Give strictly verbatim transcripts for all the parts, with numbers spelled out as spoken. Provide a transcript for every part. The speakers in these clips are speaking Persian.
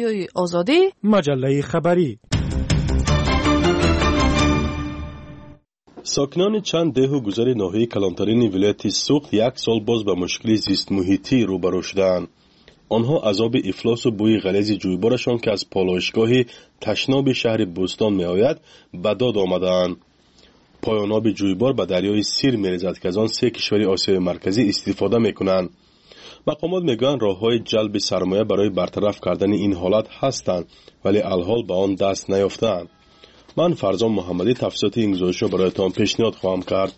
رادیوی آزادی، مجله خبری. ساکنان چند ده و گذر ناحیه کلانترین ولایت سوخت یک سال باز به مشکل زیست محیطی روبرو شدند. آنها عذاب افلاس و بوی غلیظ جویبارشان که از پالایشگاه تشناب شهر بوستان می آید به داد آمدند. پایان آب جویبار به دریای سیر می ریزد که از آن سه کشور آسیای مرکزی استفاده می کنند. مقامات میگویند راه‌های جلب سرمایه برای برطرف کردن این حالت هستند ولی الحال به آن دست نیافتند. من فرزان محمدی تفصیلات این گزارش را برایتان پیشنهاد خواهم کرد.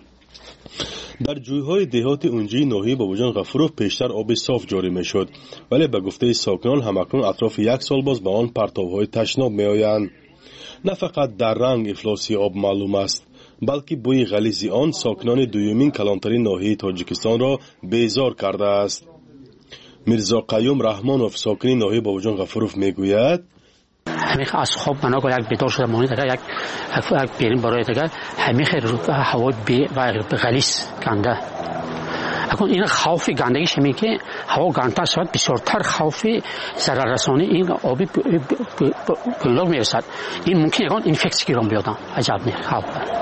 در جویهای دهات اونجی ناحیه باباجان غفورov پیشتر آب صاف جاری میشد ولی به گفته ساکنان همکنون اطراف یک سال باز به آن پرتاب‌های تشناب میآیند. نه فقط در رنگ افلاسی آب معلوم است بلکه بوی غلیظ آن ساکنان دومین کلانترین ناحیه تاجیکستان را بیزار کرده است. میرزا قیوم رحمانوف ساکن ناحیه باباجان غفورov میگوید همین از خواب منو که یک بیدار شده مونید اگر یک یک بیرین برای دیگر همین خیر هوا بی و غلیظ گنده اکنون این خوف گندگیش همین که هوا گنده شد بسیارتر خوف ضرر رسانی این آبی بینلار میرسد این ممکن اگر اینفکسی گیران بیادن عجب نه خوف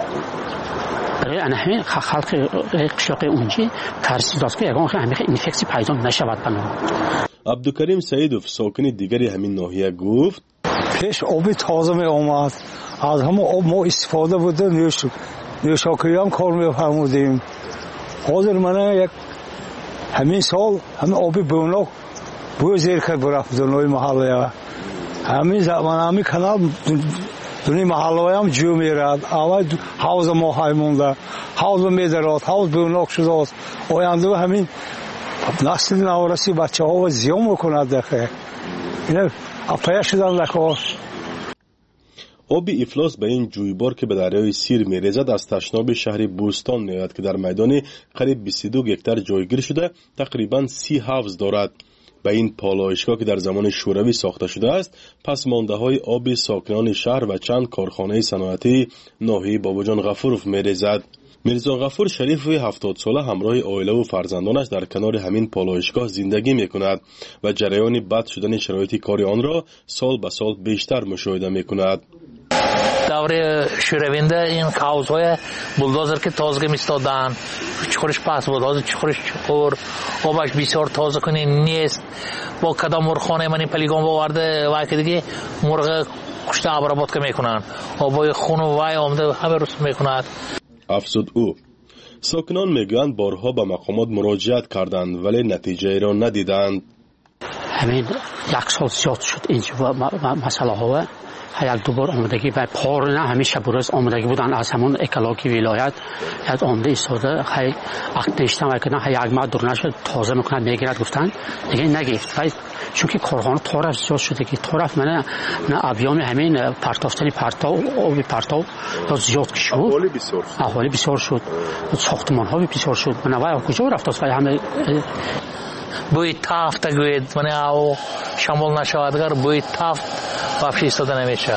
برای همین خلق قشاق اونجی ترسید است که اگر همین اینفکسی پیدا نشود بنام. عبدالکریم سعیدوف ساکن دیگری همین ناحیه گفت پیش آبی تازه می آمد از همه آب ما استفاده بوده نیوش نیوشاکری هم کار می فرمودیم حاضر من یک همین سال همین آبی بوناک بوی زیر که برفت دنوی محله همین زمان همین کنال دنوی محله هم جو می رد اول حوض ما های مونده حوض می دراد حوض بوناک شده است آینده همین نسل نوارسی بچه ها و زیان میکند دخه اینه اپایا شدن لکار. آب افلاس به این جویبار که به دریای سیر میریزد از تشناب شهر بوستان میآید که در میدان قریب بیست و دو هکتار جایگیر شده تقریبا سی حوض دارد. به این پالایشگاه که در زمان شوروی ساخته شده است پس مانده های آب ساکنان شهر و چند کارخانه صنعتی ناحیه باباجان غفورov میریزد. میرزا غفور شریف هفتاد ساله همراه عائله و فرزندانش در کنار همین پالایشگاه زندگی میکند و جریان بد شدن شرایط کار آن را سال به سال بیشتر مشاهده میکند. دور شوروینده این حوض‌های بولدوزر که تازه می‌استادن چخورش پس بود حاضر چخورش چخور آبش بسیار تازه کنی نیست با کدام مرخانه من این پلیگان باورده و که دیگه مرغ کشته آبراباد که میکنن آبای خون و وای آمده همه روز میکند. افزود او ساکنان میگویند بارها به مقامات مراجعت کردند ولی نتیجه را ندیدند. همین یک سال زیاد شد اینجا مسئله ها یک دوبار آمدگی و پار نه همیشه بروز آمدگی بودن از همون اکلاکی ولایت یک آمده ایستاده خیلی وقت نشتن و کردن یک ماه دور نشد تازه میکنن میگیرد گفتن دیگه نگرفت ولی چون که کارخانه طرف زیاد شده که طرف من نه ابیام همین پرتافتنی پرتاو آبی پرتاو زیاد شد احوالی بسیار شد احوالی بسیار شد ساختمان ها بسیار شد من وای کجا رفت است همه بوی تافت گوید من او شامل نشودگر بوی تافت واپس ایستاده نمیشه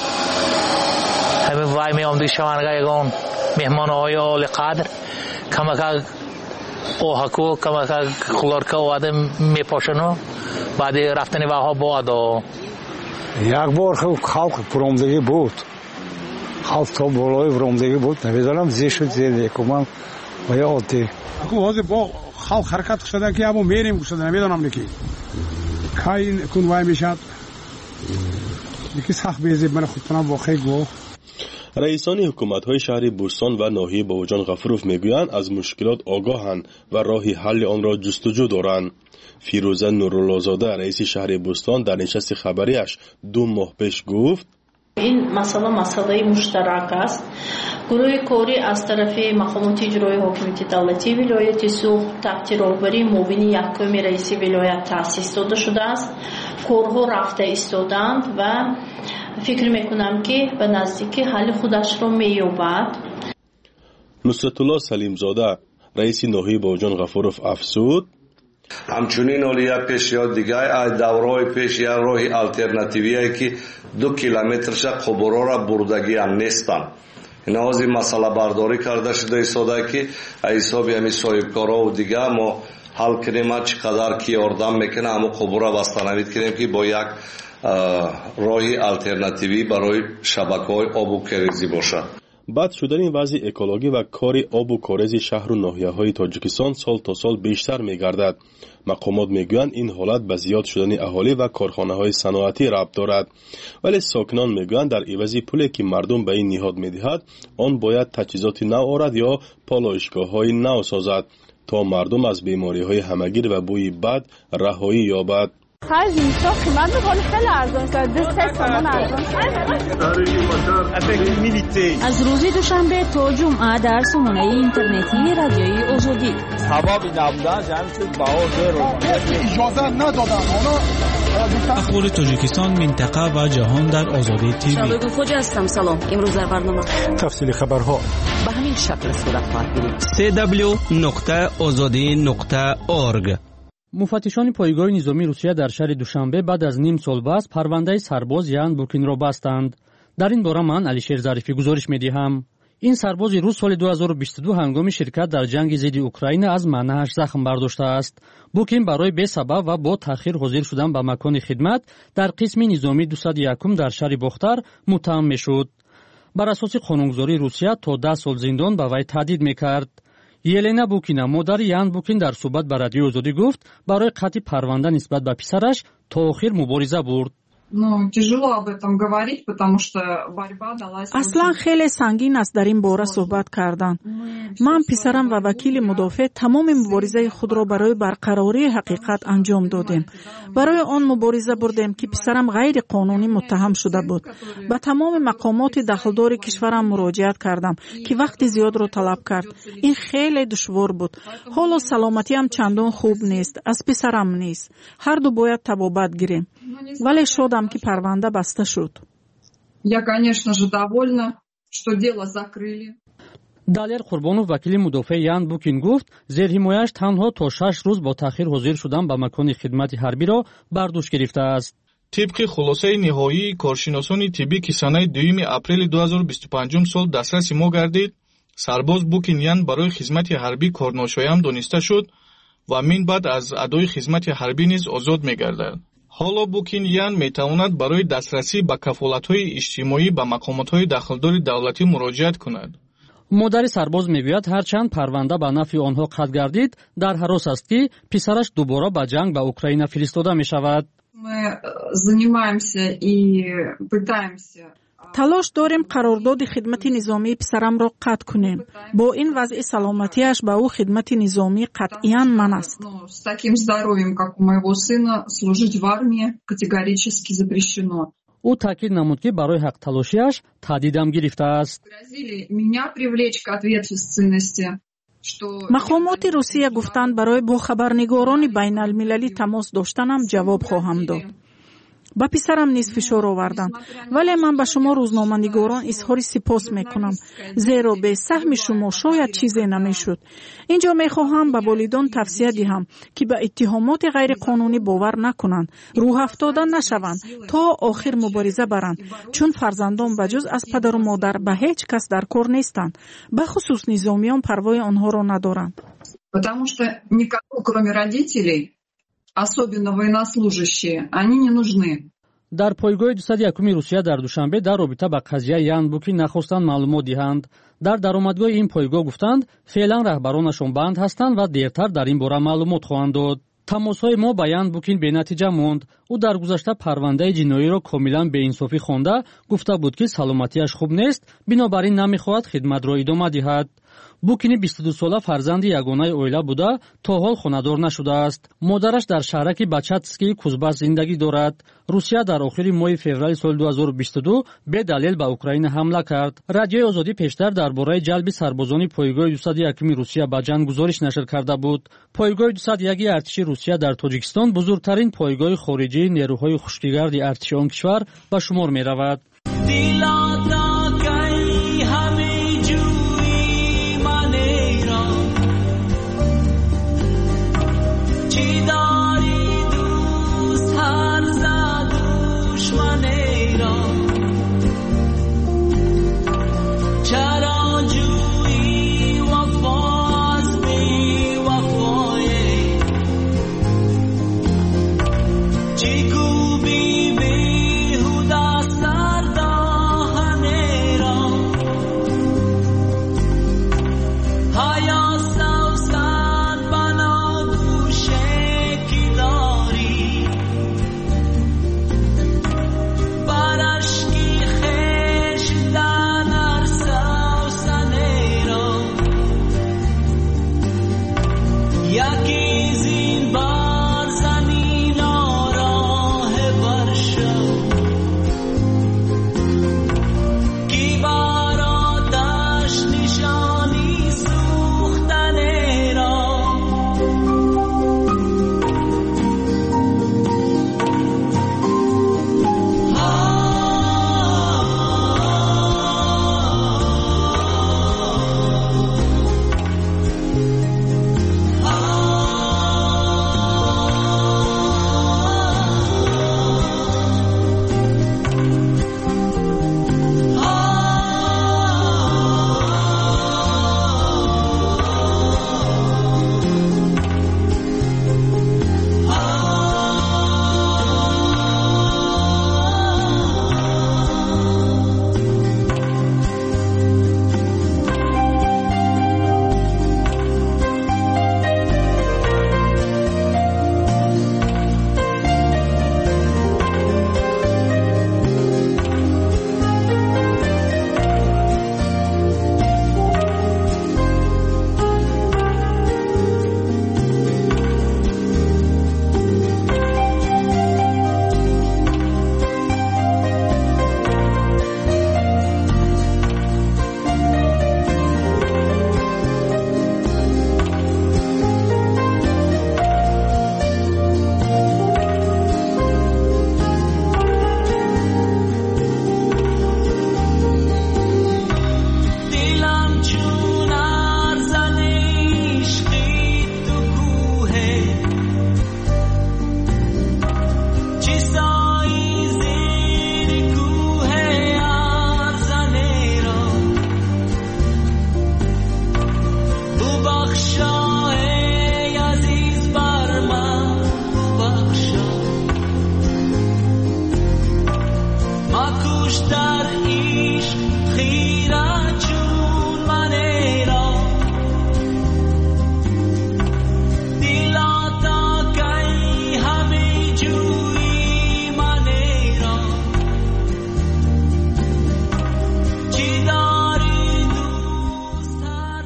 همین وای می آمده شوانگاه یگان مهمان های آل قدر کمک اوهکو کمک خلارکا و آدم می پاشنو بعد رفتن واها بادا یک بار خلق پرومدگی بود خلق تا بالای پرومدگی بود نمیدانم زیر شد زیر نیکومن و یا عادی اکو حاضر با خلق حرکت شده که ابو میریم شده نمیدونم نکی کاین کن وای میشد یکی سخت بیزید من خود کنم واقعی گو. رئیسان حکومت‌های شهر بوستان و ناحیه باباجان غفورov میگویند از مشکلات آگاهند و راهی حل آن را جستجو دارند. فیروزه نورالله‌زاده رئیس شهر بوستان در نشست خبریش دو ماه پیش گفت این مسئله مسئله مشترک است. گروه کاری از طرف مقامات اجرایی حاکمیت دولتی ولایت سوخت تحت راهبری معاون یکم رئیس ولایت تأسیس داده شده است. کارها رفته ایستادند و فکر میکنم که به نزدیکی حل خودش را مییابد. نصرت الله سلیم زاده رئیس ناحیه باباجان غفورov افزود همچنین اولیا پیش یا دیگه دورای پیش یا راهی الटरनेटिव्ی که دو کیلومترش قبورا را بردگی هم نیستن. این آزی مسئله برداری کرده شده ایستاده که حسابی همی صاحبکارا و دیگه ما ҳал кунем чӣ қадар ки ёрдам мекунад аммо қубурро восстановид кунем ки бо як роҳи алтернативӣ барои шабакаҳои обу корезӣ бошад. бад шудани вазъи экологӣ ва кори обу корези шаҳру ноҳияҳои тоҷикистон сол то сол бештар мегардад. мақомот мегӯянд ин ҳолат ба зиёд шудани аҳолӣ ва корхонаҳои саноатӣ рабт дорад, вале сокинон мегӯянд дар ивази пуле ки мардум ба ин ниҳод медиҳад он бояд таҷҳизоти нав орад ё полоишгоҳҳои нав созад то мардум аз бемориҳои ҳамагир ва бӯи бад раҳоӣ ёбад. خرج اینجا قیمت می‌کنه خیلی ارزان شد دو سه تومن ارزان از روز دوشنبه تا جمعه در سامانه اینترنتی رادیوی آزادی ثواب نبودن جمع شد بها زیرو اجازه ندادن حالا اخبار تاجیکستان منطقه و جهان در آزادی تیوی. شبکه خوجا هستم. سلام. امروز در برنامه تفصیل خبرها به همین شکل صورت خواهد گرفت. سی دبلیو نقطه آزادی نقطه اورگ. муфаттишони пойгоҳи низомии русия дар шаҳри душанбе баъд аз ним сол баъз парвандаи сарбоз Ян Букинро бастанд. дар ин бора ман Алишер Зарифӣ гузориш медиҳам. ин сарбози рус соли ду ҳазору бисту ду ҳангоми ширкат дар ҷанги зидди Украина аз маънааш захм бардоштааст. Букин барои бесабаб ва бо таъхир ҳозир шудан ба макони хидмат дар қисми низомии дусад якум дар шаҳри Бохтар муттаҳам мешуд. бар асоси қонунгузории Русия то даҳ сол зиндон ба вай таҳдид мекард. Елена Букина, модари Ян Букин дар суҳбат ба радиои Озодӣ гуфт, барои қатъи парванда нисбат ба писараш то охир мубориза бурд. аслан хеле сангин аст дар ин бора суҳбат кардан. ман писарам ва вакили мудофеъ тамоми муборизаи худро барои барқарории ҳақиқат анҷом додем. барои он мубориза бурдем ки писарам ғайриқонунӣ муттаҳам шуда буд. ба тамоми мақомоти дахлдори кишварам муроҷиат кардам ки вақти зиёдро талаб кард. ин хеле душвор буд. ҳоло саломатиам чандон хуб нест, аз писарам низ. ҳарду бояд табобат гирем. вале шодам ки парванда баста шуд. Я, конечно же, довольна, что дело закрыли. Далер Қурбонов, вакили мудофеъ Ян Букин гуфт, зерҳимояш танҳо то шаш рӯз бо таъхир ҳозир шудан ба макони хидмати ҳарбиро бар дӯш гирифтааст. тибқи хулосаи ниҳоии коршиносони тиббӣ ки санаи дуюми апрели ду ҳазору бисту панҷум сол дастраси мо гардид, сарбоз Букин Ян барои хизмати ҳарбӣ корношоям дониста шуд ва мин баъд аз адои хизмати ҳарбӣ низ озод мегардад. ҳоло Букин Ян метавонад барои дастрасӣ ба кафолатҳои иҷтимоӣ ба мақомотҳои дахлдори давлатӣ муроҷиат кунад. модари сарбоз мегӯяд ҳарчанд парванда ба нафъи онҳо қатъ гардид, дар ҳарос аст ки писараш дубора ба ҷанг ба Украина фиристода мешавад. талош дорем қарордоди хидмати низомии писарамро қатъ кунем. бо ин вазъи саломатиаш ба ӯ хидмати низомӣ қатъиян ман аст. С таким здоровьем, как у моего сына, служить в армии категорически запрещено. ӯ таъкид намуд ки барои ҳақталошиаш таҳдидам гирифтааст. Грозили меня привлечь к ответственности. мақомоти Русия гуфтанд барои бо хабарнигорони байналмилалӣ тамос доштанам ҷавоб хоҳам дод. ба писарам низ фишор оварданд, вале ман ба шумо рӯзноманигорон изҳори сипос мекунам, зеро без саҳми шумо шояд чизе намешуд. инҷо мехоҳам ба волидон тавсия диҳам ки ба иттиҳомоти ғайриқонунӣ бовар накунанд, рӯҳафтода нашаванд, то охир мубориза баранд, чун фарзандон ба ҷуз аз падару модар ба ҳеҷ кас дар кор нестанд, бахусус низомиён парвои онҳоро надоранд. Потому что никому, кроме родителей, особенно военнослужащие, они не нужны. дар пойгоҳи дусад якуми Русия дар Душанбе дар робита ба қазияи Ян Букин нахостанд маълумот диҳанд. дар даромадгоҳи ин пойгоҳ гуфтанд, феълан раҳбаронашон банд ҳастанд ва дертар дар ин бора маълумот хоҳанд дод. тамосҳои мо ба Ян Букин бенатиҷа монд. ӯ дар гузашта парвандаи ҷиноиро комилан беинсофӣ хонда, гуфта буд ки саломатиаш хуб нест, бинобар ин намехоҳад хидматро идома диҳад. Букини бисту ду сола фарзанди ягонаи оила буда, то ҳол хонадор нашудааст. модараш дар шаҳраки Бачатскии Кузбасс зиндагӣ дорад. Русия дар охири моҳи феврали соли ду ҳазору бисту ду бедалел ба Украина ҳамла кард. Радиои Озодӣ пештар дар бораи ҷалби сарбозони пойгоҳи дусад якуми Русия ба ҷанг гузориш нашр карда буд. пойгоҳи дусад яки артиши Русия дар Тоҷикистон бузургтарин пойгоҳи хориҷии нерӯҳои хушкигарди артиши он кишвар ба шумор меравад. دوش در عشق خیره چون من را دلا تا کی همه جوی من را چی داری دوست هر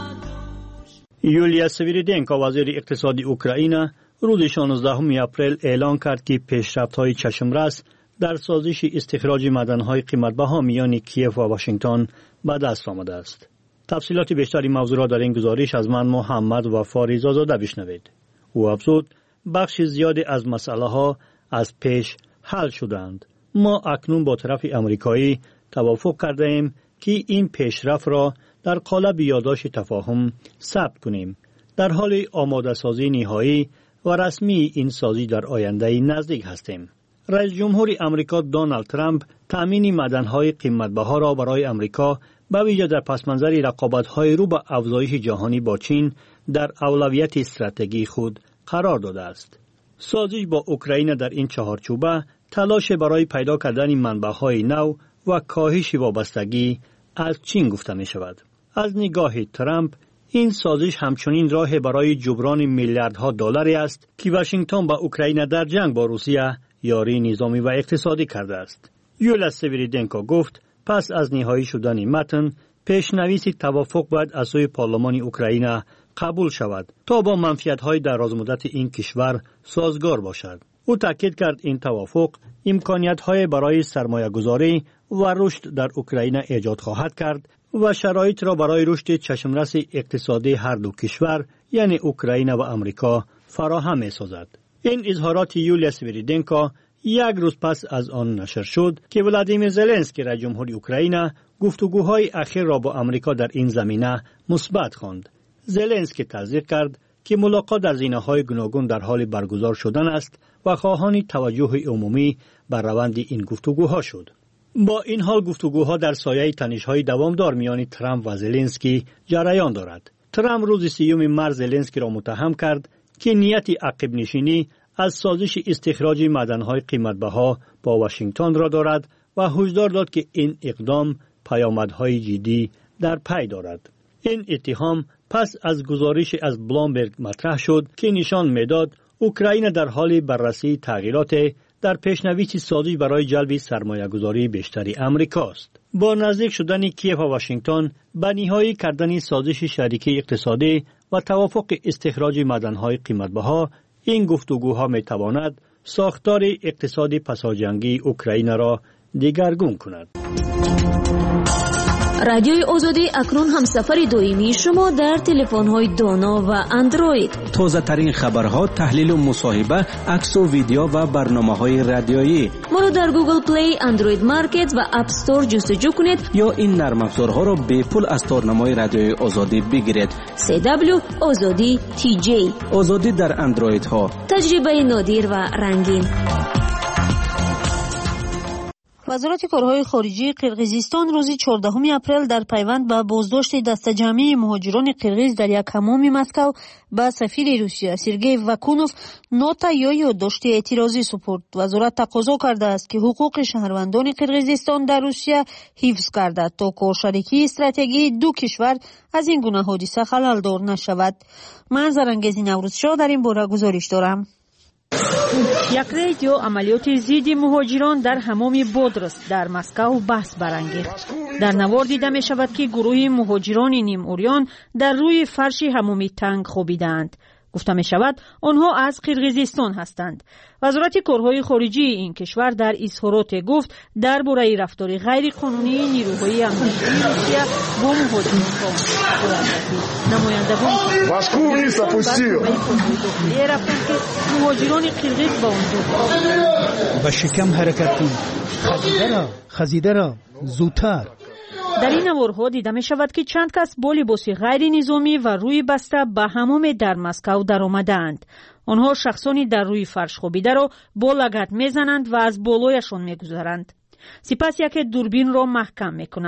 زدوش. یولیا سویریدنکو وزیر اقتصادی اوکراین روز شانزدهم اپریل اعلان کرد که پیشرفت‌های چشمرس در سازش استخراج معدن‌های قیمت‌بها میان کیف و واشنگتن به دست آمده است. تفصیلات بیشتری موضوع را در این گزارش از من محمد وفا رضازاده بشنوید. او افزود بخش زیادی از مسئله‌ها از پیش حل شدند. ما اکنون با طرف امریکایی توافق کرده ایم که این پیشرفت را در قالب یادداشت تفاهم ثبت کنیم. در حال آماده سازی نهایی و رسمی این سازی در آینده نزدیک هستیم. رئیس جمهور امریکا دونالد ترامپ تأمین معدن‌های قیمت‌بها را برای امریکا به ویژه در پس‌منظر رقابت‌های رو به افزایش جهانی با چین در اولویت استراتژی خود قرار داده است. سازش با اوکراین در این چهارچوبه تلاش برای پیدا کردن منبع‌های نو و کاهش وابستگی از چین گفته می‌شود. از نگاه ترامپ این سازش همچنین راه برای جبران میلیاردها دلاری است که واشنگتن با اوکراین در جنگ با روسیه یاری نظامی و اقتصادی کرده است. یولیا سویریدنکو گفت پس از نهایی شدن متن پیشنویس توافق باید از سوی پارلمان اوکراین قبول شود تا با منفعت‌های درازمدت این کشور سازگار باشد. او تاکید کرد این توافق امکانیت‌های برای سرمایه‌گذاری و رشد در اوکراین ایجاد خواهد کرد و شرایط را برای رشد چشمرس اقتصادی هر دو کشور یعنی اوکراین و امریکا فراهم می‌سازد. این اظهارات یولیا سویریدنکو یک روز پس از آن نشر شد که ولادیمیر زلنسکی رئیس جمهور اوکراین گفتگوهای اخیر را با امریکا در این زمینه مثبت خواند. زلنسکی تصدیق کرد که ملاقات در زمینه‌های گوناگون در حال برگزار شدن است و خواهان توجه عمومی بر روند این گفتگوها شد. با این حال گفتگوها در سایه تنش‌های دوامدار میان ترامپ و زلنسکی جریان دارد. ترامپ روز سیوم مارس زلنسکی را متهم کرد که نیت عقب نشینی از سازش استخراج معدن‌های قیمت‌بها با واشنگتن را دارد و هشدار داد که این اقدام پیامدهای جدی در پی دارد. این اتهام پس از گزارش از بلومبرگ مطرح شد که نشان می‌داد اوکراین در حال بررسی تغییرات در پیشنویس سازش برای جلب سرمایه‌گذاری بیشتری امریکا است. با نزدیک شدن کیف و واشنگتن به نهایی کردن سازش شریکی اقتصادی و توافق استخراج معدن‌های قیمت‌بها، این گفتگوها می‌تواند ساختار اقتصادی پساجنگی اوکراین را دگرگون کند. رادیوی آزادی اکنون همسفر دائمی شما در تلفن‌های دانا و اندروید. تازه ترین خبرها، تحلیل و مصاحبه، عکس و ویدیو و برنامه‌های رادیویی. ما را در گوگل پلی، اندروید مارکت و اپ استور جستجو کنید یا این نرم افزارها را به پول از تارنمای رادیوی آزادی بگیرید. سی دبلیو آزادی تی جی. آزادی در اندروید ها. تجربه نادر و رنگین. وزارت کارهای خارجه قرقیزستان روز چهاردهم اپریل در پیوند به بازداشت دسته‌جمعی مهاجران قرقیز در یک حمام مسکو به سفیر روسیه سرگئی واکونوف نوتا یا یادداشت اعتراضی سپرد. وزارت تقاضا کرده است که حقوق شهروندان قرقیزستان در روسیه حفظ گردد تا کارشریکی استراتژی دو کشور از این گونه حادثه خلل دار نشود. من زرنگیز نوروزشاه در این باره گزارش دارم. یک رید یا عملیات ضد مهاجران در حمام بودرس در مسکو بحث برانگیخت. در نوار دیده می شود که گروه مهاجران نیم اوریان در روی فرش حمام تنگ خوابیدند. گفته می شود آنها از قرقیزستان هستند. وزارت کارهای خارجه این کشور در اظهارات گفت درباره رفتار غیر قانونی نیروهای امنیتی روسیه با مهاجران نمایندگان رفتند که مهاجران قرقیز با آنجا با شکم حرکت کن. خزیده را خزیده را زودتر. در این نوارها دیده می شود که چند کس با لباس غیر نظامی و روی بسته به حمام در مسکو در آمدند. آنها شخصانی در روی فرش خوابیده را با لگد می زنند و از بالایشان می گذرند. سپس یک دوربین را محکم می کند.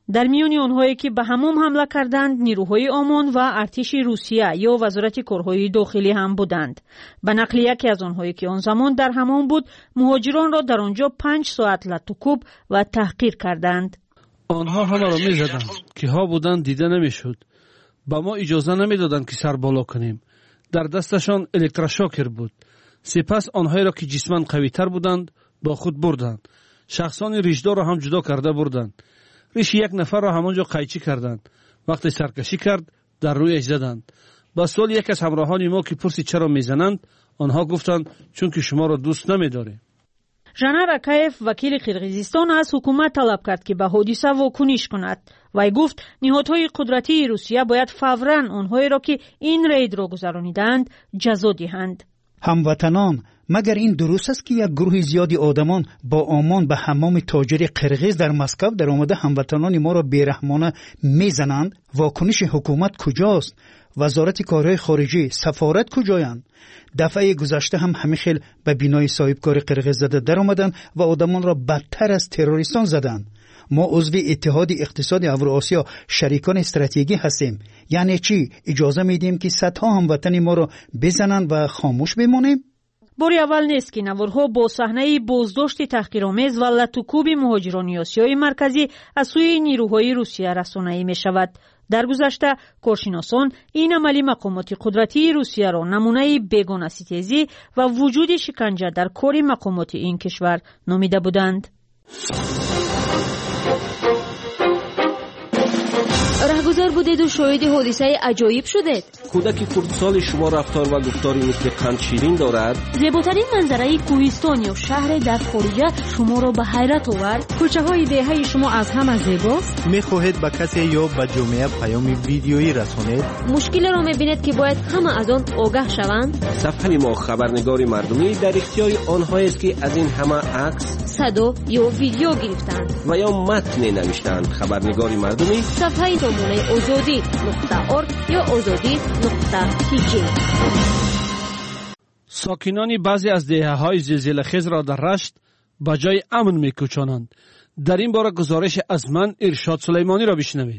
در میان آنهایی که به حمام حمله کردند نیروهای آمان و ارتش روسیه یا وزارت کارهای داخلی هم بودند. به نقل یکی از آنهایی که آن زمان در حمام بود، مهاجران را در آنجا پنج ساعت لط و کوب و تحقیر کردند. آنها همه را می‌زدند که ها بودند دیده نمی‌شد. با ما اجازه نمی‌دادند که سر بالا کنیم. در دستشان الکتروشوکر بود. سپس آنهایی را که جسماً قوی‌تر بودند با خود بردند. شخصان ریشدار را هم جدا کرده بردند. ریش یک نفر را همانجا قیچی کردند. وقتی سرکشی کرد در رویش زدند. با سوال یک از همراهان ما که پرسی چرا میزنند، آنها گفتند چون که شما را دوست نمی‌داریم. ژانار اکایف وکیل قرقیزستان از حکومت طلب کرد که به حادثه واکنش کند. وی گفت نهادهای قدرتی روسیه باید فوراً آنهایی را که این رید را گذرانیدند جزا دهند. هموطنان، مگر این درست است که یک گروه زیادی آدمان با آمان به حمام تاجر قرقیز در مسکو در آمده هموطنان ما را بیرحمانه میزنند؟ واکنش حکومت کجاست؟ وزارت کارهای خارجی، سفارت کجایند؟ دفعه گذشته هم همین خیل به بینای صاحبکار قرقیز زده در آمدند و آدمان را بدتر از تروریستان زدند. ما عضو اتحاد اقتصادی اوراسیا شریکان استراتژیکی هستیم. یعنی چی؟ اجازه میدیم که صدها هموطن ما را بزنند و خاموش بمانیم؟ باری اول نیست که نوارها با صحنه بازداشت تحقیرآمیز و لط و کوب مهاجران آسیای مرکزی از سوی نیروهای روسیه رسانه‌ای می شود. در گذشته کارشناسان این عملی مقامات قدرتی روسیه را نمونه بیگانه ستیزی و وجود شکنجه در کار مقامات این کشور نامیده بودند. رهگذر بودید و شاهد حادثه عجایب شدید. کودک خردسال شما رفتار و گفتاری مثل قند شیرین دارد. زیباترین منظره کوهستان یا شهر در خارجه شما را به حیرت آورد. کوچه های دهه شما از همه زیباست. میخواهید به کسی یا به جامعه پیام ویدیویی رسانید؟ مشکل را میبینید که باید همه از آن آگاه شوند. صفحه ما خبرنگاری مردمی در اختیار آنهایی است که از این همه عکس، صدا یا ویدیو گرفتند و یا متن نوشتند. خبرنگاری مردمی صفحه نمونه آزادی نقطه ارگ یا آزادی نقطه تیجی. ساکنان بعضی از دهه‌های زلزله‌خیز را در رشت به جای امن می‌کوچانند. در این باره گزارش از من ارشاد سلیمانی را بشنوید.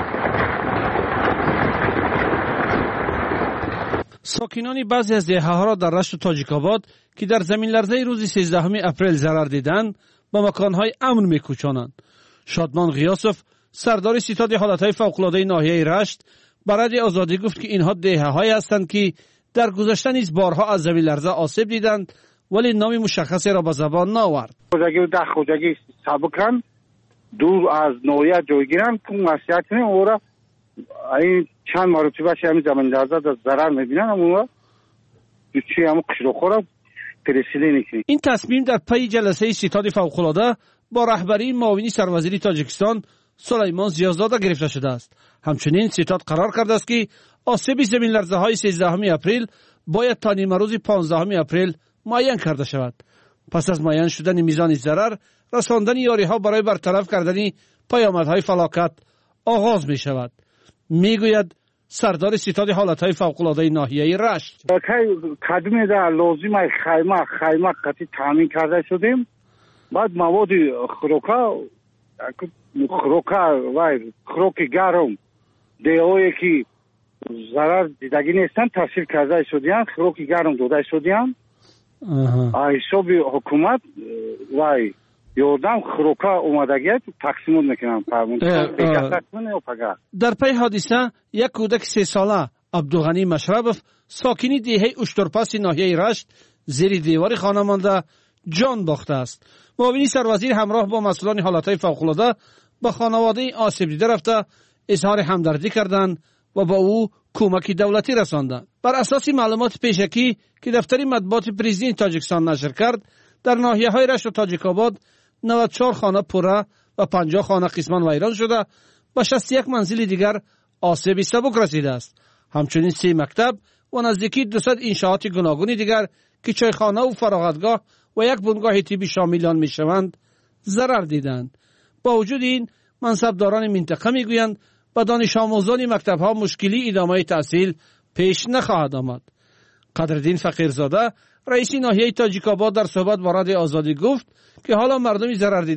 ساکنان بعضی از دهه‌ها را در رشت و تاجیک‌آباد که در زمین لرزه روز سیزدهم اپریل ضرر دیدند به مکان‌های امن می‌کوچانند. شادمان غیاسوف سردار ستاد حالتهای فوق‌العاده ناحیه رشت برای آزادی گفت که اینها دهه‌هایی هستند که در گذشته نیز بارها از زمین لرزه آسیب دیدند ولی نام مشخصی را به زبان نآورد. خوجگی و ده خوجگی سابقاً دور از ناحیه جایگیرند که وصیت کنیم اورا این چند مرتبه همین زمین لرزه در ضرر می‌بینند اما چی هم قشرخو را ترسیلی نیست. این تصمیم در پی جلسه ستاد فوق‌العاده با رهبری معاونی سروزیر تاجیکستان سلیمان زیازاده گرفته شده است. همچنین ستاد قرار کرده است که آسیب زمین لرزه های سیزدهم اپریل باید تا نیمه روز پانزدهم اپریل معین کرده شود. پس از معین شدن میزان ضرر، رساندن یاری ها برای برطرف کردن پیامدهای فلاکت آغاز می شود. می گوید سردار ستاد حالتهای فوق‌العاده ناحیه رشت. کدوم در لازم خیمه خیمه قطعی تامین کرده شدیم. بعد مواد خوراکا خوراکا و خوراک گرم دیوایی که ضرر دیدگی نیستن تحصیل کرده شدیان خوراک گرم داده شدیان حساب حکومت و یادم خوراکا اومدگی تقسیمات میکنن. در پی حادثه یک کودک سه ساله عبدالغنی مشربف ساکنی دهه اشترپس ناحیه رشت زیر دیوار خانه مانده جان باخته است. معاونی سروزیر همراه با مسئولان حالتهای فوق‌العاده به خانواده آسیب دیده رفته اظهار همدردی کردند و با او کمک دولتی رساندند. بر اساس معلومات پیشکی که دفتر مطبوعات پرزیدنت تاجیکستان نشر کرد، در ناحیه‌های رشت و تاجیک‌آباد نود و چهار خانه پره و پنجاه خانه قسماً ویران شده و شصت و یک منزل دیگر آسیب سبک رسیده است. همچنین سه مکتب و نزدیکی دویست انشاءات گوناگون دیگر که چایخانه و فراغتگاه و یک بنگاه طبی شامل آن میشوند ضرر دیدند. با وجود این منصبداران منطقه میگویند به دانش آموزان مکتب‌ها مشکلی ادامه تحصیل پیش نخواهد آمد. قدردین فقیرزاده رئیس ناحیه تاجیک‌آباد در صحبت با رادیو آزادی گفت که حالا مردم ضرر دیده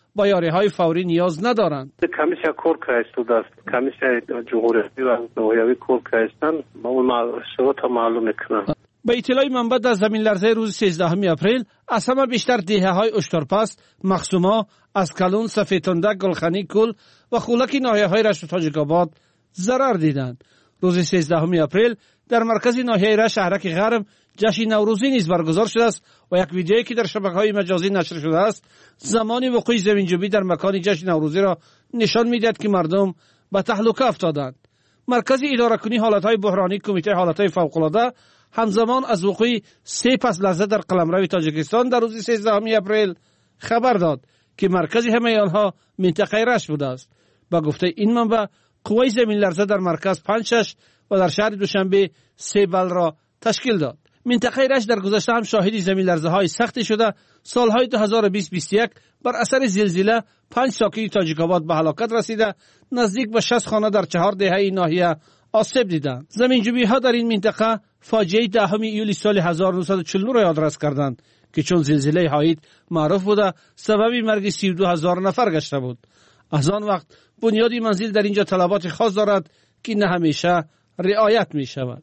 با یاریهای فوری نیاز ندارند. کمیسیا کار کرده است. کمیسیا جمهوری و نویاوی کار کردن. ما اون شروط معلوم میکنم. به اطلاع منبع در زمین لرزه روز سیزدهم اپریل از همه بیشتر دهه‌های اشترپست، مخصوما، اسکالون، سفیدتندک، گلخانی کل و خولک ناحیه‌های رشت و تاجیک‌آباد ضرر دیدند. روز سیزدهم اپریل در مرکز ناحیه رشت شهرک غرب جشن نوروزی نیز برگزار شده است و یک ویدیویی که در شبکه‌های مجازی نشر شده است زمانی وقوع زمین‌جویی در مکان جشن نوروزی را نشان می‌دهد که مردم به تهلکه افتادند. مرکز اداره‌کنی حالت‌های بحرانی کمیته حالت‌های فوق‌العاده همزمان از وقوع سه پس لرزه در قلمرو تاجیکستان در روز سیزدهم اپریل خبر داد که مرکز همه آنها منطقه رشت بوده است. با گفته این منبع قوه زمین لرزه در مرکز پنج شش و در شهر دوشنبه سه بل را تشکیل داد. منطقه رشت در گذشته هم شاهد زمین لرزه های سختی شده. سالهای دو هزار و بیست بیست و یک بر اثر زلزله پنج ساکن تاجیک‌آباد به هلاکت رسیده، نزدیک به شصت خانه در چهار دهه این ناحیه آسیب دیدند. زمین‌جویی ها در این منطقه فاجعه دهم ایولی سال هزار و نهصد و چهل و نه را یادرس کردند که چون زلزله هایت معروف بوده سبب مرگ سی و دو هزار نفر گشته بود. از آن وقت بنیادی منزل در اینجا طلبات خاص دارد که نه همیشه رعایت می شود.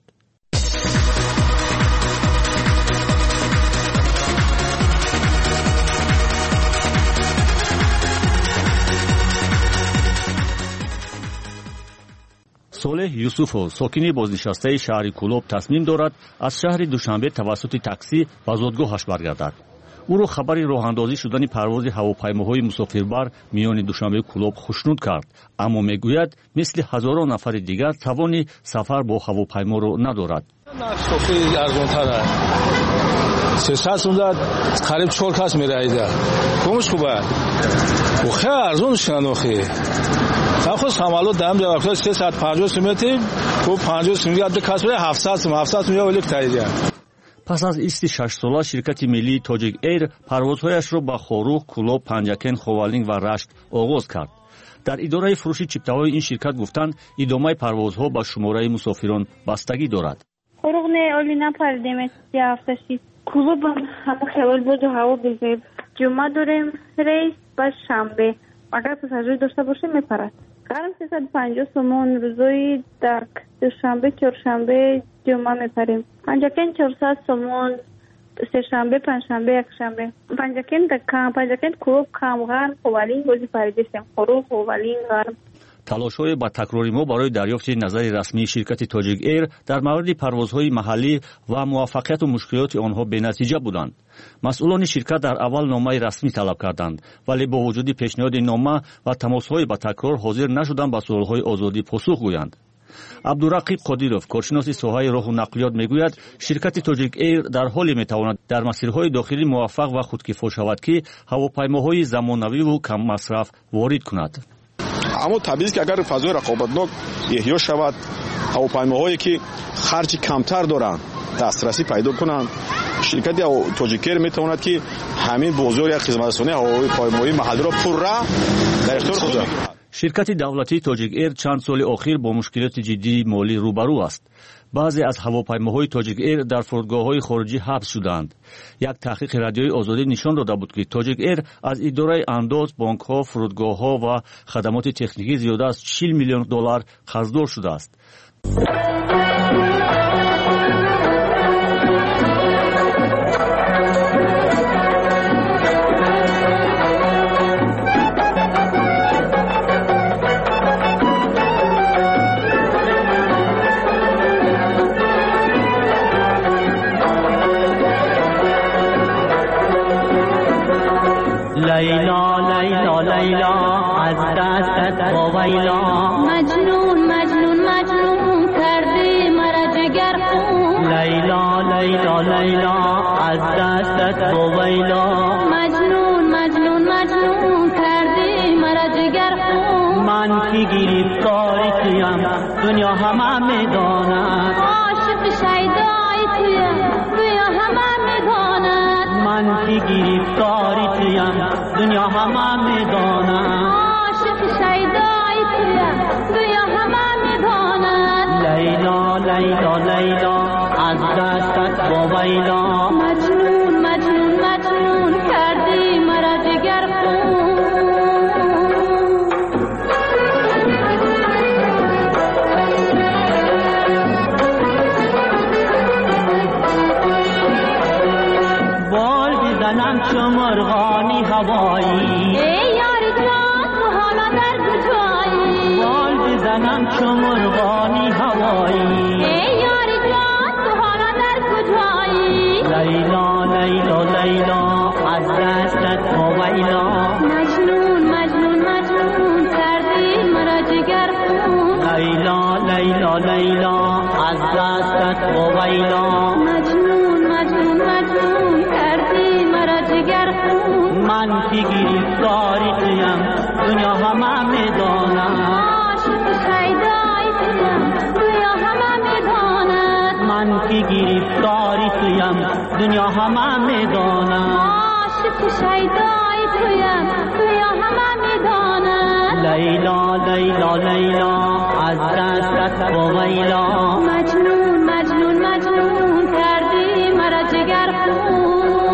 صالح یوسفو ساکن بازنشسته شهر کولوب تصمیم دارد از شهر دوشنبه توسط تاکسی به زادگاهش برگردد. او را خبری راهاندازی شدن پرواز هواپیماهای مسافربر میان دوشنبه کولوب خوشنود کرد، اما میگوید مثل هزاران نفر دیگر توان سفر با هواپیما را ندارد. خیلی ارزان‌تره. سیصد سومداد قریب چهار کس میرایده. کمش خوبه. و خیلی ارزان شناخی. خود سامالو دام جواب کرد سیصد و پنجاه سومتی کو پنجاه سومتی عده کس به هفتصد سوم هفتصد سوم ولی تایید. پس از ایست شش ساله شرکت ملی تاجیک ایر پروازهایش را به خوروغ، کولوب، پنجکن، خوالینگ و رشت آغاز کرد. در اداره فروش چیپته‌های این شرکت گفتند ادامه پروازها با شماره مسافران بستگی دارد. خوروغ نه اولی نپردیم سی هفته‌شی. کولوب هم خیال بود و هوا بگیر. جمعه داریم ریس با شنبه. اگر پساژیر داشته باشیم میپرد. قرار سیصد و پنجاه سومون روزای درک دوشنبه چهارشنبه جمعه میپریم. پنجکن چهارصد سومون سه شنبه پنجشنبه یکشنبه. پنجکن دکان پنجکن کولوب کامغان خوالینگ بازی پریدیم. خوروغ خوالینگ غرب. تلاش‌های با تکراری ما برای دریافت نظر رسمی شرکت تاجیک ایر در مورد پروازهای محلی و موفقیت و مشکلات آنها بی‌نتیجه بودند. مسئولان شرکت در اول نامه رسمی طلب کردند ولی با وجود پیشنهاد نامه و تماس‌های با تکرار حاضر نشدند به سوال‌های آزادی پاسخ گویند. عبدالرقیب قادیروف کارشناس ساحه راه و نقلیات میگوید شرکت تاجیک ایر در حالی میتواند در مسیرهای داخلی موفق و خودکفا شود که هواپیماهای زمانوی و کم مصرف وارد کند. اما طبیعی که اگر فضای رقابتناک احیا شود هواپیماهایی که خرج کمتر دارند دسترسی پیدا کنند شرکت تاجیک ایر میتواند که همین بازار یک خدمترسانی هواپیمایی محلی را پررا در اختیار خود دارد. شرکت دولتی تاجیک ایر چند سال اخیر با مشکلات جدی مالی روبرو است. بعضی از هواپیماهای تاجیک ایر در فرودگاه‌های خارجی حبس شدند. یک تحقیق رادیوی آزادی نشان داده بود که تاجیک ایر از اداره انداز، بانک‌ها، فرودگاه‌ها و خدمات تکنیکی زیاده از چهل میلیون دلار قرضدار شده است. لیلا لیلا لیلا از دستت وایلا مجنون مجنون مجنون کردی مرا جگر خون لیلا لیلا لیلا از دستت وایلا مجنون مجنون مجنون کردی مرا جگر خون من کی گرفتاری تویم دنیا همه میداند عاشق شیدای تویم دنیا همه میداند من کی گرفتاری تویم دنیا همه میداند عاشق شیدای تویم دنیا همه میداند لیلا لیلا لیلا از دستت وایلا مجنون مجنون مجنون کردی مرا جگر خون هوایی ای یار جان تو حالا در کجایی بال بزنم چو مرغانی هوایی ای یار جان تو حالا در کجایی لیلا لیلا لیلا از دستت ویلا مجنون مجنون مجنون کردی مرا جگر خون لیلا لیلا لیلا از دستت ویلا مجنون مجنون مجنون کردی مرا جگر خون من که گرفتاری تویم دنیا همه میداند عاشق شیدای تویم دنیا همه میداند من که گرفتاری تویم دنیا همه میداند عاشق شیدای تویم دنیا همه میداند لیلا لیلا لیلا از دستت ویلا مجنون مجنون مجنون کردی مرا جگر خون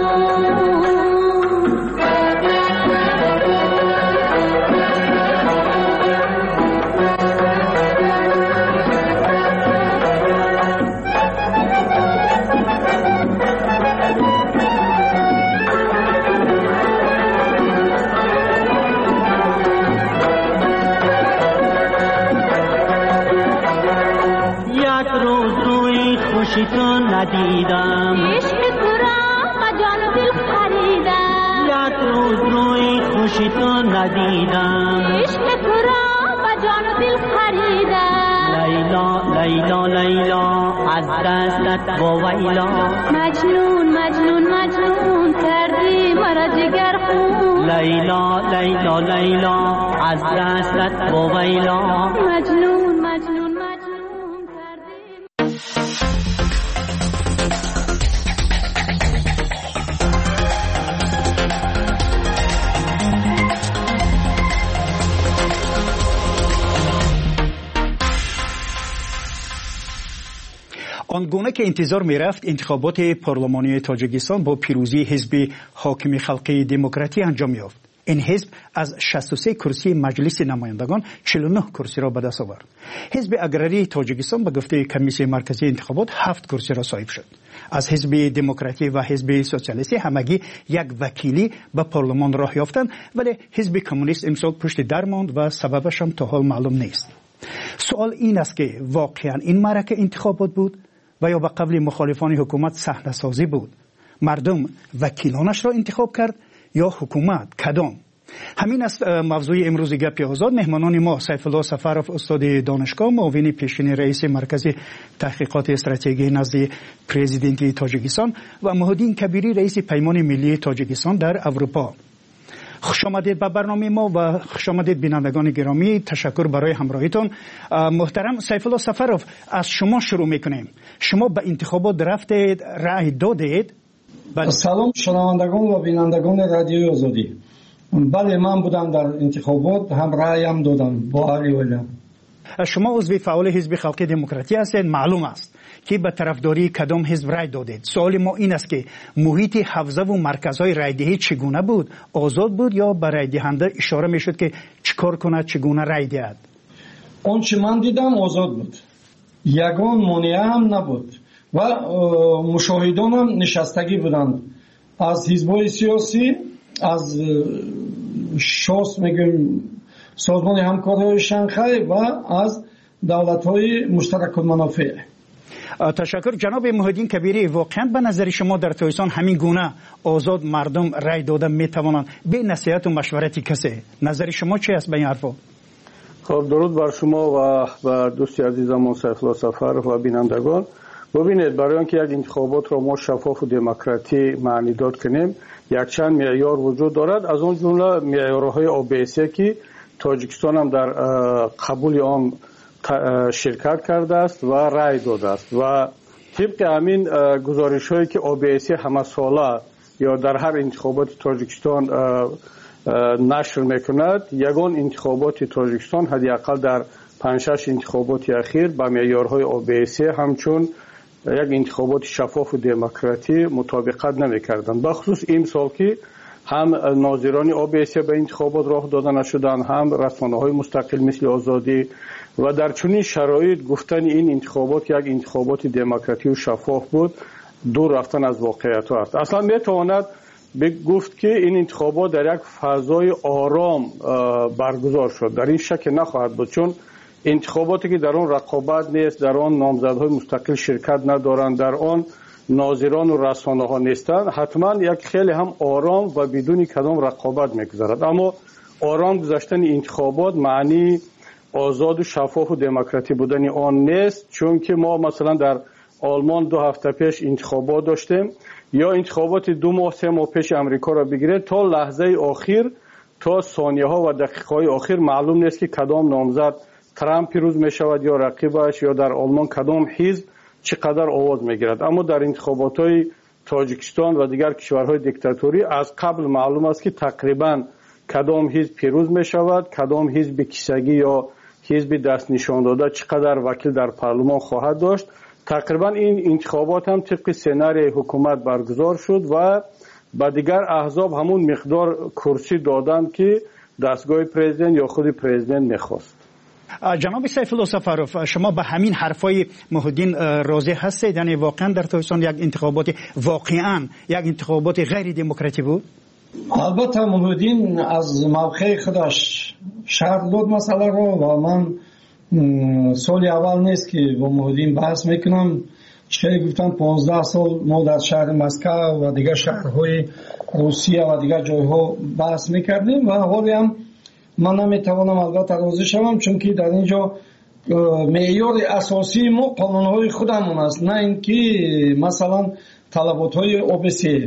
خوشی تو ندیدم عشق تو را جان و دل خریدم یک روز روی خوشی تو ندیدم عشق تو را جان و دل خریدم لیلا لیلا لیلا از دستت ویلا مجنون مجنون مجنون کردی مرا جگر خون لیلا لیلا لیلا از دستت ویلا مجنون مجنون آنگونه که انتظار می رفت انتخابات پارلمانی تاجیکستان با پیروزی حزب حاکم خلقی دموکراتی انجام یافت. این حزب از شصت و سه کرسی مجلس نمایندگان چهل و نه کرسی را به دست آورد. حزب اگراری تاجیکستان به گفته کمیسیون مرکزی انتخابات هفت کرسی را صاحب شد. از حزب دموکراتی و حزب سوسیالیستی همگی یک وکیلی به پارلمان راه یافتند، ولی حزب کمونیست امسال پشت در ماند و سببش هم تا حال معلوم نیست. سوال این است که واقعا این معرکه انتخابات بود و یا به قبل مخالفان حکومت صحنه سازی بود؟ مردم وکیلانش را انتخاب کرد یا حکومت؟ کدام؟ همین است موضوع امروز گپ آزاد. مهمانان ما سیف الله سفرов استاد دانشگاه، معاون پیشین رئیس مرکز تحقیقات استراتژی نزد پرزیدنت تاجیکستان و محمدین کبیری رئیس پیمان ملی تاجیکستان در اروپا. خوش آمدید به برنامه ما و خوش آمدید بینندگان گرامی. تشکر برای همراهیتون. محترم سیف الله سفرов، از شما شروع میکنیم. شما به انتخابات رفتید، رأی دادید؟ سلام شنوندگان و بینندگان رادیوی آزادی. بله، من بودم در انتخابات، هم رأیم دادم با علی ویلم. شما عضو فعال حزب خلقی دموکراتی هستید. معلوم است که به طرفداری کدام حزب رای دادید. سوال ما این است که محیط حوزه و مرکزهای رایدهی چگونه بود؟ آزاد بود یا به رای دهنده اشاره میشد که چیکار کند، چگونه رای دهد؟ آنچه من دیدم آزاد بود، یگان مانع هم نبود و مشاهدان هم نشستگی بودند، از حزب‌های سیاسی، از شاس میگیم سازمان همکاری شانگهای و از دولت‌های مشترک المنافع. تشکر جناب محمدین کبیری. واقعا به نظر شما در تاجیکستان همین گونه آزاد مردم رای دادن میتوانند به نصیحت و مشورت کسی؟ نظر شما چی است به این حرفا؟ خب درود بر شما و بر دوستی عزیزم سیف الله سفرov و بینندگان. ببینید، برای اینکه یک انتخابات را ما شفاف و دموکراتی معنی داد کنیم، یک چند معیار وجود دارد. از اون جمله معیارهای او بی سی که تاجیکستان هم در قبول آن شرکت کرده است و رای داده است و طبق همین گزارش هایی که او بی سی همه ساله یا در هر انتخابات تاجیکستان نشر میکند، یگان انتخابات تاجیکستان حداقل در پنج شش انتخابات اخیر با معیارهای او بی سی همچون یک انتخابات شفاف و دموکراتی مطابقت نمیکردند. بخصوص این سال که هم ناظران او بی سی به انتخابات راه داده نشدند، هم رسانه‌های مستقل مثل آزادی، و در چنین شرایط گفتن این انتخابات یک انتخابات دموکراتی و شفاف بود دور رفتن از واقعیت است. اصلا میتواند گفت که این انتخابات در یک فضای آرام برگزار شد. در این شک نخواهد بود، چون انتخاباتی که در آن رقابت نیست، در آن نامزدهای مستقل شرکت ندارند، در آن ناظران و رسانه ها نیستند، حتما یک خیلی هم آرام و بدون کدام رقابت میگذرد. اما آرام گذشتن انتخابات معنی آزاد و شفاف و دموکراتی بودن آن نیست، چون که ما مثلا در آلمان دو هفته پیش انتخابات داشتیم، یا انتخابات دو ماه سه ماه پیش امریکا را بگیرید، تا لحظه آخر، تا ثانیه ها و دقیقه های آخر معلوم نیست که کدام نامزد ترامپ پیروز می شود یا رقیبش، یا در آلمان کدام حزب چقدر آواز می گیرد. اما در انتخابات های تاجیکستان و دیگر کشورهای دیکتاتوری از قبل معلوم است که تقریبا کدام حزب پیروز می شود، کدام حزب کیسگی یا حزب دست نشان داده چقدر وکیل در پارلمان خواهد داشت. تقریبا این انتخابات هم طبق سناریوی حکومت برگزار شد و با دیگر احزاب همون مقدار کرسی دادند که دستگاه پرزیدنت یا خود پرزیدنت میخواست. جناب سیف الله سفروف، شما به همین حرفای محدین راضی هستید؟ یعنی واقعا در تاجیکستان یک انتخابات واقعا یک انتخابات غیر دموکراتی بود؟ البته محدین از موقع خودش شرح داد مسئله رو و من سال اول نیست که با محدین بحث میکنم. چه گفتم پانزده سال ما در شهر مسکو و دیگر شهرهای روسیه و دیگر جایها بحث میکردیم و حالی هم من نمیتوانم البته راضی شوم، چون که در اینجا معیار اساسی ما قانونهای خودمون است، نه اینکه مثلا طلباتهای او بی سی.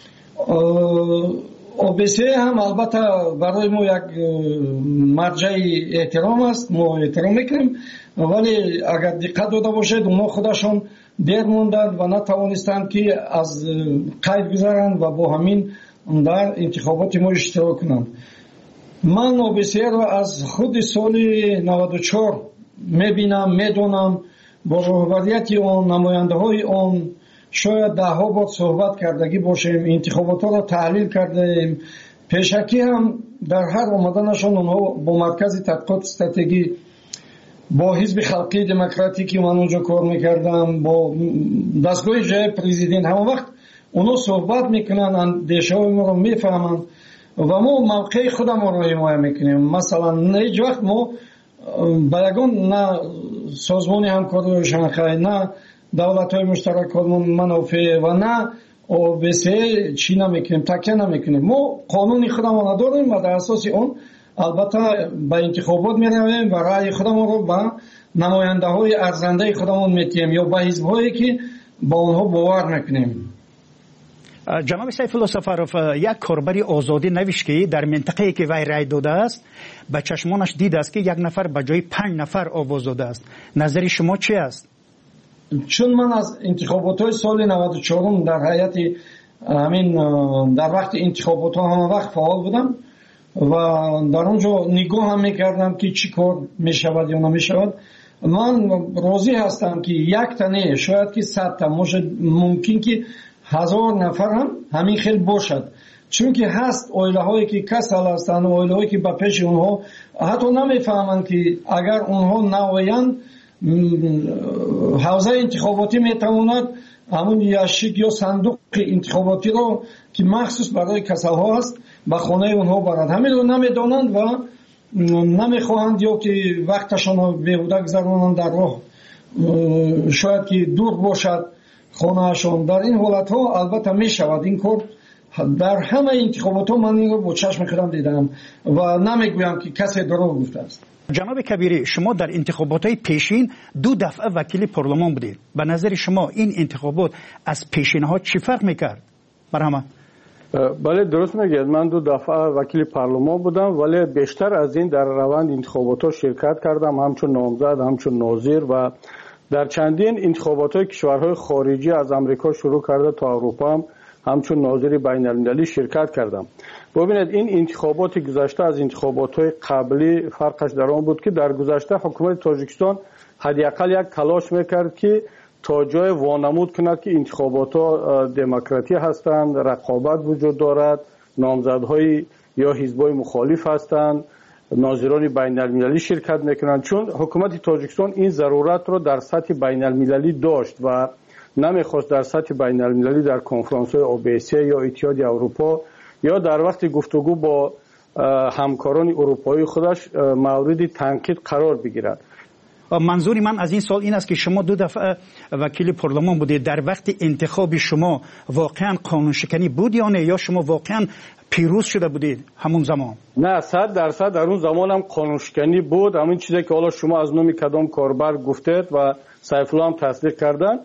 او بی سی هم البته برای ما یک مرجع احترام است، ما احترام میکنیم، ولی اگر دقت داده باشید اونا خودشون دیر موندند و نتوانستند که از قید گذارند و با همین در انتخابات ما اشتراک کنند. من او بی سی رو از خود سال نود و چهار میبینم، میدونم، با رهبریت آن، نماینده های آن شاید ده ها بار صحبت کردگی باشیم، انتخابات ها را تحلیل کردیم. پیشکی هم در هر آمدنشان اونها با مرکز تحقیقات استراتژی، با حزب خلقی دموکراتیک که من اونجا کار میکردم، با دستگاه جای پرزیدنت، همه وقت اونها صحبت میکنن، اندیشه های ما رو میفهمن و ما موقع خودم رو حمایت میکنیم. مثلا هیچ وقت ما با یگان نه سازمان همکاری شانگهای، نه دولت های مشترک منافع و نه او بی سی چی نمیکنیم، تکیه نمیکنیم. ما قانون خودمون نداریم و در اساس اون البته با انتخابات میرویم و رأی خودمون رو با نماینده های ارزنده خودمون میتیم یا با حزب هایی که با اونها باور میکنیم. جناب سیف الله سفروف، یک کاربری آزادی نوشت که در منطقه‌ای که وی رای داده است به چشمانش دید است که یک نفر به جای پنج نفر آواز داده است. نظر شما چی است؟ چون من از انتخابات های سال نود و چهار در هیئت همین در وقت انتخابات ها همه وقت فعال بودم و در اونجا نگاه هم میکردم که چی کار میشود یا نمیشود. من راضی هستم که یک تنه شاید که صد تا ممکن که هزار نفر هم همین خیلی باشد، چون که هست اویله هایی که کسل هستند، اویله هایی که با پیش اونها حتی نمیفهمند که اگر اونها نوایند حوزه انتخاباتی میتواند همون یاشیک یا صندوق انتخاباتی رو که مخصوص برای کسل ها هست به خانه اونها برند. همین رو نمیدانند و نمیخواهند یا که وقتشان رو بیهوده گذرانند در راه، شاید که دور باشد خانهشان. در این حالت ها البته می شود این کار. در همه انتخابات ها من این رو با چشم خودم دیدم و نمیگویم که کسی دروغ گفته است. جناب کبیری، شما در انتخابات های پیشین دو دفعه وکیل پارلمان بودید. به نظر شما این انتخابات از پیشین ها چی فرق میکرد؟ برهمه. بله درست میگید، من دو دفعه وکیل پارلمان بودم، ولی بیشتر از این در روند انتخابات ها شرکت کردم، همچون نامزد، همچون ناظر و در چندین انتخابات های کشورهای خارجی از امریکا شروع کرده تا اروپا هم همچون ناظر بین المللی شرکت کردم. ببینید این انتخابات گذشته از انتخابات های قبلی فرقش در آن بود که در گذشته حکومت تاجیکستان حداقل یک تلاش میکرد که تا جای وانمود کند که انتخابات ها دموکراتی هستند، رقابت وجود دارد، نامزدهای یا حزبای مخالف هستند، ناظران بین المللی شرکت میکنند. چون حکومت تاجیکستان این ضرورت را در سطح بین المللی داشت و نمیخواست در سطح بین المللی در کنفرانس های اوبیسی یا اتحادیه اروپا یا در وقت گفتگو با همکاران اروپایی خودش مورد تنقید قرار بگیرد. منظور من از این سال این است که شما دو دفعه وکیل پارلمان بودید، در وقت انتخاب شما واقعا قانون شکنی بود یا نه، یا شما واقعا پیروز شده بودید همون زمان؟ نه، صد درصد در اون زمان هم قانون شکنی بود. همین چیزی که حالا شما از نام کدام کاربر گفتید و سیف الله هم تصدیق کردن،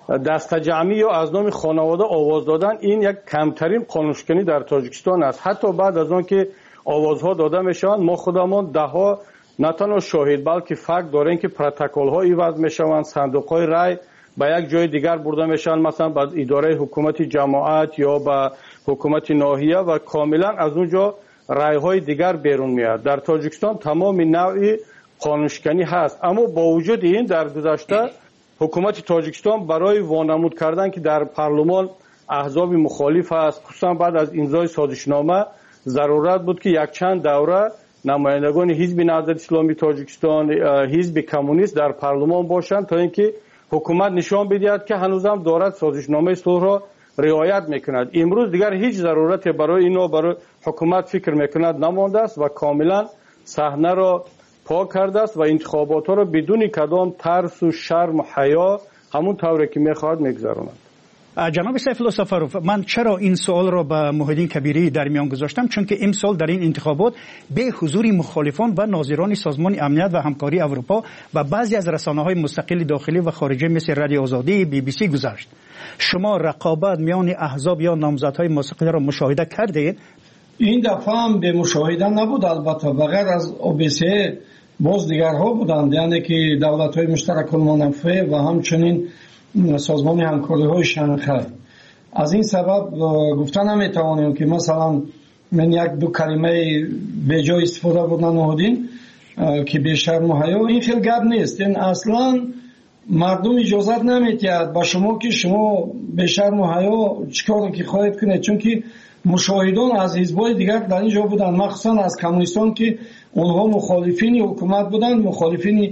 دستجمعی یا از نام خانواده آواز دادن، این یک کمترین قانون شکنی در تاجیکستان است. حتی بعد از آن که آوازها داده میشوند، ما خودمان ده ها نه تنها شاهد بلکه فکت داریم که پروتکل ها ایواز میشوند، صندوق های رای به یک جای دیگر برده میشن، مثلا به اداره حکومت جماعت یا به حکومت ناحیه و کاملا از اونجا رای های دیگر بیرون میاد. در تاجیکستان تمام نوع قانون شکنی هست، اما با وجود این در گذشته حکومت تاجیکستان برای وانمود کردن که در پارلمان احزاب مخالف است، خصوصا بعد از امضای سازشنامه ضرورت بود که یک چند دوره نمایندگان حزب نهضت اسلامی تاجیکستان، حزب کمونیست در پارلمان باشند تا اینکه حکومت نشان بدهد که هنوزم دارد سازشنامه صلح را رعایت میکند. امروز دیگر هیچ ضرورت برای اینو برای حکومت فکر میکند نمانده است و کاملا صحنه را پاک کرده است و انتخابات را بدون کدام ترس و شرم و حیا همون طوری که میخواد میگذراند. جناب سیف الله سفروف، من چرا این سوال را به محیدین کبیری در میان گذاشتم؟ چون که امسال در این انتخابات به حضور مخالفان و ناظران سازمان امنیت و همکاری اروپا و بعضی از رسانه‌های مستقل داخلی و خارجی مثل رادیو آزادی، بی بی سی گذشت. شما رقابت میان احزاب یا نامزدهای مستقل را مشاهده کردید؟ این دفعه هم به مشاهده نبود، البته بغیر از اوبیسی باز دیگرها بودند، یعنی که دولت‌های مشترک المنافع و همچنین سازمان همکاری های شنخه. از این سبب گفتن نمیتوانیم که مثلا من یک دو کلمه به جای استفاده بودن نهادین که به شرم و حیا، این خیلی گپ نیست. این اصلا مردم اجازت نمیتید با شما که شما به شرم و حیا چیکار که خواهید کنید، چون که مشاهدان از حزب‌های دیگر در اینجا بودن، مخصوصا از کمونیستان که اونها مخالفین حکومت بودن، مخالفین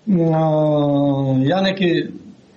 یعنی که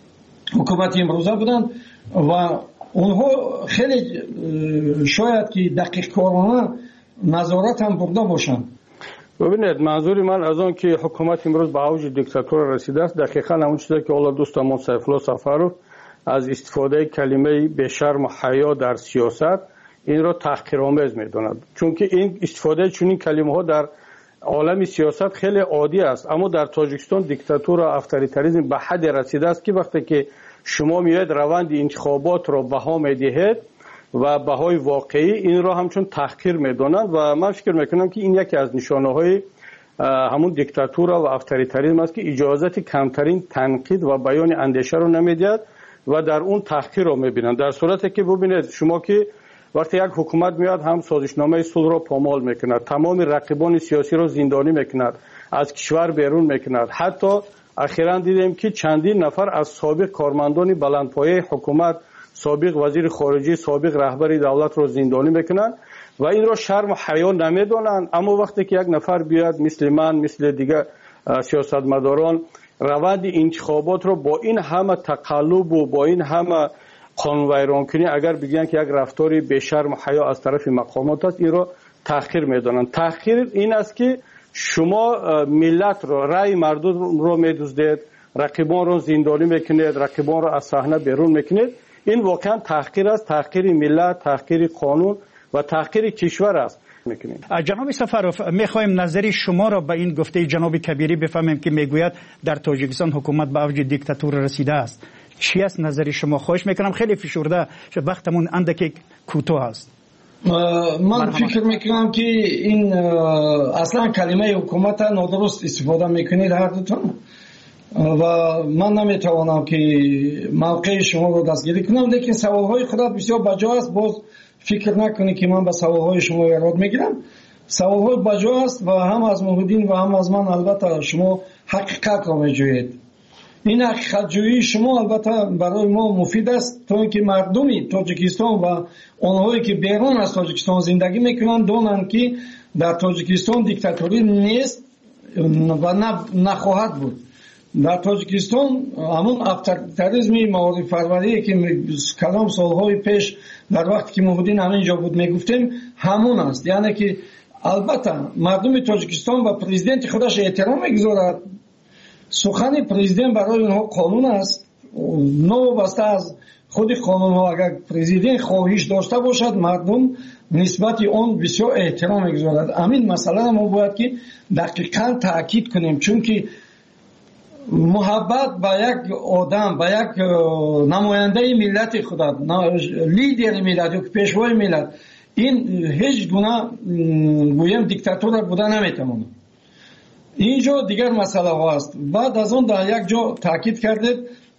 حکومت امروزه بودن و اونها خیلی شاید که دقیق کارانه نظارت هم برده باشن. ببینید، منظور من از آن که حکومت امروز به اوج دیکتاتور رسیده است دقیقاً همون چیزی که حالا دوستمون سیف الله سفروف از استفاده کلمه به شرم و حیا در سیاست این را تحقیرآمیز می‌داند، چون که این استفاده چنین کلمه‌ها در عالم سیاست خیلی عادی است. اما در تاجیکستان دیکتاتور و اتوریتاریسم به حد رسیده است که وقتی که شما میاد روند انتخابات را بها میدهید و بهای واقعی این را همچون تحقیر میدانند و من فکر میکنم که این یکی از نشانه های همون دیکتاتور و اتوریتاریسم است که اجازت کمترین تنقید و بیان اندیشه رو نمیدهد و در اون تحقیر رو میبینند. در صورتی که ببینید شما که وقتی یک حکومت میاد هم سازشنامه صلح را پامال میکند، تمام رقیبان سیاسی را زندانی میکند، از کشور بیرون میکند، حتی اخیراً دیدیم که چندین نفر از سابق کارمندان بلندپایه حکومت، سابق وزیر خارجه، سابق رهبر دولت را زندانی میکنند و این را شرم و حیا نمیدانند. اما وقتی که یک نفر بیاد مثل من، مثل دیگر سیاستمداران روند انتخابات را با این همه تقلب و با این همه قانون ویران کنی اگر بگن که یک رفتاری به شرم و حیا از طرف مقامات است، این را تحقیر میدانند. تحقیر این است که شما ملت را، رای مردم را میدزدید، رقیبان را زندانی میکنید، رقیبان را از صحنه بیرون میکنید. این واقعا تحقیر است، تحقیر ملت، تحقیر قانون و تحقیر کشور است. میکنید. جناب سفروف، میخوایم نظری شما را به این گفته جناب کبیری بفهمیم که میگوید در تاجیکستان حکومت به اوج دیکتاتور رسیده است. چی است نظری شما؟ خواهش میکنم خیلی فشرده شد، وقتمون اندکی کوتاه است. من فکر میکنم که این اصلا کلمه حکومت نادرست استفاده میکنید هر دوتون و من نمیتوانم که موقع شما رو دستگیری کنم، لیکن سوالهای خدا بسیار بجا است. باز فکر نکنید که من به سوالهای شما ایراد میگیرم. سوالهای بجا است و هم از محیدین و هم از من البته شما حقیقت را میجویید. این حقیقت جویی شما البته برای ما مفید است تا اینکه مردمی تاجیکستان و آنهایی که بیرون از تاجیکستان زندگی میکنند دانند که در تاجیکستان دیکتاتوری نیست و نخواهد بود. در تاجیکستان همون افراطیسم معارف‌پروری که کلام سالهای پیش در وقتی که موحدین همینجا بود میگفتیم همون است. یعنی که البته مردم تاجیکستان و پرزیدنت خودش احترام میگذارد. سخن پرزیدنت برای اونها قانون است. نوبسته از خود قانون ها اگر پرزیدنت خواهش داشته باشد مردم نسبت آن بسیار احترام میگذارد. همین مسئله ما باید که دقیقاً تاکید کنیم، چون که محبت به یک آدم، به یک نماینده ملت خدا، لیدر ملت یا پیشوای ملت، این هیچ گونه گویم دیکتاتور بوده نمیتونه. اینجا دیگر مسئله ها است. بعد از اون در یک جا تاکید کرده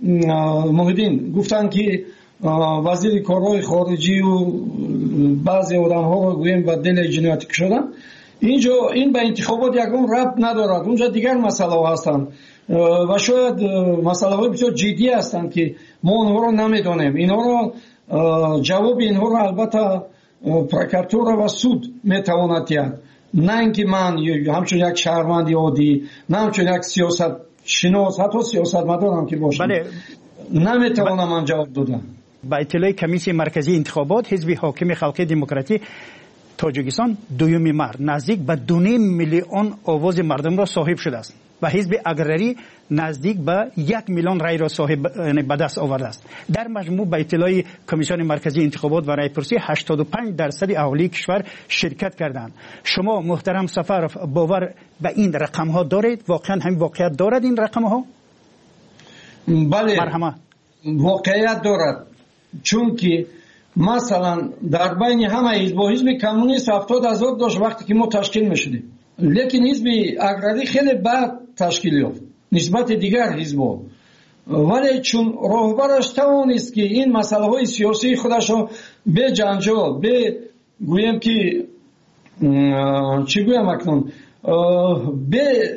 موحدین گفتن که وزیر کارهای خارجی و بعضی آدم ها رو گویم به دل جنایتی کشیدن. اینجا این به انتخابات یکم ربط ندارد. اونجا دیگر مسئله ها هستند و شاید مسئله های بسیار جدی هستند که ما اونها رو نمیدانیم. اینها رو جواب اینها رو البته پروکراتور و سود میتواند دهد، نه اینکه من همچون یک شهروند عادی، نه همچون یک سیاست شناس، حتی سیاست مدارم که باشم، بله. نمیتوانم من جواب دادم. با اطلاع کمیسیون مرکزی انتخابات حزب حاکم خلق دموکراتی تاجیکستان دوم مرد نزدیک به دو میلیون آواز مردم را صاحب شده است و حزب اگرری نزدیک به یک میلیون رای را صاحب به دست آورده است. در مجموع به اطلاع کمیسیون مرکزی انتخابات و رایپرسی هشتاد و پنج درصد اهالی کشور شرکت کردند. شما محترم سفرов باور به این رقم ها دارید؟ واقعا همین واقعیت دارد این رقم ها؟ بله، مرحمت واقعیت دارد. چون که مثلا در بین همه حزب و حزب کمونیست هفتاد هزار داشت وقتی که ما تشکیل میشدیم، لیکن حزب اگرری خیلی بعد تشکیل یافت نسبت دیگر حزب‌ها. ولی چون راهبرش توانست که این مسئله های سیاسی خودش رو به جنجال، به گویم که چی گویم اکنون، به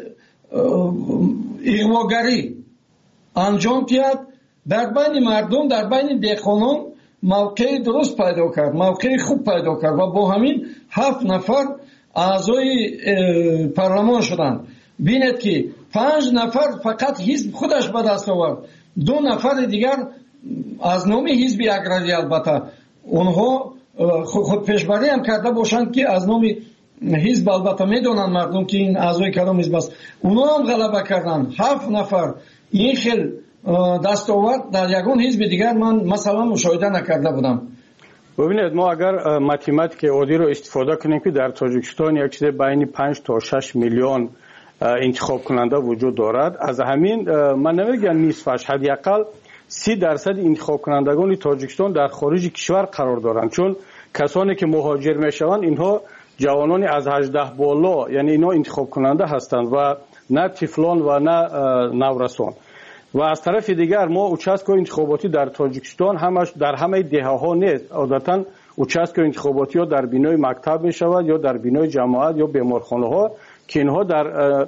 اغواگری انجام دهد، در بین مردم، در بین دهقانان موقع درست پیدا کرد، موقع خوب پیدا کرد و با همین هفت نفر اعضای پارلمان شدند. بینید که پنج نفر فقط حزب خودش به دست آورد، دو نفر دیگر از نام حزب اگرری، البته اونها خود پیشبری هم کرده باشند که از نام حزب، البته میدونن مردم که این اعضای کدام حزب است، اونها هم غلبه کردند. هفت نفر این خیل دستاورد در یگان حزب دیگر من مثلا مشاهده نکرده بودم. ببینید ما اگر ماتماتیک عادی رو استفاده کنیم که در تاجیکستان یک چیز بین پنج تا شش میلیون انتخاب کننده وجود دارد، از همین من نمیگم نصفش، حداقل سی درصد انتخاب کنندگان تاجیکستان در خارج کشور قرار دارند. چون کسانی که مهاجر میشوند اینها جوانانی از هجده بالا، یعنی اینا انتخاب کننده هستند و نه طفلان و نه نورسان. و از طرف دیگر ما اوچاسکای انتخاباتی در تاجیکستان همش در همه دهه ها نیست. عادتا اوچاسکای انتخاباتی ها در بینای مکتب می شود یا در بینای جماعت یا بیمارخانه ها که اینها در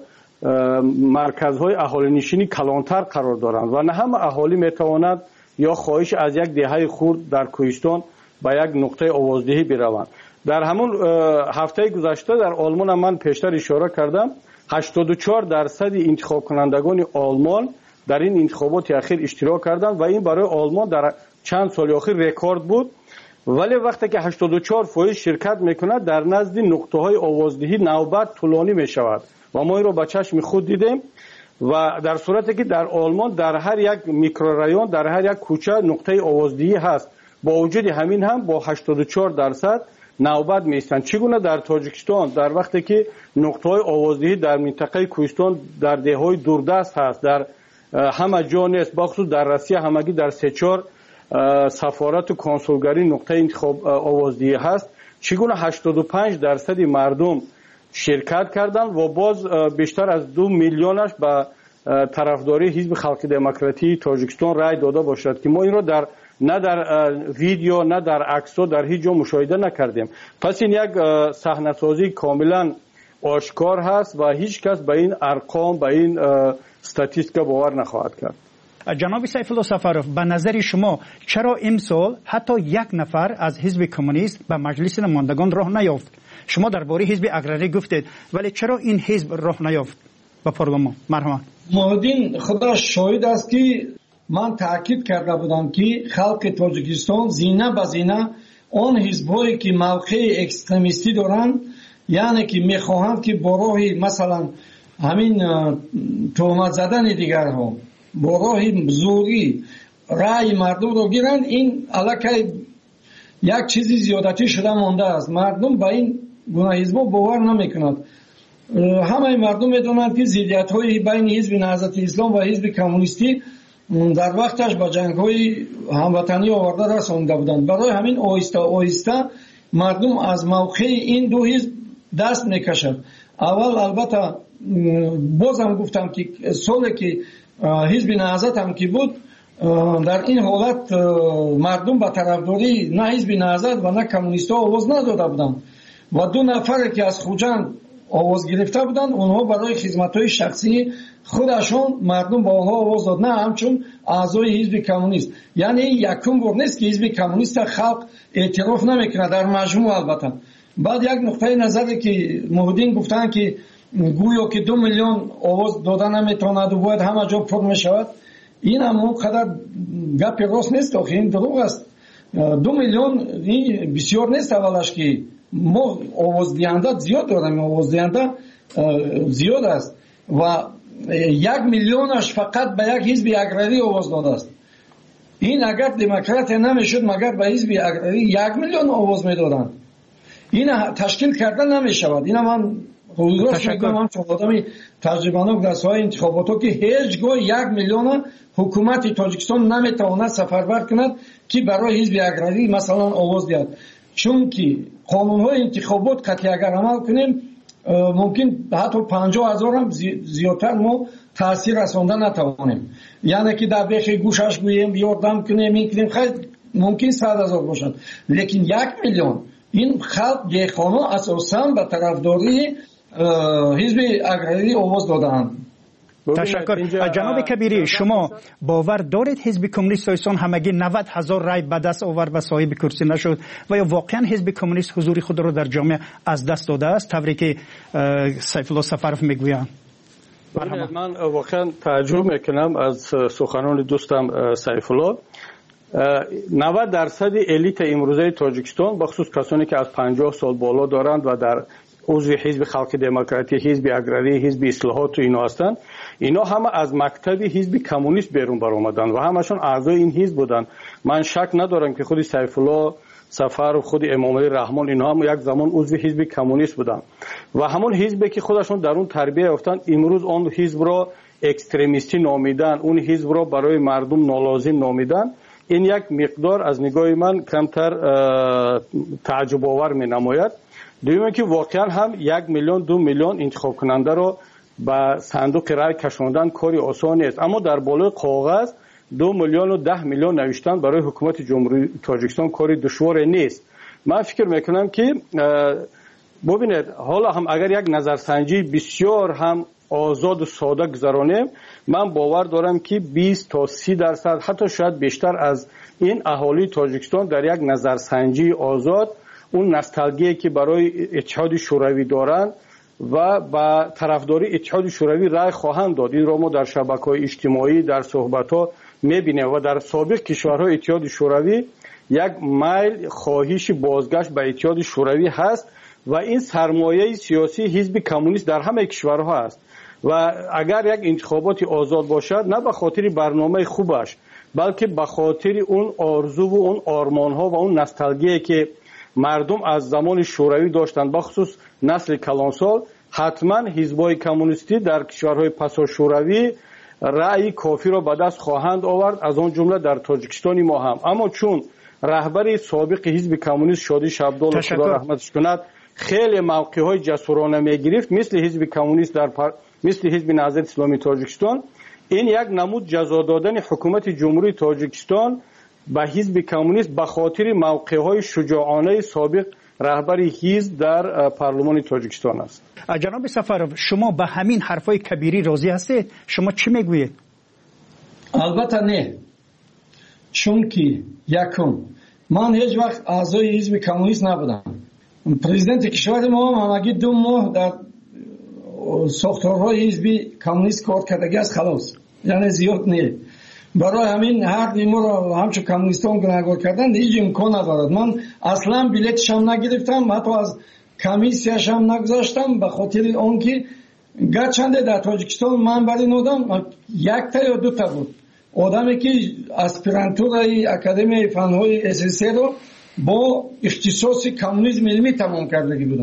مرکزهای اهالی نشینی کلانتر قرار دارند و نه همه اهالی می تواند یا خواهش از یک دهه خرد در کوهستان به یک نقطه آوازدهی بروند. در همون هفته گذشته در آلمان من پیشتر اشاره کردم هشتاد و چهار درصد انتخاب کنندگان آلمان در این انتخابات اخیر اشتراک کردند و این برای آلمان در چند سال اخیر رکورد بود. ولی وقتی که هشتاد و چهار درصد شرکت میکند در نزد نقطه های آوازدهی نوبت طولانی میشود و ما این رو با چشم خود دیدیم. و در صورتی که در آلمان در هر یک میکرورایون، در هر یک کوچه نقطه آوازدهی هست، با وجود همین هم با هشتاد و چهار درصد نوبت میستند. چگونه در تاجیکستان در وقتی که نقطه های آوازدهی در منطقه کوهستان در دههای دوردست هست، در همه جا نیست، بخصوص در روسیه همگی در سه چهار سفارت و کنسولگری نقطه انتخاب آوازدهی هست، چگونه هشتاد و پنج درصد مردم شرکت کردند و باز بیشتر از دو میلیونش به طرفداری حزب خلق دموکراتی تاجیکستان رای داده باشد که ما این را در نه در ویدیو نه در عکس در هیچ جا مشاهده نکردیم. پس این یک صحنه‌سازی کاملا آشکار هست و هیچ کس به این ارقام، به این استاتیستیکا باور نخواهد کرد. جناب سیف الله سفرов، به نظر شما چرا امسال حتی یک نفر از حزب کمونیست به مجلس نمایندگان راه نیافت؟ شما درباره حزب اگرری گفتید، ولی چرا این حزب راه نیافت؟ به پارلمان. مرحبا. محدین خدا شاهد است که من تاکید کرده بودم که خلق تاجیکستان زینه به زینه آن حزب‌هایی که موقع اکستریمیستی دارند، یعنی که میخواهند که با راه مثلا همین تهمت زدن دیگرها با راه زوری رأی مردم رو گیرند، این الکی یک چیزی زیادتی شده مانده است. مردم با این گونه حزب‌ها باور نمیکنند. همه مردم میدونند که ضدیت‌های بین حزب نهضت اسلام و حزب کمونیستی در وقتش با جنگ‌های هموطنی آورده رسانده بودند. برای همین آهسته آهسته مردم از موقع این دو حزب دست میکشد. اول البته بازم گفتم که سالی که حزب نهضت هم که بود، در این حالت مردم به طرفداری نه حزب نهضت و نه کمونیست‌ها آواز نداده بودند و دو نفر که از خوجند آواز گرفته بودند، اونها برای خدمت‌های شخصی خودشون مردم با آنها آواز داد، نه همچون اعضای حزب کمونیست. یعنی یکم بار نیست که حزب کمونیست خلق اعتراف نمیکنه در مجموع. البته بعد یک نقطه نظری که محدین گفتن که گویا که دو میلیون آواز دادن نمیتواند و باید همه جا پر میشود، این هم اونقدر گپ راست نیست، آخه این دروغ است. دو میلیون این بسیار نیست. اولش که ما آواز دهنده زیاد داریم، آواز دهنده زیاد است و یک میلیونش فقط به یک حزب اگراری آواز داده است. این اگر دموکرات نمیشد مگر به حزب اگراری یک میلیون آواز میدادند. این تشکیل کردن نمیشود. این من روزگار میگم چون آدمی تجربه‌ناک در ساحه انتخابات که هیچگاه یک میلیون حکومت تاجیکستان نمیتواند سفربر کند که برای حزب اگراری مثلا آواز دهد، چون که قانون‌های انتخابات قطعی اگر عمل کنیم ممکن حتی پنجاه هزار هم زیادتر ما تاثیر رساندن نتوانیم. یعنی که در بیخ گوشش گوییم یاردم کنیم این کنیم خیلی ممکن صد هزار باشد، لیکن یک میلیون این خلق دیخانه اساساً به طرفداری حزب اگراری آواز دادند. تشکر. جناب کبیری، شما باور دارید حزب کمونیست تاجیکستان همگی نود هزار رای به دست آورد و صاحب کرسی نشد و یا واقعا حزب کمونیست حضور خود را در جامعه از دست داده است طوری که سیف الله سفرف میگوید؟ من واقعا تعجب میکنم از سخنان دوستم سیف الله. نود درصد الیت امروزه تاجیکستان بخصوص کسانی که از پنجاه سال بالا دارند و در عضو حزب خلق دموکراتی، حزب اگراری، حزب اصلاحات و اینا هستند، اینا همه از مکتب حزب کمونیست بیرون بر آمدند و همشون اعضای این حزب بودند. من شک ندارم که خود سیف الله سفر و خود امام علی رحمان اینا هم یک زمان عضو حزب کمونیست بودند و همون حزبی که خودشون در اون تربیت یافتند امروز اون حزب را اکستریمیستی نامیدن، اون حزب را برای مردم نالازم نامیدن. این یک مقدار از نگاه من کمتر تعجب آور می نماید. دویمه که واقعا هم یک میلیون دو میلیون انتخاب کننده را به صندوق رای کشاندن کاری آسانی است، اما در بالای کاغذ دو میلیون و ده میلیون نوشتن برای حکومت جمهوری تاجیکستان کاری دشوار نیست. من فکر میکنم که ببینید حالا هم اگر یک نظرسنجی بسیار هم آزاد و ساده گذرانیم، من باور دارم که بیست تا سی درصد حتی شاید بیشتر از این اهالی تاجیکستان در یک نظرسنجی آزاد اون نوستالژی که برای اتحاد شوروی دارند و با طرفداری اتحاد شوروی رای خواهند داد. این را ما در شبکه‌های اجتماعی در صحبت‌ها می‌بینیم و در سابق کشورهای اتحاد شوروی یک میل خواهش بازگشت به اتحاد شوروی هست و این سرمایه سیاسی حزب کمونیست در همه کشورها است و اگر یک انتخابات آزاد باشد نه به خاطر برنامه خوبش بلکه به خاطر اون آرزو و اون آرمان‌ها و اون نوستالژی که مردم از زمان شوروی داشتند، بخصوص نسل کلانسال، حتما حزب‌های کمونیستی در کشورهای پسا شوروی رأی کافی را به دست خواهند آورد، از آن جمله در تاجیکستان ما هم. اما چون رهبر سابق حزب کمونیست شادی شبدال خدا رحمتش کند خیلی موقع‌های جسورانه می‌گرفت مثل حزب کمونیست در پر... مثل حزب نهضت اسلامی تاجیکستان، این یک نمود جزا دادن حکومت جمهوری تاجیکستان به حزب کمونیست به خاطر موقع‌های شجاعانه سابق رهبر حزب در پارلمان تاجیکستان است. جناب سفرов شما به همین حرفای کبیری راضی هستید؟ شما چی میگویید؟ البته نه، چون که یکم من هیچ وقت اعضای حزب کمونیست نبودم. پرزیدنت کشور ما هم همگی دو ماه در ساختارهای حزبی کمونیست کار کردگی است خلاص، یعنی زیاد نیست. برای همین هر نیمو رو همچون کمونیستان گناهکار کردن هیچ امکان ندارد. من اصلا بلیتش هم نگرفتم، حتی از کمیسیاش هم نگذاشتم، به خاطر آنکه گرچنده در تاجیکستان من برای نودم یک تا یا دو تا بود آدمی که اسپیرانتورای اکادمی فنهای اس اس رو با اختصاص کمونیسم علمی تمام کردگی بودم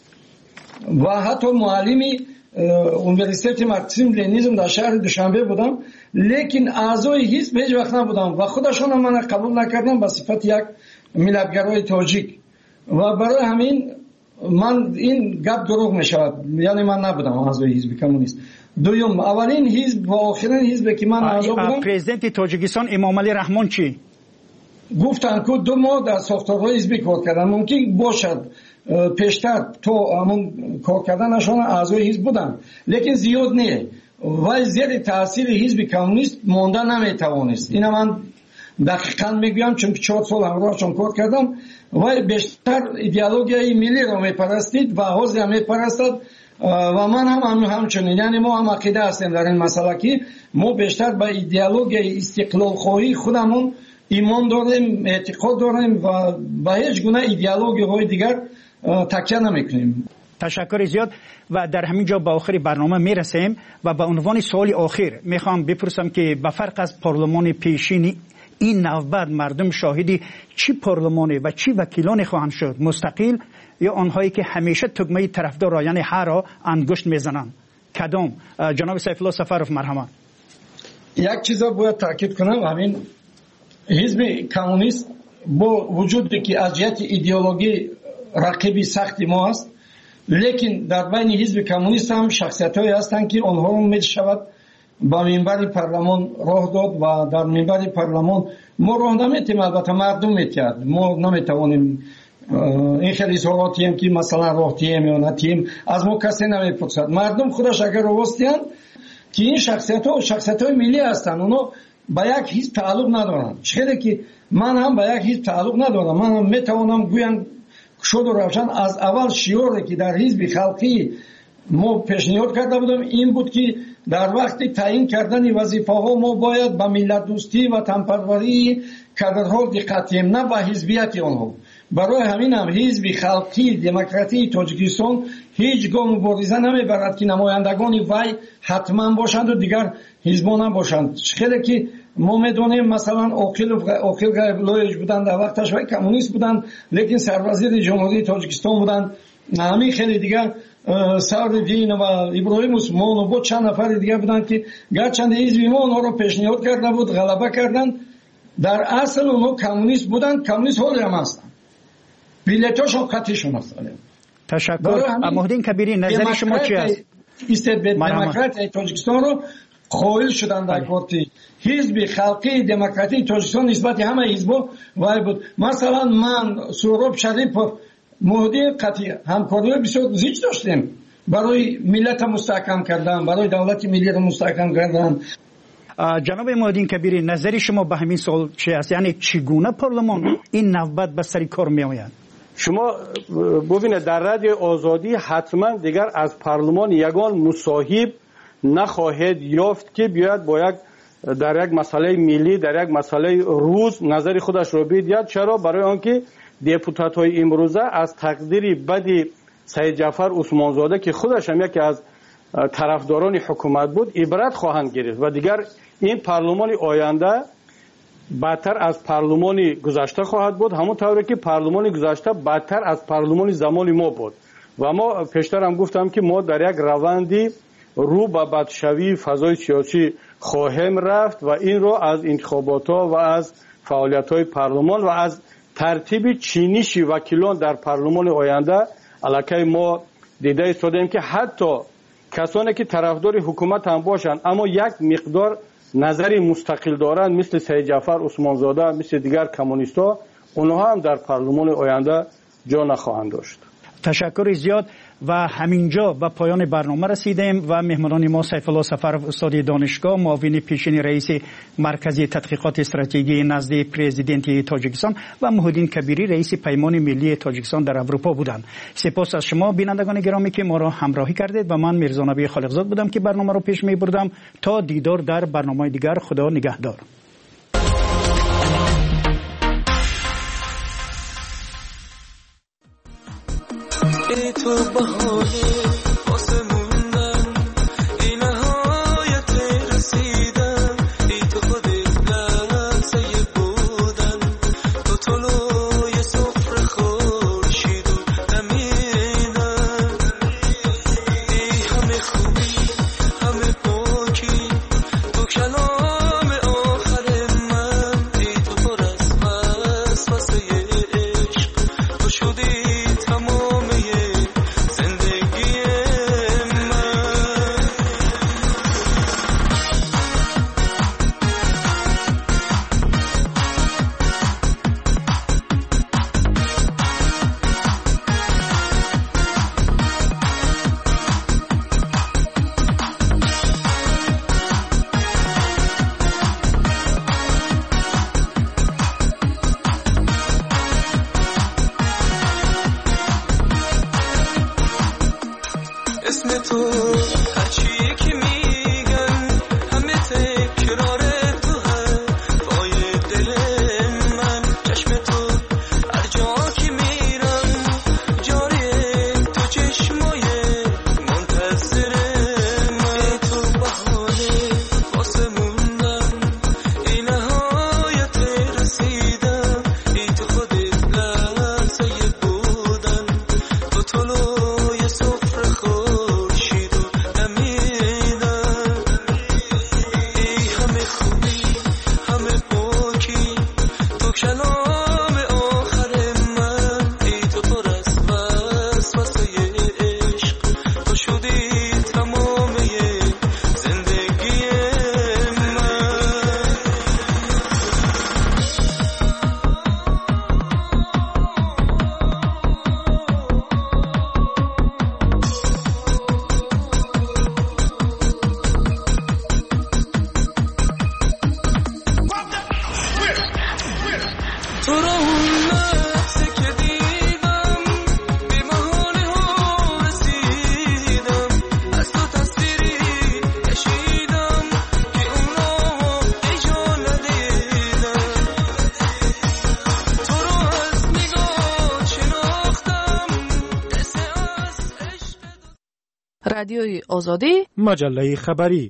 و حتی معلمی اونیورسیته مارکسیسم لنینیسم در شهر دوشنبه بودم، لیکن اعضای حزب هیچ وقت نبودم و خودشون هم من قبول نکردم به صفت یک ملتگرای تاجیک و برای همین من این گپ دروغ می شود، یعنی من نبودم اعضای حزب کمونیست. دوم، اولین حزب و آخرین حزب که من اعضا بودم پرزیدنت تاجیکستان امام علی رحمان چی گفتن که دو ماه در ساختارهای حزبی کار کردن، ممکن باشد پیشتر تو همون کار کردنشان اعضای حزب بودن لیکن زیاد نیست و زیر تاثیر حزب کمونیست مانده نمیتوانست. اینا من دقیقاً میگویم چون چهار سال همراهشون کار کردم و بیشتر ایدئولوژی ملی رو میپرستید و حزب هم میپرستد و من هم, هم همچنین، یعنی ما هم عقیده هستیم در این مسئله که ما بیشتر به ایدئولوژی استقلال خواهی خودمون ایمان داریم، اعتقاد داریم و به هیچ گونه ایدئولوژی های دیگر تکیه نمیکنیم. تشکر زیاد و در همین جا به آخر برنامه میرسیم و به عنوان سوال آخر میخوام بپرسم که به فرق از پارلمان پیشین این نوبت مردم شاهدی چی پارلمانی و چی وکیلانی خواهند شد، مستقل یا آنهایی که همیشه تگمه طرفدار را یعنی هر را انگشت میزنند؟ کدام؟ جناب سیف الله سفرов مرحمت. یک چیز باید تاکید کنم، همین حزب کمونیست با وجودی که از جهت ایدئولوژی رقیبی سختی ما است، لیکن در بین حزب کمونیست هم شخصیت‌هایی هستند که آنها رو میشود با منبر پارلمان راه داد و در منبر پارلمان ما راه نمیتیم، البته مردم میتید، ما نمیتوانیم این خیلی اظهاراتی هم که مثلا راه تیم یا نتیم از ما کسی نمیپرسد. مردم خودش اگر راستیان که این شخصیت ها شخصیت های ملی هستند، اونا با یک حزب تعلق ندارند. چه که من هم با یک حزب تعلق ندارم، من هم میتوانم گویم شد و روشن از اول شعاری که در حزب خلقی ما پیشنهاد کرده بودم این بود که در وقت تعیین کردن وظیفه ها ما باید به ملت دوستی و تنپروری کادرها دقت کنیم، نه به حزبیت آنها. برای همین هم حزب خلقی دموکراتی تاجیکستان هیچ گاه مبارزه نمیبرد که نمایندگان وی حتما باشند و دیگر حزبان هم باشند. خیلی که ما میدونیم مثلا عاقل عاقل غیبلویج بودن در وقتش و کمونیست بودن لیکن سروزیر جمهوری تاجیکستان بودن، همین خیلی دیگر سعدالدین و ابراهیم عثمان و بود چند نفر دیگر بودن که گرچند حزب ما اونها رو پیشنهاد کرده بود غلبه کردن، در اصل اونها کمونیست بودن، کمونیست حالی هم هستن، بلیتاشون قطعیشون هستن. تشکر. محمدین کبیری نظر شما چی است؟ استد دموکرات تاجیکستان رو قائل شدن در کارتی حزب خلقی دموکراتی تاجیکستان نسبت همه حزبا وای بود. مثلا من سهراب شریفов مهدی قطعی همکاری بسیار زیاد داشتیم برای ملت مستحکم کردن، برای دولت ملی رو مستحکم کردن. جناب محمدین کبیری نظر شما به همین سوال چی است؟ یعنی چگونه پارلمان این نوبت به سر کار می آید؟ شما ببینید در رادیو آزادی حتما دیگر از پارلمان یگان مصاحب نخواهد یافت که بیاید با یک در یک مسئله ملی در یک مسئله روز نظر خودش رو بگوید. چرا؟ برای آنکه دپوتات های امروزه از تقدیر بدی سید جعفر عثمانزاده که خودش هم یکی از طرفداران حکومت بود عبرت خواهند گرفت و دیگر این پارلمان آینده بدتر از پارلمان گذشته خواهد بود، همون طوری که پارلمان گذشته بدتر از پارلمان زمان ما بود. و ما پیشتر هم گفتم که ما در یک روندی رو به بدشوی فضای سیاسی خواهیم رفت و این رو از انتخابات ها و از فعالیت های پارلمان و از ترتیب چینیش وکیلان در پارلمان آینده علاقه ما دیده ایستادیم که حتی کسانی که طرفدار حکومت هم باشند اما یک مقدار نظری مستقل دارند مثل سید جعفر عثمانزاده مثل دیگر کمونیست ها، اونها هم در پارلمان آینده جا نخواهند داشت. تشکر زیاد و همینجا به پایان برنامه رسیدیم و مهمانان ما سیف الله سفرов استاد دانشگاه معاون پیشین رئیس مرکز تحقیقات استراتژی نزد پرزیدنت تاجیکستان و محمدین کبیری رئیس پیمان ملی تاجیکستان در اروپا بودند. سپاس از شما بینندگان گرامی که ما را همراهی کردید و من میرزا نبی خالقزاد بودم که برنامه را پیش می بردم. تا دیدار در برنامه دیگر، خدا نگهدار. ای تو بهانه واسه موندن این نهایت رسیدن ای تو خودت لحظه بودن تو طلوع صفر خورشید و دمیدن ای همه خوبی همه پاکی تو کلام آخر من ای تو پر از وسوسه عشق تو شدی تمام اسم تو هرچی که میگن همه تکرار تو هوای دل من چشم تو هر جا که میرم جاری تو چشمای منتظر من تو بهانه واسه موندن ای نهایت رسیدن ای تو خودت لحظه بودن تو طلوع صفر خود کلام آخر من ای تو پر از وسوسه عشق تو شدی تمام زندگی من تو رو اون لحظه که دیدم به بهانه ها رسیدم از تو تصویری کشیدم که اونا ای جا ندیدم تو رو از نگاه شناختم قصه از عشق رادیوی آزادی مجله خبری.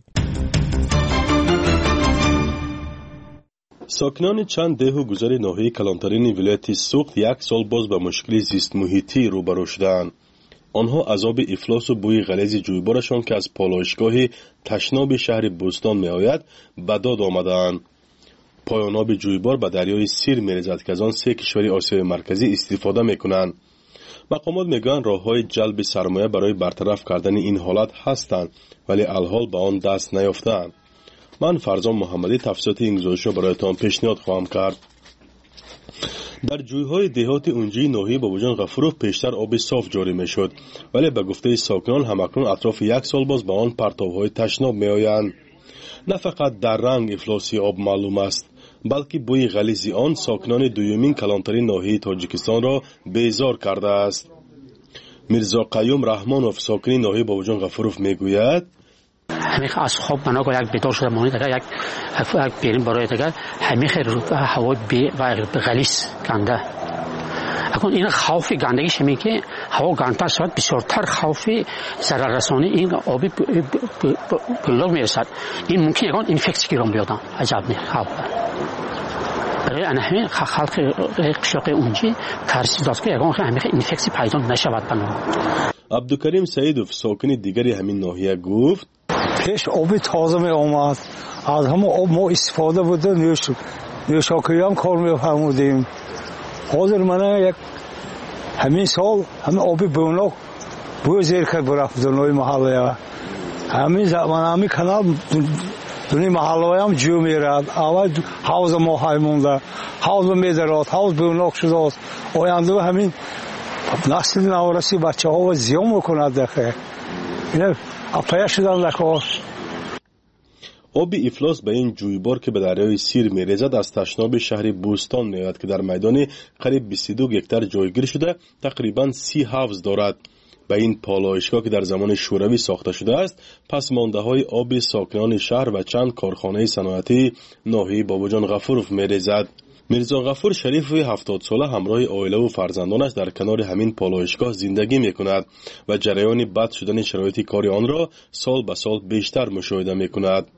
ساکنان چند ده و گذر ناحیه کلانترین ولایت سوخت یک سال باز به مشکل زیست محیطی روبرو شدند. آنها عذاب افلاس و بوی غلیظ جویبارشان که از پالایشگاه تشناب شهر بوستان می آید به داد آمدند. پایاناب جویبار به دریای سیر می ریزد که از آن سه کشور آسیای مرکزی استفاده می کنند. مقامات میگویند راههای جلب سرمایه برای برطرف کردن این حالت هستند ولی الحال به آن دست نیافتند. من فرزان محمدی تفصیلات این گزارش را برایتان پیشنهاد خواهم کرد. در جویهای دهات اونجی ناحیه بابوجان غفوروف پیشتر آب صاف جاری میشد ولی به گفته ساکنان همکنون اطراف یک سال باز به آن پرتاب‌های تشناب میآیند. نه فقط در رنگ افلاسی آب معلوم است بلکه بوی غلیظ آن ساکنان دومین کلانترین ناحیه تاجیکستان را بیزار کرده است. میرزا قیوم رحمانوف ساکن ناحیه بابوجان غفوروف میگوید همیشه از خواب بنا که یک بیدار شده مانی دیگر یک یک بیرین برای دیگر همیشه هوا بی و غلیظ گنده اکنون این خوف گندگی شمی که هوا گندتر شود بسیارتر خوف ضرر رسانی این آبی بلور میرسد این ممکن اون اینفکسی گیرم بیادم عجب نه خوف برای همین خلق قشق اونجی ترسید داشت که اون همیشه اینفکسی پیدا نشود بنا. عبدالکریم سعیدوف ساکن دیگری همین ناحیه گفت پیش آب تازه می آمد از همون آب ما استفاده بوده نوش نوشاکری هم کار می فرمودیم. حاضر من یک همین سال همین آب بوناک بوی زیر کرد برفت دنوی محله همین زمان همین کانال دنوی محله هم جو می رد اول حوض ما های مونده حوض می دراد حوض بوناک شده است آینده همین نسل نورسی بچه ها و زیان میکند دخه اینا اپایا شدن در کار. آب افلاس به این جویبار که به دریای سیر میریزد از تشناب شهر بوستان میآید که در میدان قریب بیست و دو هکتار جایگیر شده تقریبا سی حوض دارد. به این پالایشگاه که در زمان شوروی ساخته شده است پس مانده های آب ساکنان شهر و چند کارخانه صنعتی ناحیه باباجان غفورов میریزد. میرزا غفور شریف هفتاد ساله همراه عائله و فرزندانش در کنار همین پالایشگاه زندگی میکند و جریان بد شدن شرایط کار آن را سال به سال بیشتر مشاهده میکند.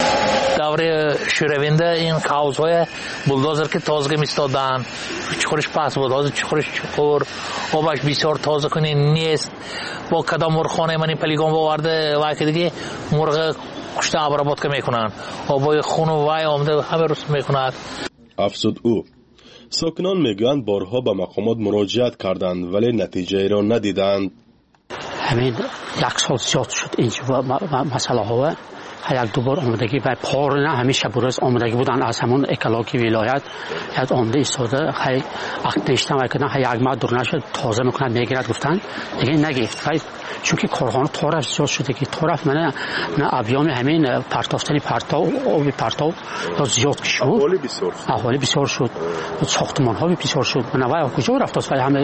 دور شوروینده این حوض‌های بولدوزر که تازگی میستادن چخورش پس بود حاضر چخورش چخور آبش بسیار تازه کنی نیست با کدام مرخانه منی پلیگان باورده و که دیگه مرغ کشته عبرابات که میکنن آبای خون و وای آمده همه روز میکند. افزود او ساکنان میگویند بارها به مقامات مراجعت کردند ولی نتیجه را ندیدند. همین یک سال زیاد شد اینجا مسئله ها یک دوبار آمدگی و پار نه همیشه بروز آمدگی بودن از همون اکلاکی ولایت یک آمده ایستاده خیلی وقت نشتن و کردن خیلی یک ماه دور نشد تازه میکنند میگیرد گفتن دیگه نگیفت خیلی چون که کارخانه طرف زیاد شده که طرف من ابیام همین پرتافتنی پرتاو آبی پرتاو زیاد شد احوالی بسیار شد احوالی بسیار شد ساختمان ها بسیار شد من وای کجا رفت است همه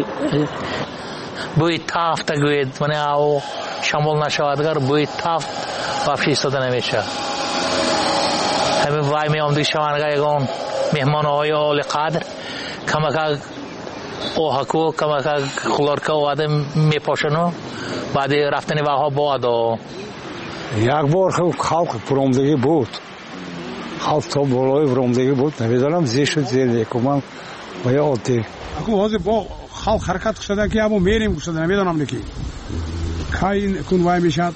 بوی تافت گوید من او شامل نشودگر بوی تافت واپس ایستاده نمیشه. همین وای می آمده شوانگاه یگان مهمان های آل قدر کمک اوهکو کمک خلارکا و آدم میپاشنو بعد رفتن واها بادا یک بار خلق پرومدگی بود خلق تا بالای پرومدگی بود نمیدانم زی شد زیر نیکومم و یا عادی حاضر با خلق حرکت شده که ابو میریم گوشده نمیدانم نکی کاین کن وای میشد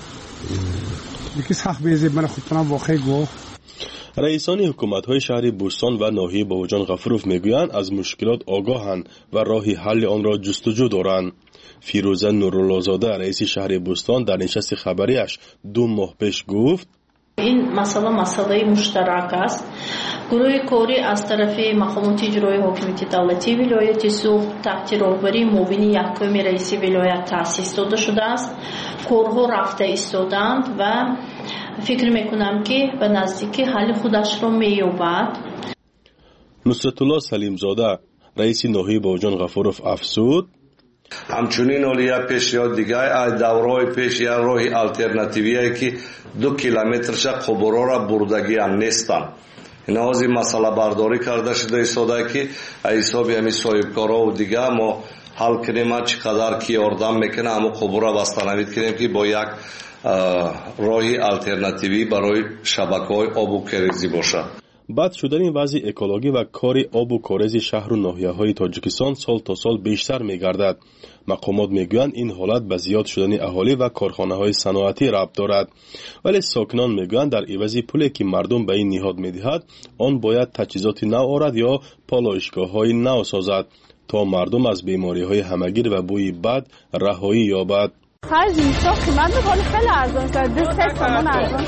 یکی سخت بیزید من خود کنم واقعی گو. رئیسان حکومت‌های شهر بوستان و ناحیه باباجان غفورov میگویند از مشکلات آگاهند و راه حل آن را جستجو دارند. فیروزه نورالله‌زاده رئیس شهر بوستان در نشست خبریش دو ماه پیش گفت این مسئله مسئله مشترک است. گروه کاری از طرف مقامات اجرایی حاکمیت دولتی ولایت سوخت تحت راهبری معاون یکم رئیس ولایت تأسیس داده شده است. کارها رفته ایستادند و فکر میکنم که به نزدیکی حل خودش را مییابد. نصرت الله سلیم زاده رئیس ناحیه باباجان غفورov افزود همچنین اولیا پیش یا دیگه دورای پیش یا راهی الटरनेटिव्ی که دو کیلومترش قبورا را بردگی هم نیستن. این از این مسئله برداری کرده شده ایستاده که حساب همین صاحبکارا و دیگه ما حل کنیم چقدر کی یاردم میکنه اما قبورا بستنوید کنیم که با یک راهی الटरनेटिव्ی برای شبکه‌های آب و کریزی باشه. بد شدن وضع اکولوژی و کار آب و کاریز شهر و ناحیه‌های تاجیکستان سال تا سال بیشتر می‌گردد. مقامات میگویند این حالت به زیاد شدن اهالی و کارخانه‌های صنعتی ربط دارد. ولی ساکنان میگویند در عوض پولی که مردم به این نهاد می‌دهد، آن باید تجهیزات نو آورد یا پالایشگاه‌های نو سازد تا مردم از بیماری‌های همگیر و بوی بد رهایی یابد. خرج اینجا قیمت بالا خیلی ارزان شد. دو سه تومن ارزان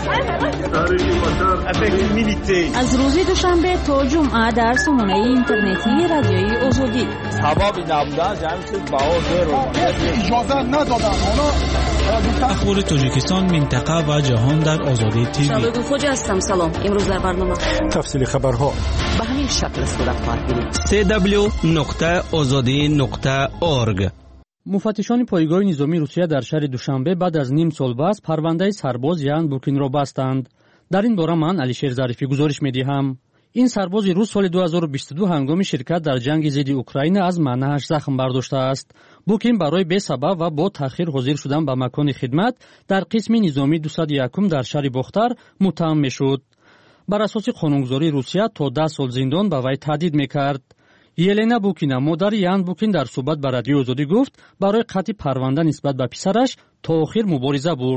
شد. از روز دوشنبه تا جمعه در سامانه اینترنتی رادیوی آزادی. سبب نبودن جمع چیز بهار رو اجازه ندادن. اخبار تاجیکستان منطقه و جهان در آزادی تیوی. شباب فوج هستم. سلام. امروز در برنامه تفصیل خبرها به همین شکل صورت خواهد گرفت. سی دبلیو نقطه آزادی نقطه اورگ. مفتشان پایگاه نظامی روسیه در شهر دوشنبه بعد از نیم سال بس پرونده سرباز یان بورکین را بستند. در این باره من علیشیر ظریفی گزارش می‌دهم. این سرباز روس سال دو هزار و بیست و دو هنگام شرکت در جنگ ضد اوکراین از منه‌اش زخم برداشته است. بورکین برای بی سبب و با تأخیر حاضر شدن به مکان خدمت در قسم نظامی دویست و یک در شهر باختر متهم می‌شد. بر اساس قانونگذاری روسیه تا ده سال زندان به وی تهدید می‌کرد. یلنا بوکینا مادر یان بوکین در صحبت با رادیو آزادی گفت برای قطع پرونده نسبت به پسرش تا آخر مبارزه برد.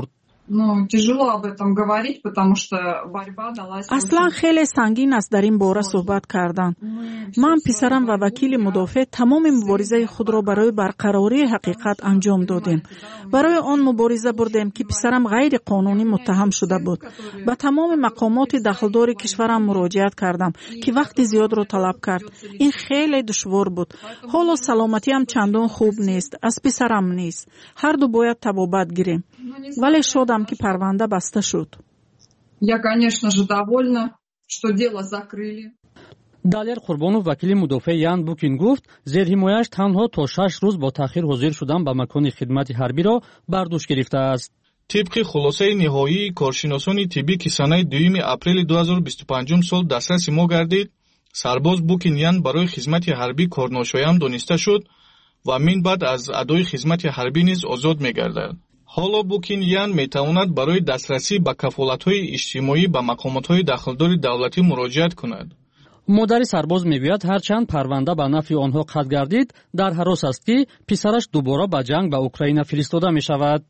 аслан хеле сангин аст дар ин бора суҳбат кардан. ман писарам ва вакили мудофеъ тамоми муборизаи худро барои барқарории ҳақиқат анҷом додем. барои он мубориза бурдем ки писарам ғайриқонунӣ муттаҳам шуда буд. ба тамоми мақомоти дахлдори кишварам муроҷиат кардам ки вақти зиёдро талаб кард. ин хеле душвор буд. ҳоло саломатиам чандон хуб нест, аз писарам низ. ҳарду бояд табобат гирем. вале шодам ки парванда баста шуд. Я, конечно же, довольна, что дело закрыли. далер қурбонов вакили мудофеъ ян букин гуфт зерҳимояш танҳо то шаш рӯз бо таъхир ҳозир шудан ба макони хидмати ҳарбиро бар дӯш гирифтааст. тибқи хулосаи ниҳоии коршиносони тиббӣ ки санаи дуюми апрели ду ҳазору бисту панҷум сол дастраси мо гардид, сарбоз букин ян барои хизмати ҳарбӣ корношоям дониста шуд ва мин баъд аз адои хизмати ҳарбӣ низ озод мегардад. ҳоло букин ян метавонад барои дастрасӣ ба кафолатҳои иҷтимоӣ ба мақомотҳои дахлдори давлатӣ муроҷиат кунад. модари сарбоз мегӯяд ҳарчанд парванда ба нафъи онҳо қатъ гардид, дар ҳарос аст ки писараш дубора ба ҷанг ба Украина фиристода мешавад.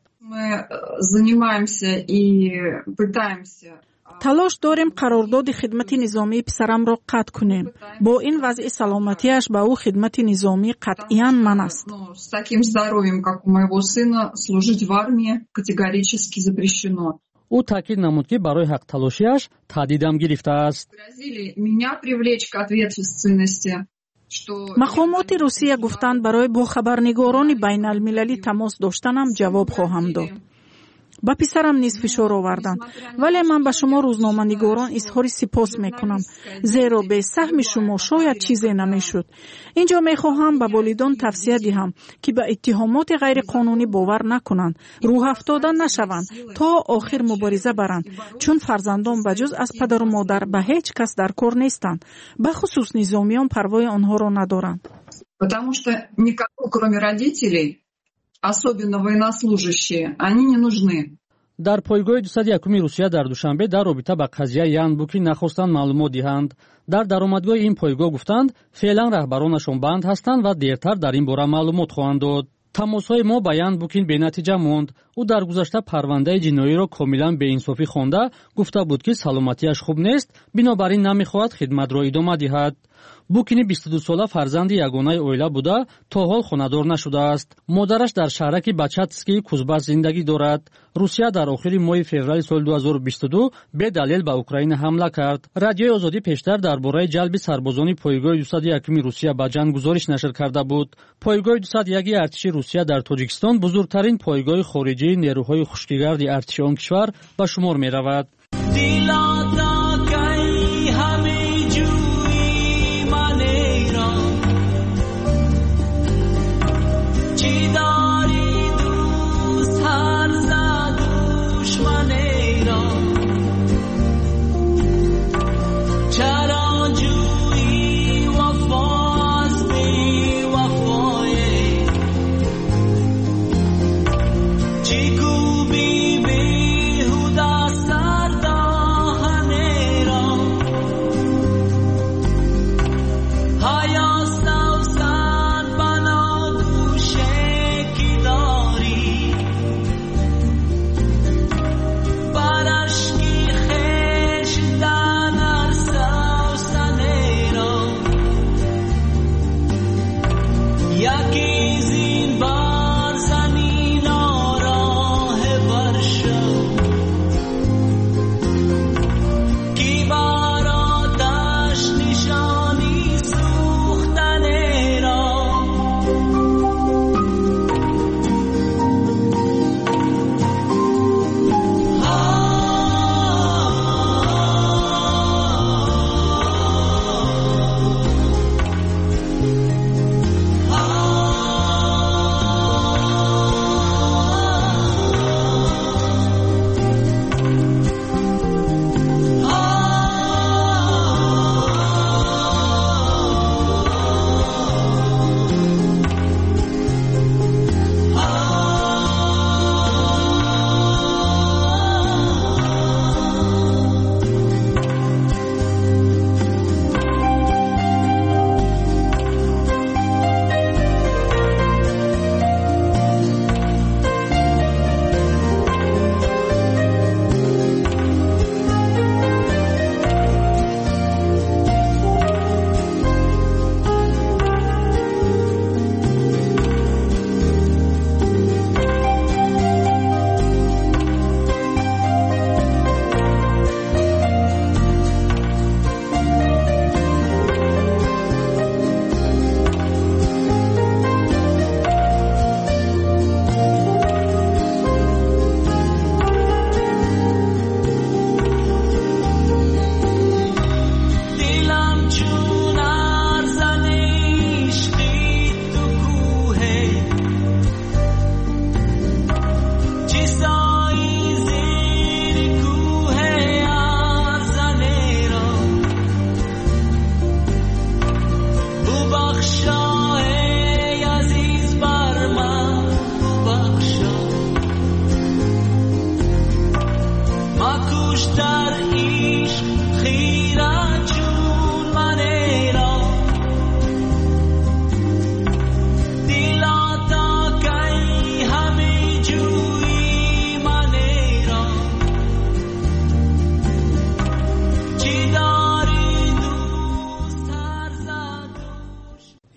талош дорем қарордоди хидмати низомии писарамро қатъ кунем. бо ин вазъи саломатиаш ба ӯ хидмати низомӣ қатъиян ман аст. С таким здоровьем, как у моего сына, служить в армии категорически запрещено. ӯ таъкид намуд ки барои ҳақталошиаш таҳдидам гирифтааст. Грозили меня привлечь к ответственности. мақомоти Русия гуфтанд барои бо хабарнигорони байналмилалӣ тамос доштанам ҷавоб хоҳам дод. ба писарам низ фишор оварданд. вале ман ба шумо рӯзноманигорон изҳори сипос мекунам, зеро бе саҳми шумо шояд чизе намешуд. инҷо мехоҳам ба волидон тавсия диҳам ки ба иттиҳомоти ғайриқонунӣ бовар накунанд, рӯҳафтода нашаванд, то охир мубориза баранд, чун фарзандон ба ҷуз аз падару модар ба ҳеҷ кас дар кор нестанд, ба хусус низомиён парвои онҳоро надоранд. Потому что никому, кроме родителей, особенно военнослужащие, они не нужны. дар пойгоҳи дусад якуми Русия дар душанбе дар робита ба қазия ян букин нахостанд маълумот диҳанд. дар даромадгоҳи ин пойгоҳ гуфтанд феълан раҳбаронашон банд ҳастанд ва дертар дар ин бора маълумот хоҳанд дод. тамосҳои мо ба ян букин бенатиҷа монд. ӯ дар гузашта парвандаи ҷиноиро комилан беинсофӣ хонда гуфта буд ки саломатиаш хуб нест, бинобар ин намехоҳад хидматро идома диҳад. букини бисту ду сола фарзанди ягонаи оила буда то ҳол хонадор нашудааст. модараш дар шаҳраки Бачатскии Кузбасс зиндагӣ дорад. Русия дар охири моҳи феврали соли ду ҳазору бисту ду бедалел ба Украина ҳамла кард. Радиои Озодӣ пештар дар бораи ҷалби сарбозони пойгоҳи дусад якуми Русия ба ҷанг гузориш нашр карда буд. пойгоҳи дусад яки артиши Русия дар Тоҷикистон бузургтарин пойгоҳи хориҷии нерӯҳои хушкигарди артиши он кишвар ба шумор меравад.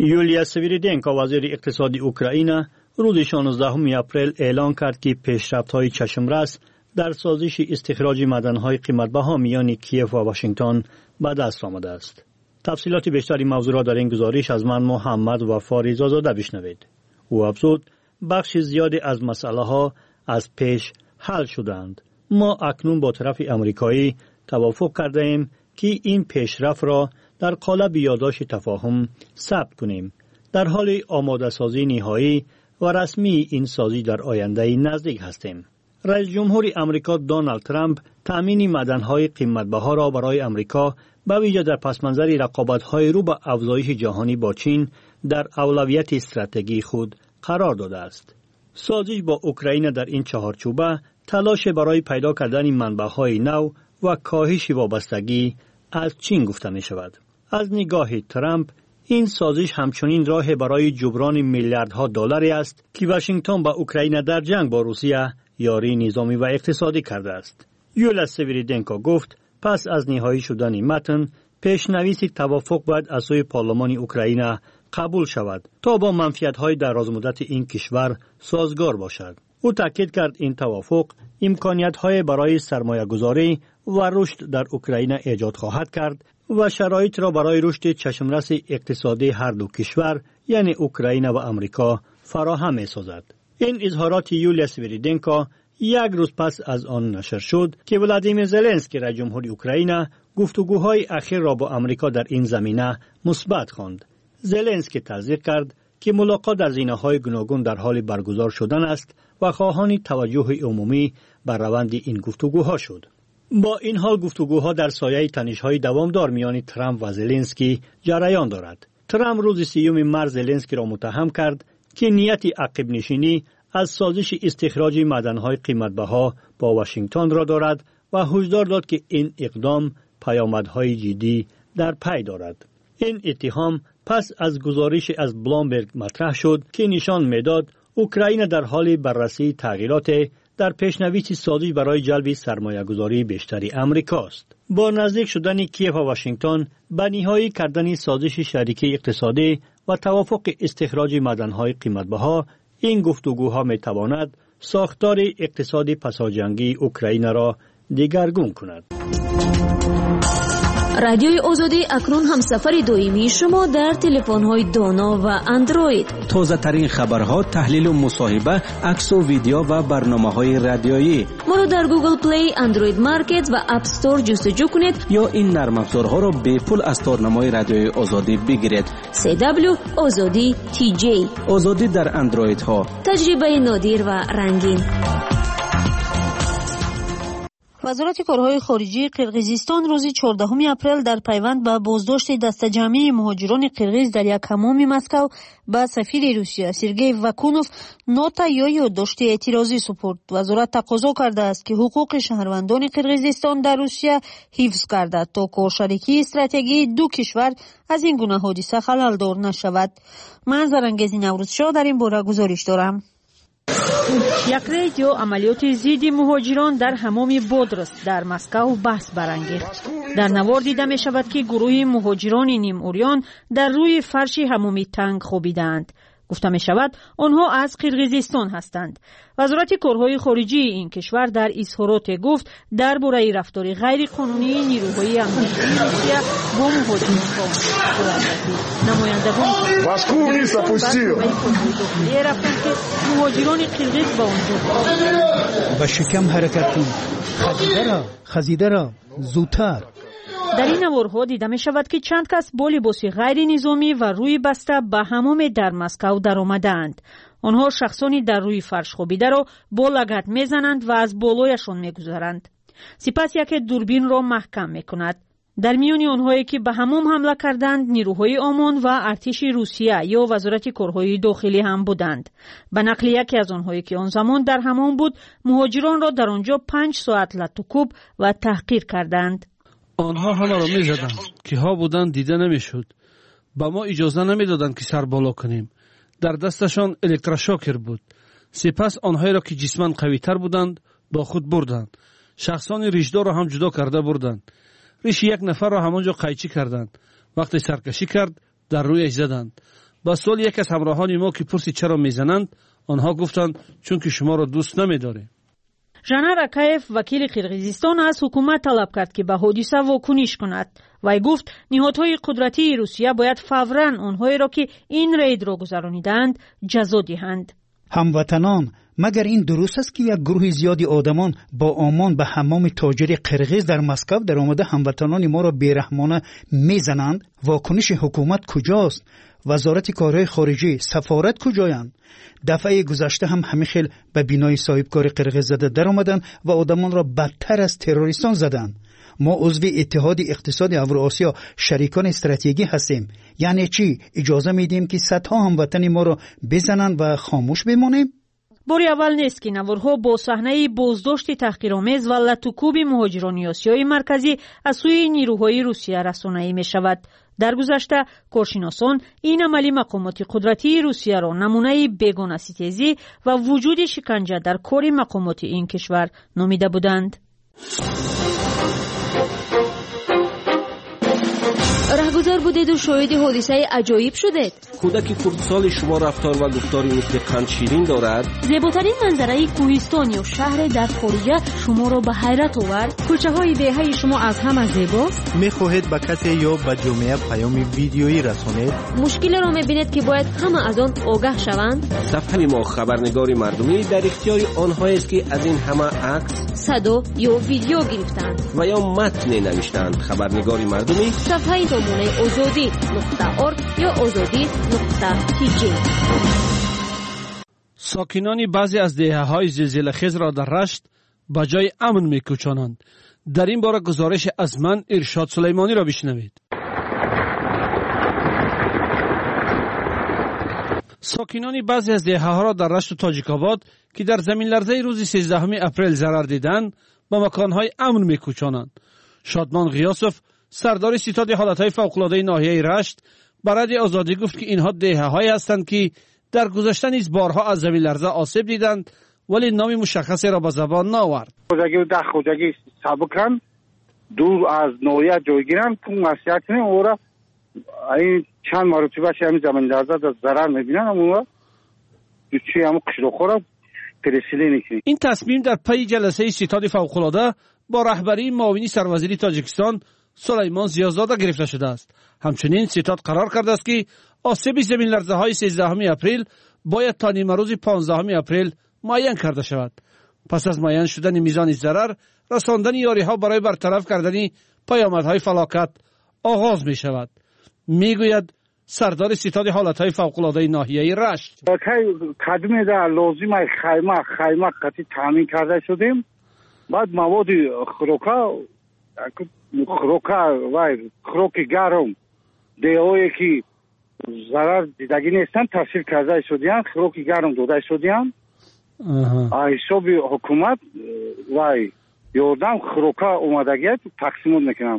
یولیا سویریدنکا وزیر اقتصادی اوکراین روز شانزدهم اپریل اعلان کرد که پیشرفت‌های چشمرس در سازش استخراج معدن‌های قیمت‌بها میان کیف و واشنگتن به دست آمده است. تفصیلات بیشتری موضوع را در این گزارش از من محمد وفاری زاده بشنوید. او افزود بخش زیادی از مسئله‌ها از پیش حل شدند. ما اکنون با طرف امریکایی توافق کرده ایم که این پیشرفت را در قالب یادداشت تفاهم ثبت کنیم. در حال آماده سازی نهایی و رسمی این سازی در آینده نزدیک هستیم. رئیس جمهور امریکا دونالد ترامپ تامین معدن‌های قیمت‌بها را برای امریکا به ویژه در پس‌منظر رقابت‌های رو به افزایش جهانی با چین در اولویت استراتژی خود قرار داده است. سازش با اوکراین در این چهارچوبه تلاش برای پیدا کردن منبع‌های نو و کاهش وابستگی از چین گفته می شود. از نگاه ترامپ این سازش همچنین راه برای جبران میلیاردها دلاری است که واشنگتن با اوکراین در جنگ با روسیه یاری نظامی و اقتصادی کرده است. یولیا سویریدنکا گفت پس از نهایی شدن متن پیشنویس توافق باید از سوی پارلمان اوکراین قبول شود تا با منفعت‌های درازمدت این کشور سازگار باشد. او تاکید کرد این توافق امکانیت‌های برای سرمایه‌گذاری و رشد در اوکراین ایجاد خواهد کرد و شرایط را برای رشد چشمرس اقتصادی هر دو کشور یعنی اوکراین و امریکا فراهم می‌سازد. این اظهارات یولیا سویریدنکا یک روز پس از آن نشر شد که ولادیمیر زلنسکی رئیس جمهور اوکراین گفتگوهای اخیر را با امریکا در این زمینه مثبت خواند. زلنسکی تصدیق کرد که ملاقات در زمینه‌های گوناگون در حال برگزار شدن است و خواهان توجه عمومی بر روند این گفتگوها شد. با این حال گفتگوها در سایه تنش‌های دوامدار میان ترامپ و زلنسکی جریان دارد. ترامپ روز سیوم مارس زلنسکی را متهم کرد که نیت عقب نشینی از سازش استخراج معدن‌های قیمت‌بها با واشنگتن را دارد و هشدار داد که این اقدام پیامدهای جدی در پی دارد. این اتهام پس از گزارش از بلومبرگ مطرح شد که نشان می‌داد اوکراین در حال بررسی تغییرات در پیشنویس سازش برای جلب سرمایه‌گذاری بیشتری امریکاست. با نزدیک شدن کیف و واشنگتن به نهایی کردن سازش شریکی اقتصادی و توافق استخراج معدن‌های قیمت‌بها، این گفتگوها می‌تواند ساختار اقتصادی پساجنگی اوکراین را دگرگون کند. رادیوی آزادی اکنون همسفر دائمی شما در تلفن‌های دانا و اندروید. تازه ترین خبرها، تحلیل و مصاحبه، عکس و ویدیو و برنامه‌های رادیویی. ما را در گوگل پلی، اندروید مارکت و اپ استور جستجو کنید یا این نرم افزارها را به پول از تارنمای رادیوی آزادی بگیرید. سی دبلیو آزادی تی جی. آزادی در اندروید ها. تجربه نادر و رنگین. وزارت کارهای خارجی قرقیزستان روز چهاردهم اپریل در پیوند به بازداشت دسته‌جمعی مهاجران قرقیز در یک حمام مسکو به سفیر روسیه سرگئی واکونوف نوتا یا یادداشت اعتراضی سپرد. وزارت تقاضا کرده است که حقوق شهروندان قرقیزستان در روسیه حفظ گردد تا کارشریکی استراتژی دو کشور از این گونه حادثه خلل‌دار نشود. من زرنگیز نوروزشاه در این باره گزارش دارم. یک رادیو عملیات ضد مهاجران در حمام بودرس در مسکو بحث برانگیخت. در نوار دیده می شود که گروه مهاجران نیم اوریان در روی فرش حمامی تنگ خوابیدند. گفته می شود آنها از قرقیزستان هستند. وزارت کارهای خارجی این کشور در اظهارات گفت درباره رفتار غیر قانونی نیروهای امنیتی روسیه با مهاجران نمایندگان رفتند که مهاجران قرقیز با آنجا با شکم حرکت کن، خزیده را خزیده را زودتر. در این نوارها دیده می شود که چند کس با لباس غیر نظامی و روی بسته به حمام در مسکو در آمدند. آنها شخصانی در روی فرش خوابیده را با لگد می زنند و از بالایشان می گذارند. سپس یک دوربین را محکم می کند. در میان آنهایی که به حمام حمله کردند نیروهای آمان و ارتش روسیه یا وزارت کارهای داخلی هم بودند. به نقل یکی از آنهایی که آن زمان در حمام بود، مهاجران را در آنجا پنج ساعت لطوکوب و تحقیر کردند. آنها همه را می زدند که ها بودند دیده نمی شد. با ما اجازه نمی دادند که سر بالا کنیم. در دستشان الکتروشوکر بود. سپس آنهایی را که جسماً قوی تر بودند با خود بردند. شخصان ریشدار را هم جدا کرده بردند. ریش یک نفر را همانجا قیچی کردند. وقتی سرکشی کرد در رویش زدند. با سوال یک از همراهان ما که پرسی چرا میزنند، آنها گفتند چون که شما را دوست نمی‌داریم. ژانار акаев وکیل قرقیزستان از حکومت طلب کرد که به حادثه واکنش کند. وی گفت نهادهای قدرتی روسیه باید فوراً آنهایی را که این رید را گذرانیدند جزا دهند. هموطنان، مگر این درست است که یک گروه زیادی آدمان با آمان به حمام تاجر قرقیز در مسکو در آمده هموطنان ما را بیرحمانه میزنند؟ واکنش حکومت کجاست؟ وزارت کارهای خارجه، سفارت کجایند؟ دفعه گذشته هم همین خیل به بینای صاحبکار قرقیز زده در آمدند و آدمان را بدتر از تروریستان زدند. ما عضو اتحاد اقتصادی اوراسیا شریکان استراتژیکی هستیم. یعنی چی؟ اجازه میدیم که صدها هموطن ما را بزنند و خاموش بمانیم؟ باری اول نیست که نوارها با صحنه بازداشت تحقیرآمیز و لطوکوب مهاجران آسیای مرکزی از سوی نیروهای روسیه رسانه‌ای می شود. در گذشته کارشناسان این عملی مقامات قدرتی روسیه را نمونه بیگانه ستیزی و وجود شکنجه در کار مقامات این کشور نامیده بودند. رهگذر بودید و شاهد حادثه عجایب شدید. کودک کردستان شما رفتار و گفتاری مثل قند شیرین دارد. زیباترین منظره کوهستان یا شهر در خارجه شما را به حیرت آورد. کوچه های دهه شما از همه زیباست. میخواهید به کسی یا به جامعه پیام ویدیویی رسانید؟ مشکل را میبینید که باید همه از آن آگاه شوند. صفحه ما خبرنگار مردمی در اختیار آنهایی است که از این همه عکس، صدا یا ویدیو گرفتند و یا متن نوشتند. خبرنگار مردمی صفحه تامونه آزادی نقطه ارگ یا آزادی نقطه تی جی. ساکنان بعضی از دهه‌های زلزله خیز را در رشت به جای امن می‌کوچانند. در این باره گزارش از من ارشاد سلیمانی را بشنوید. ساکنان بعضی از دهه‌ها را در رشت و تاجیک‌آباد که در زمین لرزه روز سیزدهم اپریل ضرر دیدند به مکان‌های امن می‌کوچانند. شادمان غیاسوف سردار ستاد حالتهای فوق‌العاده ناحیه رشت برای آزادی گفت که اینها دهه‌هایی هستند که در گذشته نیز بارها از زمین لرزه آسیب دیدند ولی نام مشخصی را به زبان نآورد. خودگی و ده خودگی سابقاً دور از ناحیه جایگیرند که مسئله کنیم او را این چند مرتبه همین زمین لرزه در ضرر می‌بینند اما چی هم قشرخو را پرسیلی نکنیم. این تصمیم در پی جلسه ستاد فوق‌العاده با رهبری معاونی سروزیری تاجیکستان سلیمان زیازاده گرفته شده است. همچنین ستاد قرار کرده است که آسیب زمین لرزه های سیزدهم اپریل باید تا نیمه روز پانزدهم اپریل معین کرده شود. پس از معین شدن میزان ضرر، رساندن یاری ها برای برطرف کردن پیامدهای فلاکت آغاز می شود. می گوید سردار ستاد حالتهای فوق‌العاده ناحیه رشت. قدمی در لازم خیمه خیمه قطعی تامین کرده شدیم. بعد مواد خوراکا خوراکا و خوراک گرم دیهایی که ضرر دیدگی نیستن تحصیل کرده شدیم، خوراک گرم داده شدیم. حساب حکومت و یاردم خوراکا اومدگی تقسیم میکنن.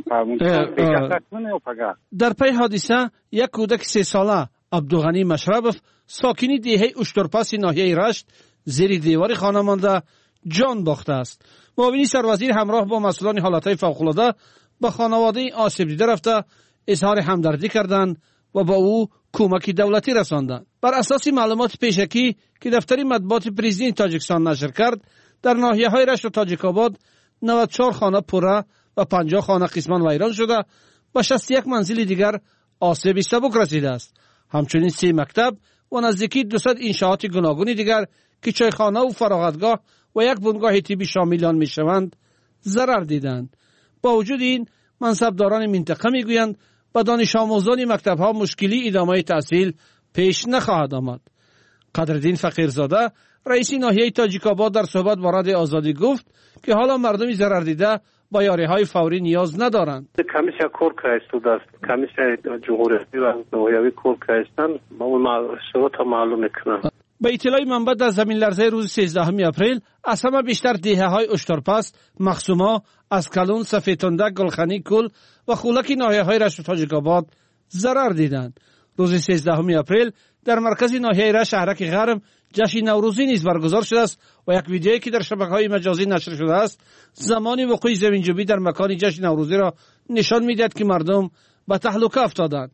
در پی حادثه یک کودک سه ساله عبدالغنی مشربف ساکنی دیهه اشترپاس ناحیه رشت زیر دیوار خانه مانده جان باخته است. معاونی سروزیر همراه با مسئولان حالتهای فوق‌العاده به خانواده آسیب دیده رفته اظهار همدردی کردند و با او کمک دولتی رساندند. بر اساس معلومات پیشکی که دفتر مطبوعات پرزیدنت تاجیکستان نشر کرد، در ناحیه‌های رشت و تاجیک‌آباد نود و چهار خانه پره و پنجاه خانه قسماً ویران شده و شصت و یک منزل دیگر آسیب سبک رسیده است. همچنین سه مکتب و نزدیکی دویست انشاءات گوناگون دیگر که چایخانه و فراغتگاه و یک بنگاه طبی شامل آن میشوند ضرر دیدند. با وجود این، منصبداران منطقه میگویند به دانش آموزان مکتب‌ها مشکلی ادامه تحصیل پیش نخواهد آمد. قدردین فقیرزاده رئیس ناحیه تاجیک‌آباد در صحبت با رادیو آزادی گفت که حالا مردم ضرر دیده با یاری‌های فوری نیاز ندارند. کمیسیا کور کردند است. کمیسیا جمهوری و ناحیوی کور کردند. ما اون شروط معلوم می‌کنم. به اطلاع منبع در زمین لرزه روز سیزدهم اپریل از همه بیشتر دهه‌های اشترپس، مخصوما، اسکلون، سفیدتنده، گلخانی کل و خولک ناحیه‌های رشت و تاجیک‌آباد ضرر دیدند. روز سیزدهم اپریل در مرکز ناحیه رشت شهرک غرم جشن نوروزی نیز برگزار شده است و یک ویدیویی که در شبکه‌های مجازی نشر شده است زمان وقوع زمینجویی در مکان جشن نوروزی را نشان می‌دهد که مردم به تهلکه افتادند.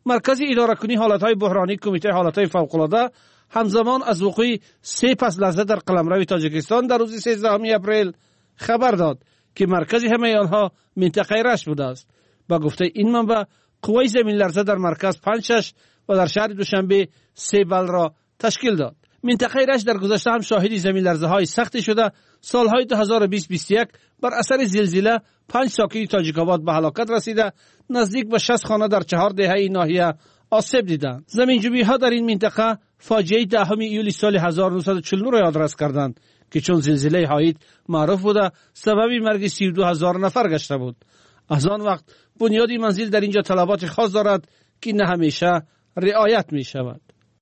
مرکز اداره کنی حالتهای بحرانی کمیته حالتهای فوق‌العاده همزمان از وقوع سه پس لرزه در قلمرو تاجیکستان در روز سیزدهم اپریل خبر داد که مرکز همه آنها منطقه رشت بوده است. با گفته این منبع قوه زمین لرزه در مرکز پنج شش و در شهر دوشنبه سه بل را تشکیل داد. منطقه رشت در گذشته هم شاهد زمین لرزه های سختی شده. سالهای دو هزار و بیست بیست و یک بر اثر زلزله پنج ساکن تاجیک‌آباد به هلاکت رسیده، نزدیک به شصت خانه در چهار دهه ناحیه آسیب دیدند. زمینجویی ها در این منطقه فاجعه دهم ایولی سال هزار و نهصد و چهل و نه را آدرس کردند که چون زلزله هایید معروف بوده سبب مرگ سی و دو هزار نفر گشته بود. از آن وقت بنیادی منزل در اینجا طلبات خاص دارد که نه همیشه رعایت می شود.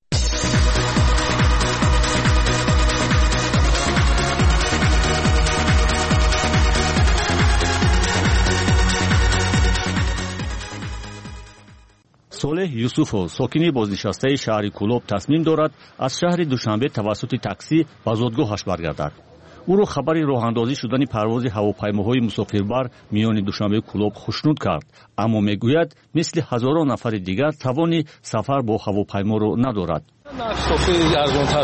صالح یوسوفو ساکنی بازنشسته شهر کولوب تصمیم دارد از شهر دوشنبه توسط تاکسی به زادگاهش برگردد. او را خبر راهاندازی شدن پرواز هواپیماهای مسافربر میان دوشنبه کولوب خوشنود کرد، اما میگوید مثل هزاران نفر دیگر توان سفر با هواپیما را ندارد. خیلی ارزان‌تر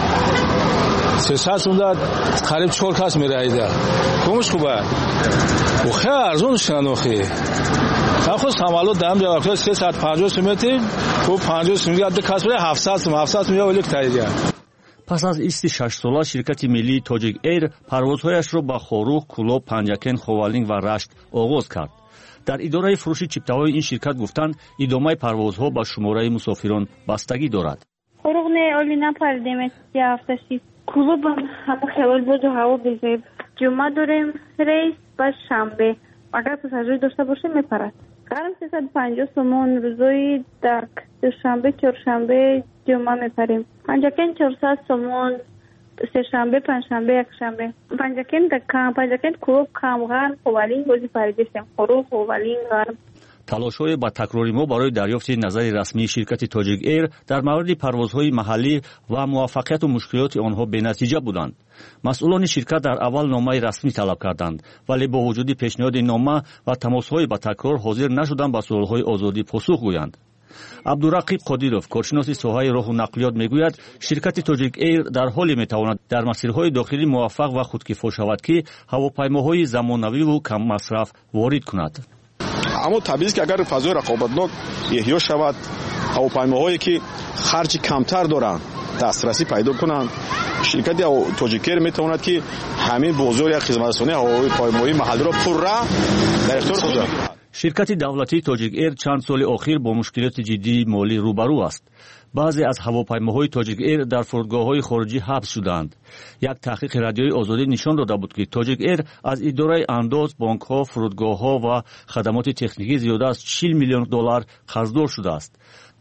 است. سیصد اونجا قریب چهار کس میرایده. کمش خوبه. و خیلی ارزان شناخی. خود سمالو دام جواب کرد سیصد و پنجاه متر و پنجاه متر ده کس بره هفتصد هفتصد میلیون ولی تایید. پس از ایست شش ساله شرکت ملی تاجیک ایر پروازهایش را به خاروخ، کولوب، پنجکن، خوالینگ و رشت آغاز کرد. در اداره فروش چیپته‌های این شرکت گفتند ادامه پروازها به شماره مسافران بستگی دارد. خاروخ نه اولی نپردیم یا هفته‌شی. کولوب هم خیال بود و هوا بزرگ. جمعه داریم ریس و شنبه. اگر پساژیر داشته باشه میپرد. قرم سیصد و پنجاه سومون روزای در دوشنبه، چهارشنبه، جمعه میپریم. پنجکن چهارصد سومون سه شنبه، پنجشنبه، یک شنبه. پنجکن دکان، پنجکن کولوب کامغان، خوالینگ بازی پریدیم. خروخ خوالینگ گرم. تلاش‌های با تکراری ما برای دریافت نظر رسمی شرکت تاجیک ایر در مورد پروازهای محلی و موفقیت و مشکلات آنها بی‌نتیجه بودند. مسئولان شرکت در اول نامه رسمی طلب کردند، ولی با وجود پیشنهاد نامه و تماس‌های با تکرار حاضر نشدند به سوال‌های آزادی پاسخ گویند. عبدالرقیب قادیروف کارشناس ساحه راه و نقلیات میگوید شرکت تاجیک ایر در حالی میتواند در مسیرهای داخلی موفق و خودکفا شود که هواپیماهای زمانوی و کم مصرف وارد کند. اما طبیعی است که اگر فضای رقابتناک احیا شود، هواپیماهایی که خرج کمتر دارند دسترسی پیدا کنند، شرکت تاجیک ایر میتواند که همین بازار یا خدمترسانی هواپیمایی محلی را پررا در اختیار خود بگیرد. شرکت دولتی تاجیک ایر چند سال اخیر با مشکلات جدی مالی روبرو است. بعضی از هواپیماهای تاجیک ایر در فرودگاه‌های خارجی حبس شدند. یک تحقیق رادیویی آزادی نشان داده بود که تاجیک ایر از اداره انداز، بانک‌ها، فرودگاه‌ها و خدمات تکنیکی زیاده از چهل میلیون دلار قرضدار شده است.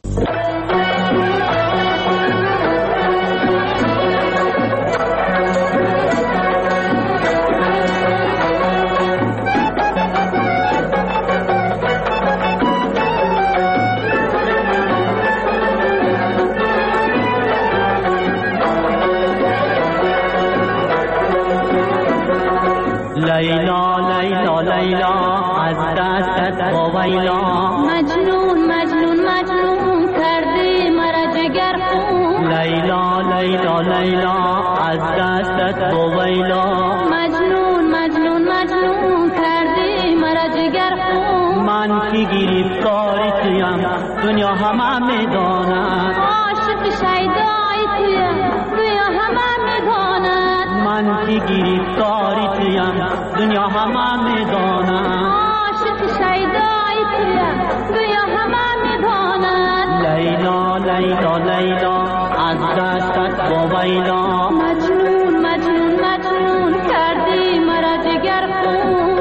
لیلا لیلا لیلا از دستت وایلا مجنون مجنون مجنون کردی مرا جگر خون لیلا لیلا لیلا از دستت وایلا مجنون مجنون مجنون کردی مرا جگر خون من کی گرفتاری تویم دنیا همه میداند عاشق شیدایی تویم دنیا همه میداند من کی گرفتاری تویم دنیا همه میداند عاشق شیدایی تویم دنیا همه میداند لیلا لیلا لیلا از دستت با ویلا مجنون مجنون مجنون کردی مرا جگر خون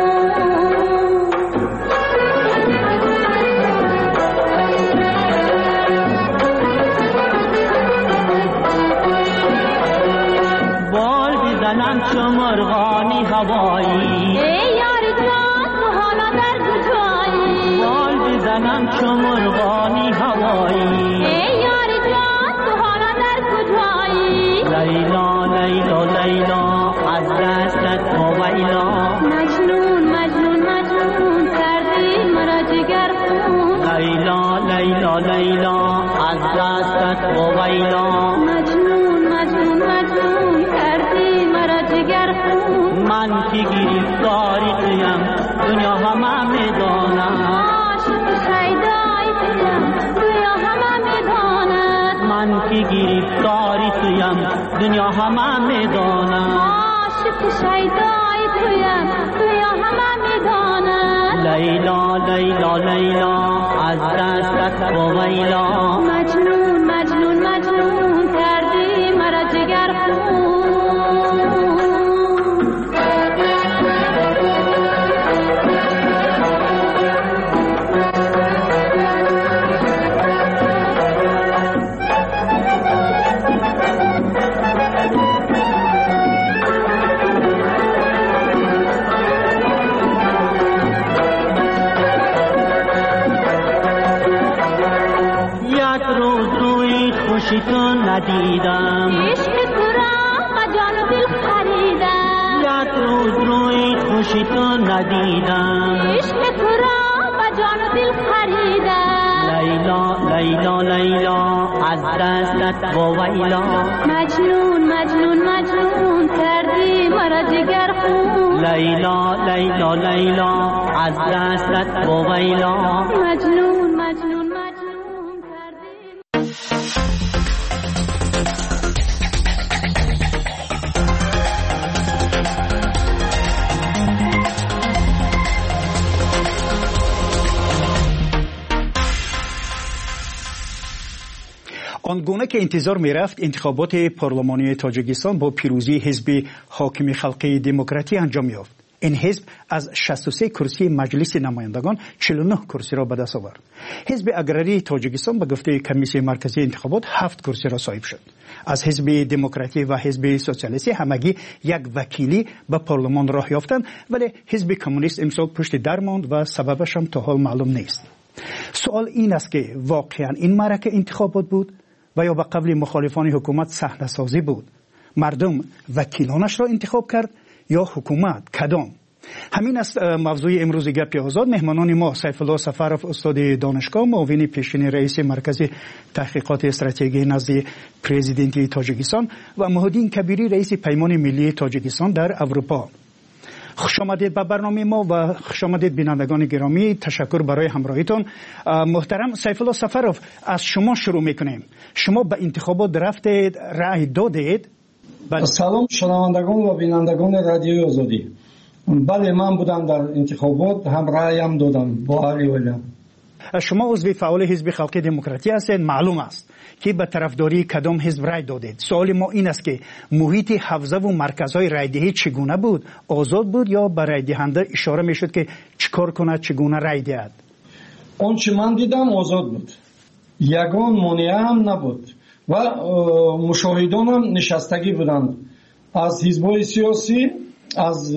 بال بزنم چو مرغانی هوایی ای یاری جان تو حالا در کجایی بال بزنم چو مرغانی هوایی ای یاری جان تو حالا در کجایی لیلا لیلا لیلا از دستت ویلا مجنون مجنون مجنون کردی مرا جگر خون لیلا لیلا لیلا لیلا از دستت و ویلا مجنون مجنون مجنون کردی مرا جگر خون من که گرفتاری قیم دنیا همه میداند عاشق شیدایی قیم دنیا همه میداند من که گرفتاری قیم دنیا همه میداند عاشق شیدایی قیم دنیا همه میداند لیلا لیلا لیلا از دستت و ویلا مجنون مجنون مجنون کردی مرا جگر خون خوشی تو ندیدم عشق تو را و جان و دل خریدم یک روز روی خوشی تو ندیدم عشق تو را و جان و دل خریدم لیلا لیلا لیلا از دستت و ویلا مجنون مجنون مجنون کردی مرا جگر خون لیلا لیلا لیلا از دستت و ویلا مجنون مجنون مجنون کردی. آنگونه که انتظار می رفت انتخابات پارلمانی تاجیکستان با پیروزی حزب حاکم خلقی دموکراتی انجام یافت. این حزب از شصت و سه کرسی مجلس نمایندگان چهل و نه کرسی را به دست آورد. حزب اگراری تاجیکستان به گفته کمیسیون مرکزی انتخابات هفت کرسی را صاحب شد. از حزب دموکراتی و حزب سوسیالیستی همگی یک وکیلی به پارلمان راه یافتند، ولی حزب کمونیست امسال پشت در ماند و سببش هم تا حال معلوم نیست. سوال این است که واقعا این معرکه انتخابات بود و یا به قبل مخالفان حکومت صحنه سازی بود؟ مردم وکیلانش را انتخاب کرد یا حکومت؟ کدام؟ همین است موضوع امروز گپ آزاد. مهمانان ما سیف الله سفرов استاد دانشگاه، معاون پیشین رئیس مرکز تحقیقات استراتژی نزد پرزیدنت تاجیکستان و محمدین کبیری رئیس پیمان ملی تاجیکستان در اروپا. خوش آمدید به برنامه ما و خوش آمدید بینندگان گرامی. تشکر برای همراهیتون. محترم سیف الله سفرов، از شما شروع میکنیم. شما به انتخابات رفتید، رأی دادید؟ سلام شنوندگان و بینندگان رادیوی آزادی. بله، من بودم در انتخابات، هم رأیم دادم با علی ولیم. شما عضو فعال حزب خلقی دموکراتی هستید. معلوم است که به طرفداری کدام حزب رای دادید. سوال ما این است که محیط حوزه و مرکزهای رایدهی چگونه بود؟ آزاد بود یا به رای دهنده اشاره میشد که چیکار کند، چگونه رای دهد؟ آنچه من دیدم آزاد بود، یگان مانع هم نبود و مشاهدان هم نشستگی بودند، از حزب‌های سیاسی، از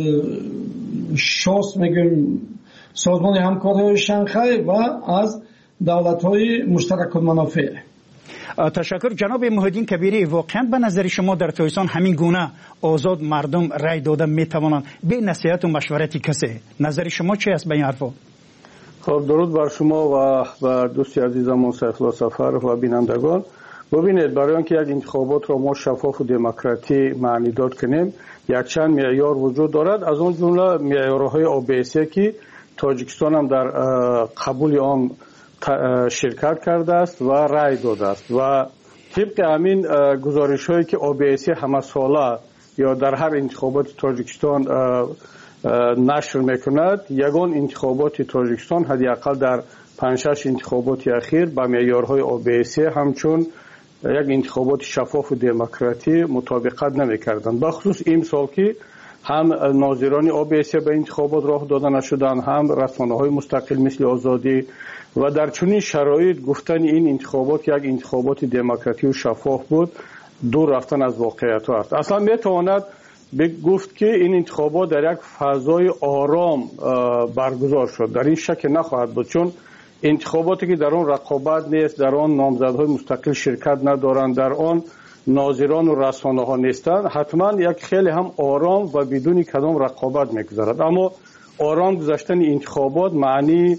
شاس میگیم سازمان همکاری شانگهای و از دولت‌های مشترک المنافع. تشکر. جناب محمدین کبیری، واقعا به نظر شما در تاجیکستان همین گونه آزاد مردم رای دادن میتوانند به نصیحت و مشورت کسی؟ نظر شما چی است به این حرفا؟ خب درود بر شما و و دوستی عزیزم سیف الله سفرов و بینندگان. ببینید، برای اینکه یک انتخابات را ما شفاف و دموکراتی معنی داد کنیم، یک چند معیار وجود دارد. از اون جمله معیارهای او بی اس که تاجیکستان هم در قبول آن شرکت کرده است و رای داده است و طبق همین گزارش هایی که او بی اس همه ساله یا در هر انتخابات تاجیکستان نشر میکند، یگان انتخابات تاجیکستان حداقل در پنج شش انتخابات اخیر با معیارهای او بی اس همچون یک انتخابات شفاف و دموکراتی مطابقت نمیکردند. بخصوص این سال که هم ناظران او بی اس به انتخابات راه داده نشدند، هم رسانه‌های مستقل مثل آزادی، و در چنین شرایط گفتن این انتخابات یک انتخابات دموکراتی و شفاف بود دور رفتن از واقعیت است. اصلا میتواند گفت که این انتخابات در یک فضای آرام برگزار شد. در این شک نخواهد بود، چون انتخاباتی که در آن رقابت نیست، در آن نامزدهای مستقل شرکت ندارند، در آن ناظران و رسانه ها نیستند، حتما یک خیلی هم آرام و بدون کدام رقابت میگذرد. اما آرام گذشتن انتخابات معنی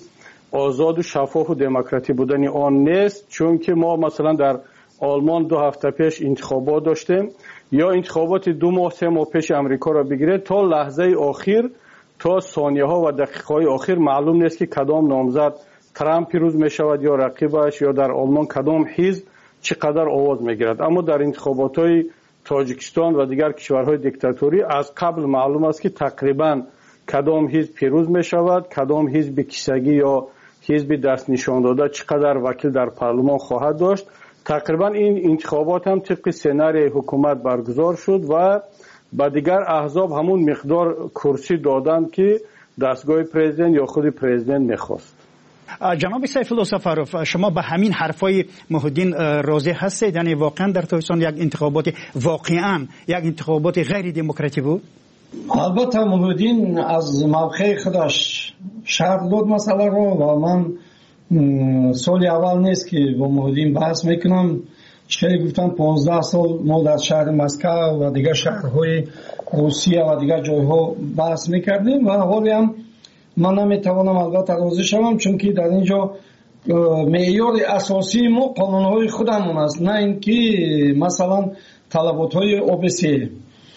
آزاد و شفاف و دموکراتی بودن آن نیست. چون که ما مثلا در آلمان دو هفته پیش انتخابات داشتیم، یا انتخابات دو ماه سه ماه پیش امریکا را بگیره، تا لحظه آخر، تا ثانیه ها و دقیقه های آخر معلوم نیست که کدام نامزد ترامپ پیروز می شود یا رقیبش، یا در آلمان کدام حزب چقدر آواز می گیرد. اما در انتخابات های تاجیکستان و دیگر کشورهای دیکتاتوری از قبل معلوم است که تقریبا کدام حزب پیروز می شود، کدام حزب کیسگی یا حزب دست نشان داده چقدر وکیل در پارلمان خواهد داشت. تقریبا این انتخابات هم طبق سناریوی حکومت برگزار شد و با دیگر احزاب همون مقدار کرسی دادند که دستگاه پرزیدنت یا خود پرزیدنت میخواست. جناب سیفالله سفروف، شما به همین حرفای محی‌الدین راضی هستید؟ یعنی واقعا در تاجیکستان یک انتخابات واقعا یک انتخابات غیر دموکراتی بود؟ البته محی‌الدین از موقع خودش شرح داد مسئله رو و من سال اول نیست که با محی‌الدین بحث میکنم. چه گفتن پانزده سال ما در شهر مسکو و دیگر شهرهای روسیه و دیگر جایها بحث میکردیم و حالی هم من نمیتوانم البته راضی شوم، چون که در اینجا معیار اساسی ما قانونهای خودمون است، نه اینکه مثلا طلباتهای او بی سی.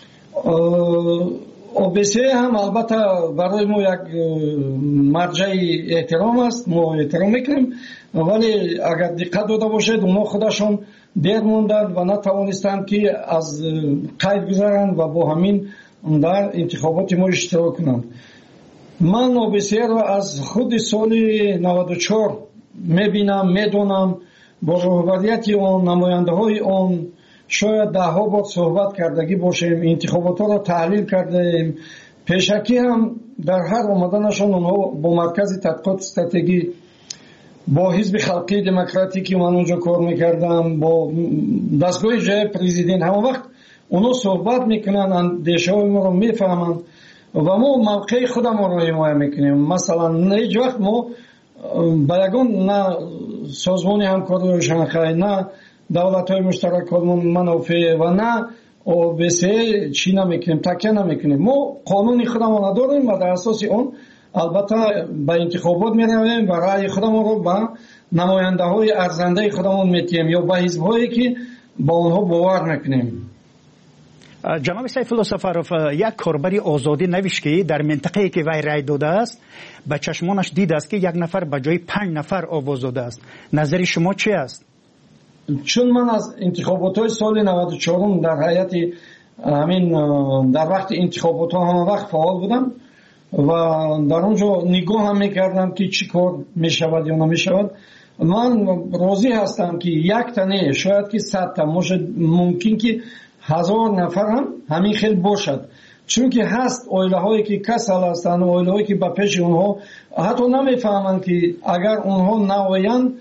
او بی سی هم البته برای ما یک مرجع احترام است، ما احترام میکنیم، ولی اگر دقت داده باشید اونا خودشون دیر موندند و نتوانستند که از قید گذارند و با همین در انتخابات ما اشتراک کنند. من او بی سی را از خود سال نود و چهار میبینم، میدونم، با رهبریت آن، نماینده های آن شاید ده ها بار صحبت کردگی باشیم، انتخابات ها را تحلیل کردیم. پیشکی هم در هر آمدنشان اونها با مرکز تحقیقات استراتژی، با حزب خلقی دموکراتی که من اونجا کار میکردم، با دستگاه جای پرزیدنت، همه وقت اونا صحبت میکنن، اندیشه های ما رو میفهمند و ما موقع خودم رو حمایت میکنیم. مثلا هیچ وقت ما با یگان نه سازمان همکاری شانگهای، نه دولت های مشترک منافع و نه او بی سی چی نمیکنیم، تکیه نمیکنیم. ما قانون خودمون نداریم و در اساس اون البته به انتخابات میرویم و رأی خودمون رو به نماینده های ارزنده خودمون میتیم یا به حزب هایی که با اونها باور میکنیم. جناب سیفالله سفروف، یک کاربری آزادی نوشت که در منطقه‌ای که وی رای داده است به چشمانش دید است که یک نفر به جای پنج نفر آواز داده است. نظر شما چی است؟ چون من از انتخابات های سال نود و چهار در هیئت همین در وقت انتخابات ها همه وقت فعال بودم و در اونجا نگاه هم میکردم که چی کار میشود یا نمیشود. من راضی هستم که یک تنه شاید که صد تا ممکن که هزار نفر هم همین خیلی باشد، چون که هست اویله هایی که کسل هستند، اویله هایی که با پیش اونها حتی نمیفهمند که اگر اونها نویند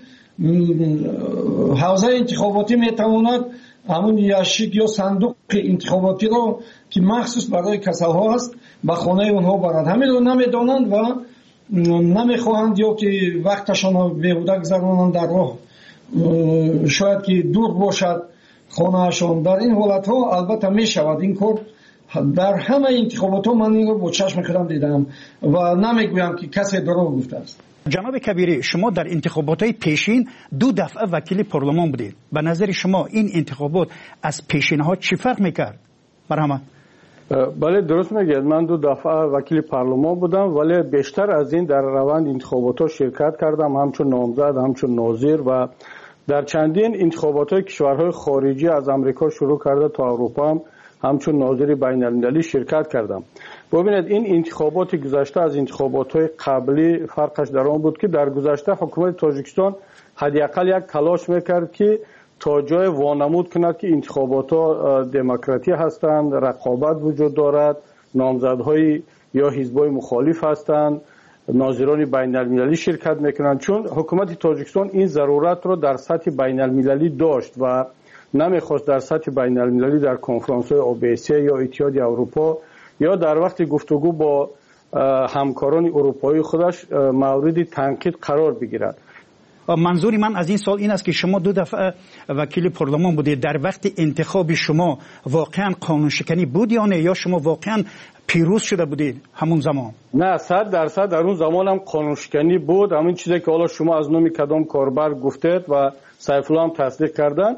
حوزه انتخاباتی میتواند همون یاشیک یا صندوق انتخاباتی رو که مخصوص برای کسل ها هست به خانه اونها برند. همین رو نمیدانند و نمیخواهند یا که وقتشان رو بیهوده گذرانند در راه، شاید که دور باشد خانهشان. در این حالت ها البته می شود این کار. در همه انتخابات ها من این رو با چشم خودم دیدم و نمیگویم که کسی دروغ گفته است. جناب کبیری، شما در انتخابات های پیشین دو دفعه وکیل پارلمان بودید. به نظر شما این انتخابات از پیشین ها چی فرق میکرد؟ مرحمت. بله درست میگید، من دو دفعه وکیل پارلمان بودم ولی بیشتر از این در روند انتخابات ها شرکت کردم، همچون نامزد، همچون ناظر و در چندین انتخابات های کشورهای خارجی از امریکا شروع کرده تا اروپا هم همچون ناظر بین المللی شرکت کردم. ببینید این انتخابات گذشته از انتخابات های قبلی فرقش در آن بود که در گذشته حکومت تاجیکستان حداقل یک تلاش میکرد که تا جای وانمود کند که انتخابات ها دموکراتی هستند، رقابت وجود دارد، نامزدهای یا حزبای مخالف هستند، ناظران بین المللی شرکت میکنند. چون حکومت تاجیکستان این ضرورت را در سطح بین المللی داشت و نمیخواست در سطح بین المللی در کنفرانس های او بی سی یا اتحاد اروپا یا در وقت گفتگو با همکاران اروپایی خودش مورد تنقید قرار بگیرد. منظور من از این سال این است که شما دو دفعه وکیل پارلمان بودید، در وقت انتخاب شما واقعا قانون شکنی بود یا نه، یا شما واقعا پیروز شده بودید همون زمان؟ نه، صد درصد در اون زمان هم قانون شکنی بود. همین چیزی که حالا شما از نام کدام کاربر گفتید و سیف الله هم تصدیق کردن،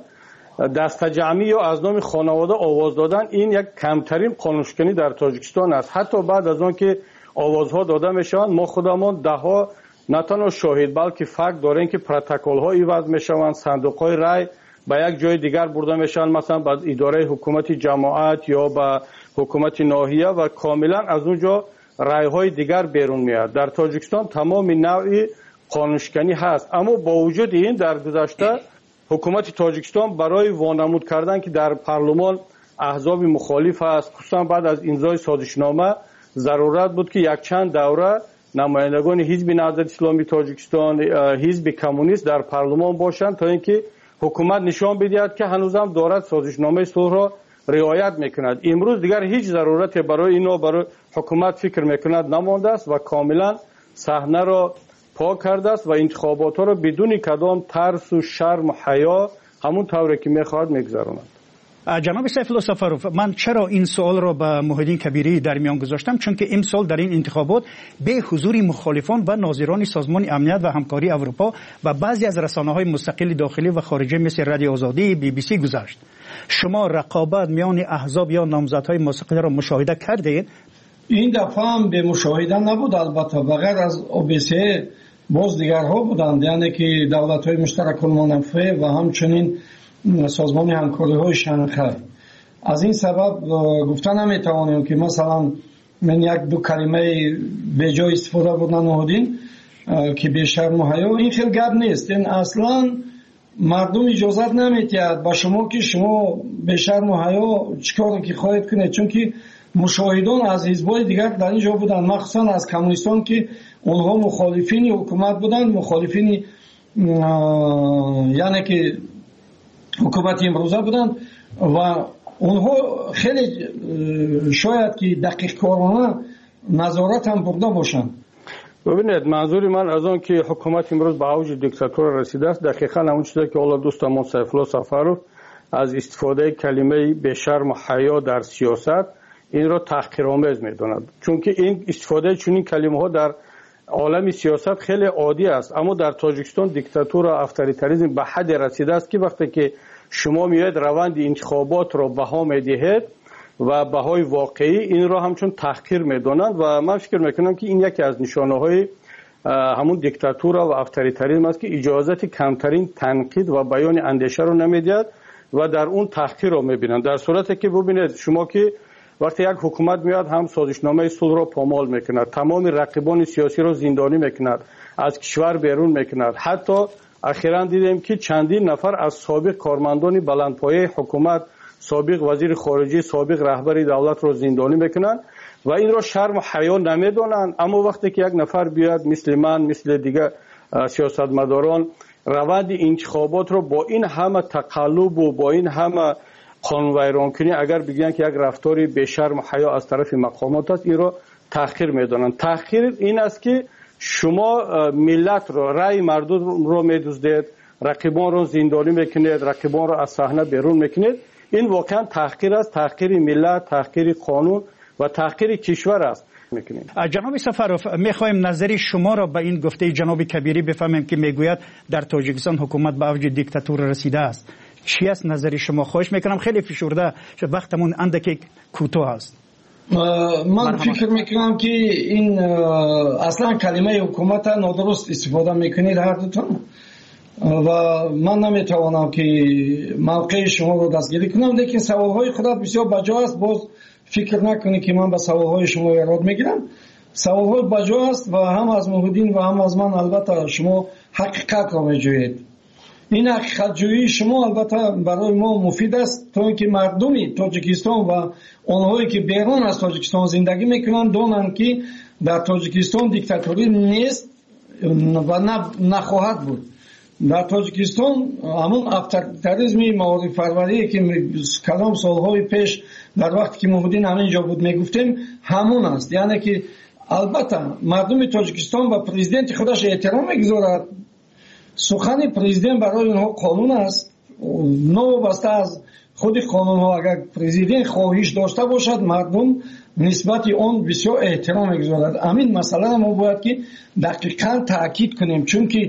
دست جمعی یا از نام خانواده آواز دادن، این یک کمترین قانون شکنی در تاجیکستان است. حتی بعد از اون که آوازها داده میشوند، ما خودمون ده ها نه تنها شاهد بلکه فکت داریم که پروتکل ها ایواز میشوند، صندوق های رای به یک جای دیگر برده میشن، مثلا به اداره حکومت جماعت یا به حکومت ناحیه، و کاملا از اونجا رای های دیگر بیرون میاد. در تاجیکستان تمام نوع قانون شکنی هست، اما با وجود این در گذشته حکومت تاجیکستان برای وانمود کردن که در پارلمان احزاب مخالف است، خصوصا بعد از امضای سازشنامه ضرورت بود که یک چند دوره نمایندگان حزب نهضت اسلامی تاجیکستان، حزب کمونیست در پارلمان باشند تا اینکه حکومت نشان بدهد که هنوزم دارد سازشنامه صلح را رعایت میکند. امروز دیگر هیچ ضرورتی برای اینا برای حکومت فکر میکند نمانده است و کاملا صحنه را پاک کرده است و انتخابات را بدون کدام ترس و شرم و حیا همون طوری که میخواهد میگذراند. جناب سیف الله سفروف، من چرا این سوال را به محیدین کبیری در میان گذاشتم؟ چون که امسال در این انتخابات به حضور مخالفان و ناظران سازمان امنیت و همکاری اروپا و بعضی از رسانه‌های مستقل داخلی و خارجی مثل رادیو آزادی، بی بی سی گذشت. شما رقابت میان احزاب یا نامزدهای مستقل را مشاهده کردید؟ این دفعه هم به مشاهده نبود، البته بغیر از او بی سی باز دیگرها بودند، یعنی که دولت‌های مشترک المنافع و همچنین سازمان همکاری های شنغهای. از این سبب گفتن نمیتوانیم که مثلا من یک دو کلمه به جای استفاده بودن نهادین که به شرم و حیا، این خیلی گپ نیست. این اصلا مردم اجازت نمیتید با شما که شما به شرم و حیا چیکار که خواهید کنید، چون که مشاهدان از حزب‌های دیگر در اینجا بودن، مخصوصا از کمونیستان که اونها مخالفین حکومت بودن، مخالفین یعنی که حکومت امروزه بودند و اونها خیلی شاید که دقیق کارانه نظارت هم برده باشند. ببینید، منظور من از آن که حکومت امروز به اوج دیکتاتور رسیده است، دقیقاً همون چیزی که حالا دوستمون سیف الله سفروف از استفاده کلمه به شرم و حیا در سیاست این را تحقیرآمیز می‌داند، چون که این استفاده چنین کلمه‌ها در عالم سیاست خیلی عادی است. اما در تاجیکستان دیکتاتور و افطاریتاریسم به حد رسیده است که وقتی که شما میاید روند انتخابات را بها میدهید و بهای واقعی این را همچون تحقیر میدانند و من فکر میکنم که این یکی از نشانه های همون دیکتاتور و افطاریتاریسم است که اجازت کمترین تنقید و بیان اندیشه را نمیدهد و در اون تحقیر را میبینند. در صورتی که ببینید شما که وقتی یک حکومت میاد هم سازشنامه صلح را پامال میکند، تمام رقیبان سیاسی را زندانی میکند، از کشور بیرون میکند. حتی اخیراً دیدیم که چندین نفر از سابق کارمندان بلندپایه حکومت، سابق وزیر خارجه، سابق رهبر دولت را زندانی میکنند و این را شرم و حیا نمیدانند. اما وقتی که یک نفر بیاد مثل من، مثل دیگر سیاستمداران روند انتخابات را با این همه تقلب و با این همه قانون ویران کنی اگر بگن که یک رفتاری به شرم و حیا از طرف مقامات است، این را تحقیر میدانند. تحقیر این است که شما ملت را، رأی مردم را میدزدید، رقیبان را زندانی میکنید، رقیبان را از صحنه بیرون میکنید. این واقعا تحقیر است، تحقیر ملت، تحقیر قانون و تحقیر کشور است. جناب سفروف، میخوایم نظر شما را به این گفته جناب کبیری بفهمیم که میگوید در تاجیکستان حکومت به اوج دیکتاتور رسیده است. چی است نظر شما؟ خواهش میکنم، خیلی فشرده شد، وقتمون اندکی کوتاه است. من فکر میکنم که این اصلا کلمه حکومت نادرست استفاده میکنید هر دوتون و من نمیتوانم که موقع شما رو دستگیری کنم، لیکن سوالهای خودت بسیار بجا است. باز فکر نکنید که من به سوالهای شما ایراد میگیرم. سوالهای بجا است و هم از محیدین و هم از من البته شما حقیقت را میجویید. این حقیقت جویی شما البته برای ما مفید است تا اینکه مردمی تاجیکستان و آنهایی که بیرون از تاجیکستان زندگی میکنند دانند که در تاجیکستان دیکتاتوری نیست و نخواهد بود. در تاجیکستان همون افطاریتاریسم موارد فروری که کلام سالهای پیش در وقتی که محیدین همینجا بود میگفتیم همون است. یعنی که البته مردم تاجیکستان و پرزیدنت خودش احترام میگذارد سخن پرزیدنت برای اینها قانون است. نوابسته از خود قانون ها اگر پرزیدنت خواهش داشته باشد مردم نسبت آن بسیار احترام میگذارد. همین مسئله ما باید که دقیقاً تاکید کنیم، چون که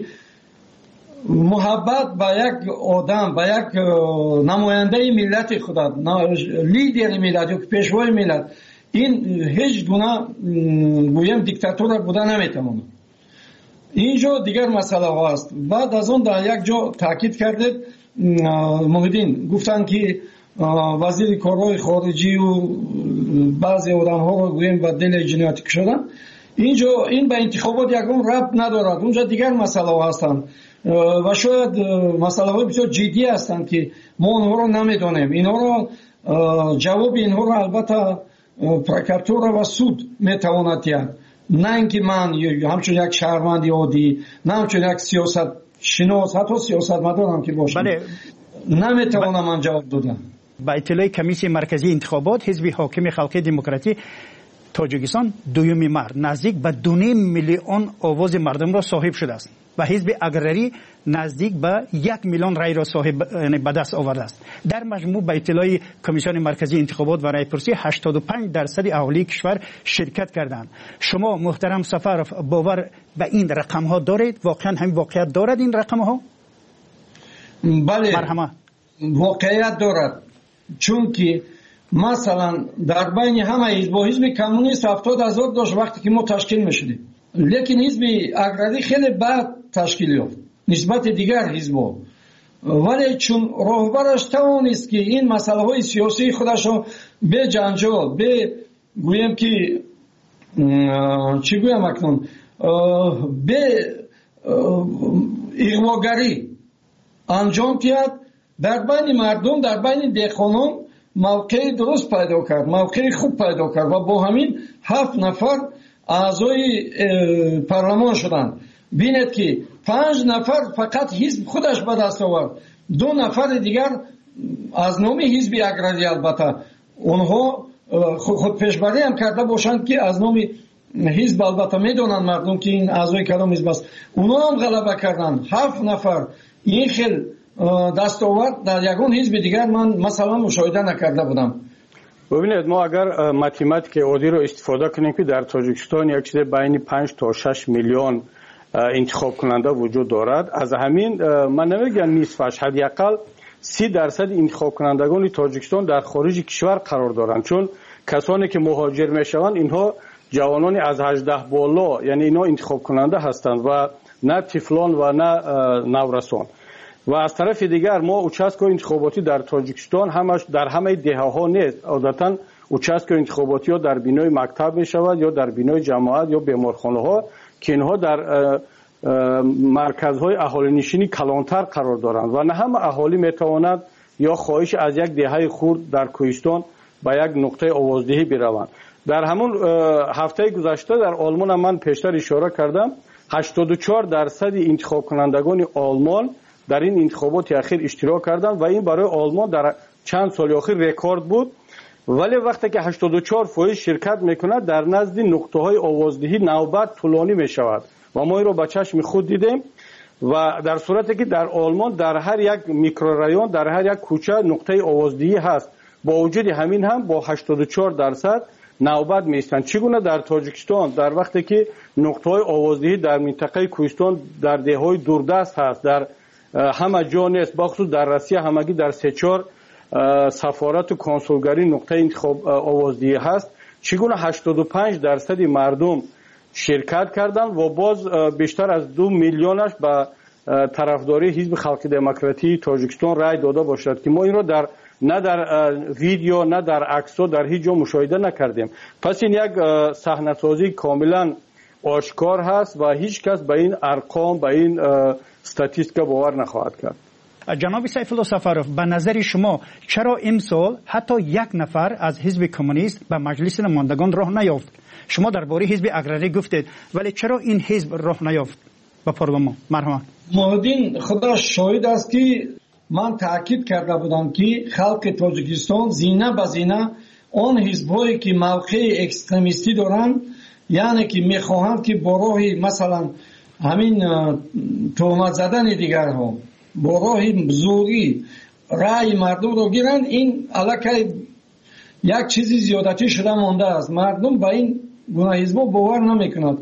محبت به یک آدم، به یک نماینده ملت خود، لیدر ملت یا پیشوای ملت، این هیچ گونه گویم دیکتاتور بوده نمیتواند. اینجا دیگر مسئله ها است. بعد از اون در یک جا تاکید کردید محیدین، گفتن که وزیر کارهای خارجی و بعضی آدم ها رو گویم به دل جنایتی کشیدن. اینجا این به انتخابات یکم ربط ندارد، اونجا دیگر مسئله ها هستند و شاید مسئله های بسیار جدی هستند که ما اونها رو نمیدونیم. اینها رو جواب اینها رو البته پروکراتور و سود میتواند دهد، نه اینکه من همچون یک شهروند عادی، نه همچون یک سیاست شناس، حتی سیاستمدارم که باشم، بله. نمیتوانم من جواب دادم. با اطلاع کمیسیون مرکزی انتخابات، حزب حاکم خلقی دموکراتی تاجیکستان دویمین مرد نزدیک به دو نیم میلیون آواز مردم را صاحب شده است و حزب اگرری نزدیک به یک میلیون رای را صاحب یعنی به دست آورده است. در مجموع به اطلاع کمیسیون مرکزی انتخابات و رایپرسی هشتاد و پنج درصد اهالی کشور شرکت کردند. شما محترم سفرов باور به این رقم ها دارید؟ واقعا همین واقعیت دارد این رقم ها؟ بله، مرحمت. واقعیت دارد، چون که مثلا در بین همه حزب حزب کمونیست هفتاد هزار داشت وقتی که ما تشکیل میشدیم، لیکن حزب اگرری خیلی بعد تشکیل یافت نسبت دیگر حزب‌ها، ولی چون راهبرش توانست که این مسئله های سیاسی خودش رو به جنجال، به گویم که چی گویم اکنون، به اغواگری انجام کرد، در بین مردم، در بین دهقانان موقع درست پیدا کرد، موقع خوب پیدا کرد و با همین هفت نفر اعضای پارلمان شدند. بینید که پنج نفر فقط حزب خودش به دست آورد، دو نفر دیگر از نام حزب اگرری، البته اونها خود پیشبری هم کرده باشند که از نام حزب، البته میدونن مردم که این اعضای کدام حزب است، اونها هم غلبه کردند. هفت نفر این خیل دستاورد در یگان حزب دیگر من مثلا مشاهده نکرده بودم. ببینید، ما اگر ماتماتیک عادی رو استفاده کنیم که در تاجیکستان یک چیز بین پنج تا شش میلیون انتخاب کننده وجود دارد، از همین من نمیگم نصفش، حداقل سی درصد انتخاب کنندگان تاجیکستان در خارج کشور قرار دارند، چون کسانی که مهاجر میشوند اینها جوانان از هجده بالا، یعنی اینا انتخاب کننده هستند و نه طفلان و نه نورسان. و از طرف دیگر ما اوچاسکو انتخاباتی در تاجیکستان همش در همه دهه ها نیست. عادتا اوچاسکو انتخاباتی ها در بینای مکتب می شود یا در بینای جماعت یا بیمارخانه ها که اینها در مرکزهای اهالی نشینی کلانتر قرار دارند و نه همه اهالی می تواند یا خواهش از یک دهه خرد در کوهستان به یک نقطه آوازدهی بروند. در همون هفته گذشته در آلمان من پیشتر اشاره کردم، هشتاد و چهار درصد انتخاب کنندگان آلمان در این انتخابات اخیر اشتراک کردند و این برای آلمان در چند سال اخیر رکورد بود. ولی وقتی که هشتاد و چهار فایز شرکت میکند در نزد نقطه های آوازدهی نوبت طولانی میشود و ما این رو با چشم خود دیدیم و در صورتی که در آلمان در هر یک میکرورایون، در هر یک کوچه نقطه آوازدهی هست، با وجود همین هم با هشتاد و چهار درصد نوبت میستند. چگونه در تاجیکستان در وقتی که نقطه های آوازدهی در منطقه کوهستان در دههای دوردست هست، در همه جا نیست، بخصوص در روسیه همگی در سه چهار سفارت و کنسولگری نقطه انتخاب آوازدهی هست، چگونه هشتاد و پنج درصد مردم شرکت کردند و باز بیشتر از دو میلیونش به طرفداری حزب خلق دموکراتی تاجیکستان رای داده باشد که ما این را در نه در ویدیو نه در عکس‌ها در هیچ جا مشاهده نکردیم. پس این یک صحنه‌سازی کاملا آشکار هست و هیچ کس به این ارقام، به این استاتیستیکا باور نخواهد کرد. جناب سیف الله سفرов، به نظر شما چرا امسال حتی یک نفر از حزب کمونیست به مجلس نمایندگان راه نیافت؟ شما درباره حزب اگرری گفتید، ولی چرا این حزب راه نیافت به پارلمان؟ مرحبا. محمدین خدا شاهد است که من تاکید کرده بودم که خلق تاجیکستان زینه به زینه آن حزبایی که موقع اکستریمیستی دارند، یعنی که میخواهند که با راه مثلا همین تهمت زدن دیگرها با راه زوری رأی مردم رو گیرند، این الکی یک چیزی زیادتی شده مانده است. مردم به این گونه حزب باور نمیکنند.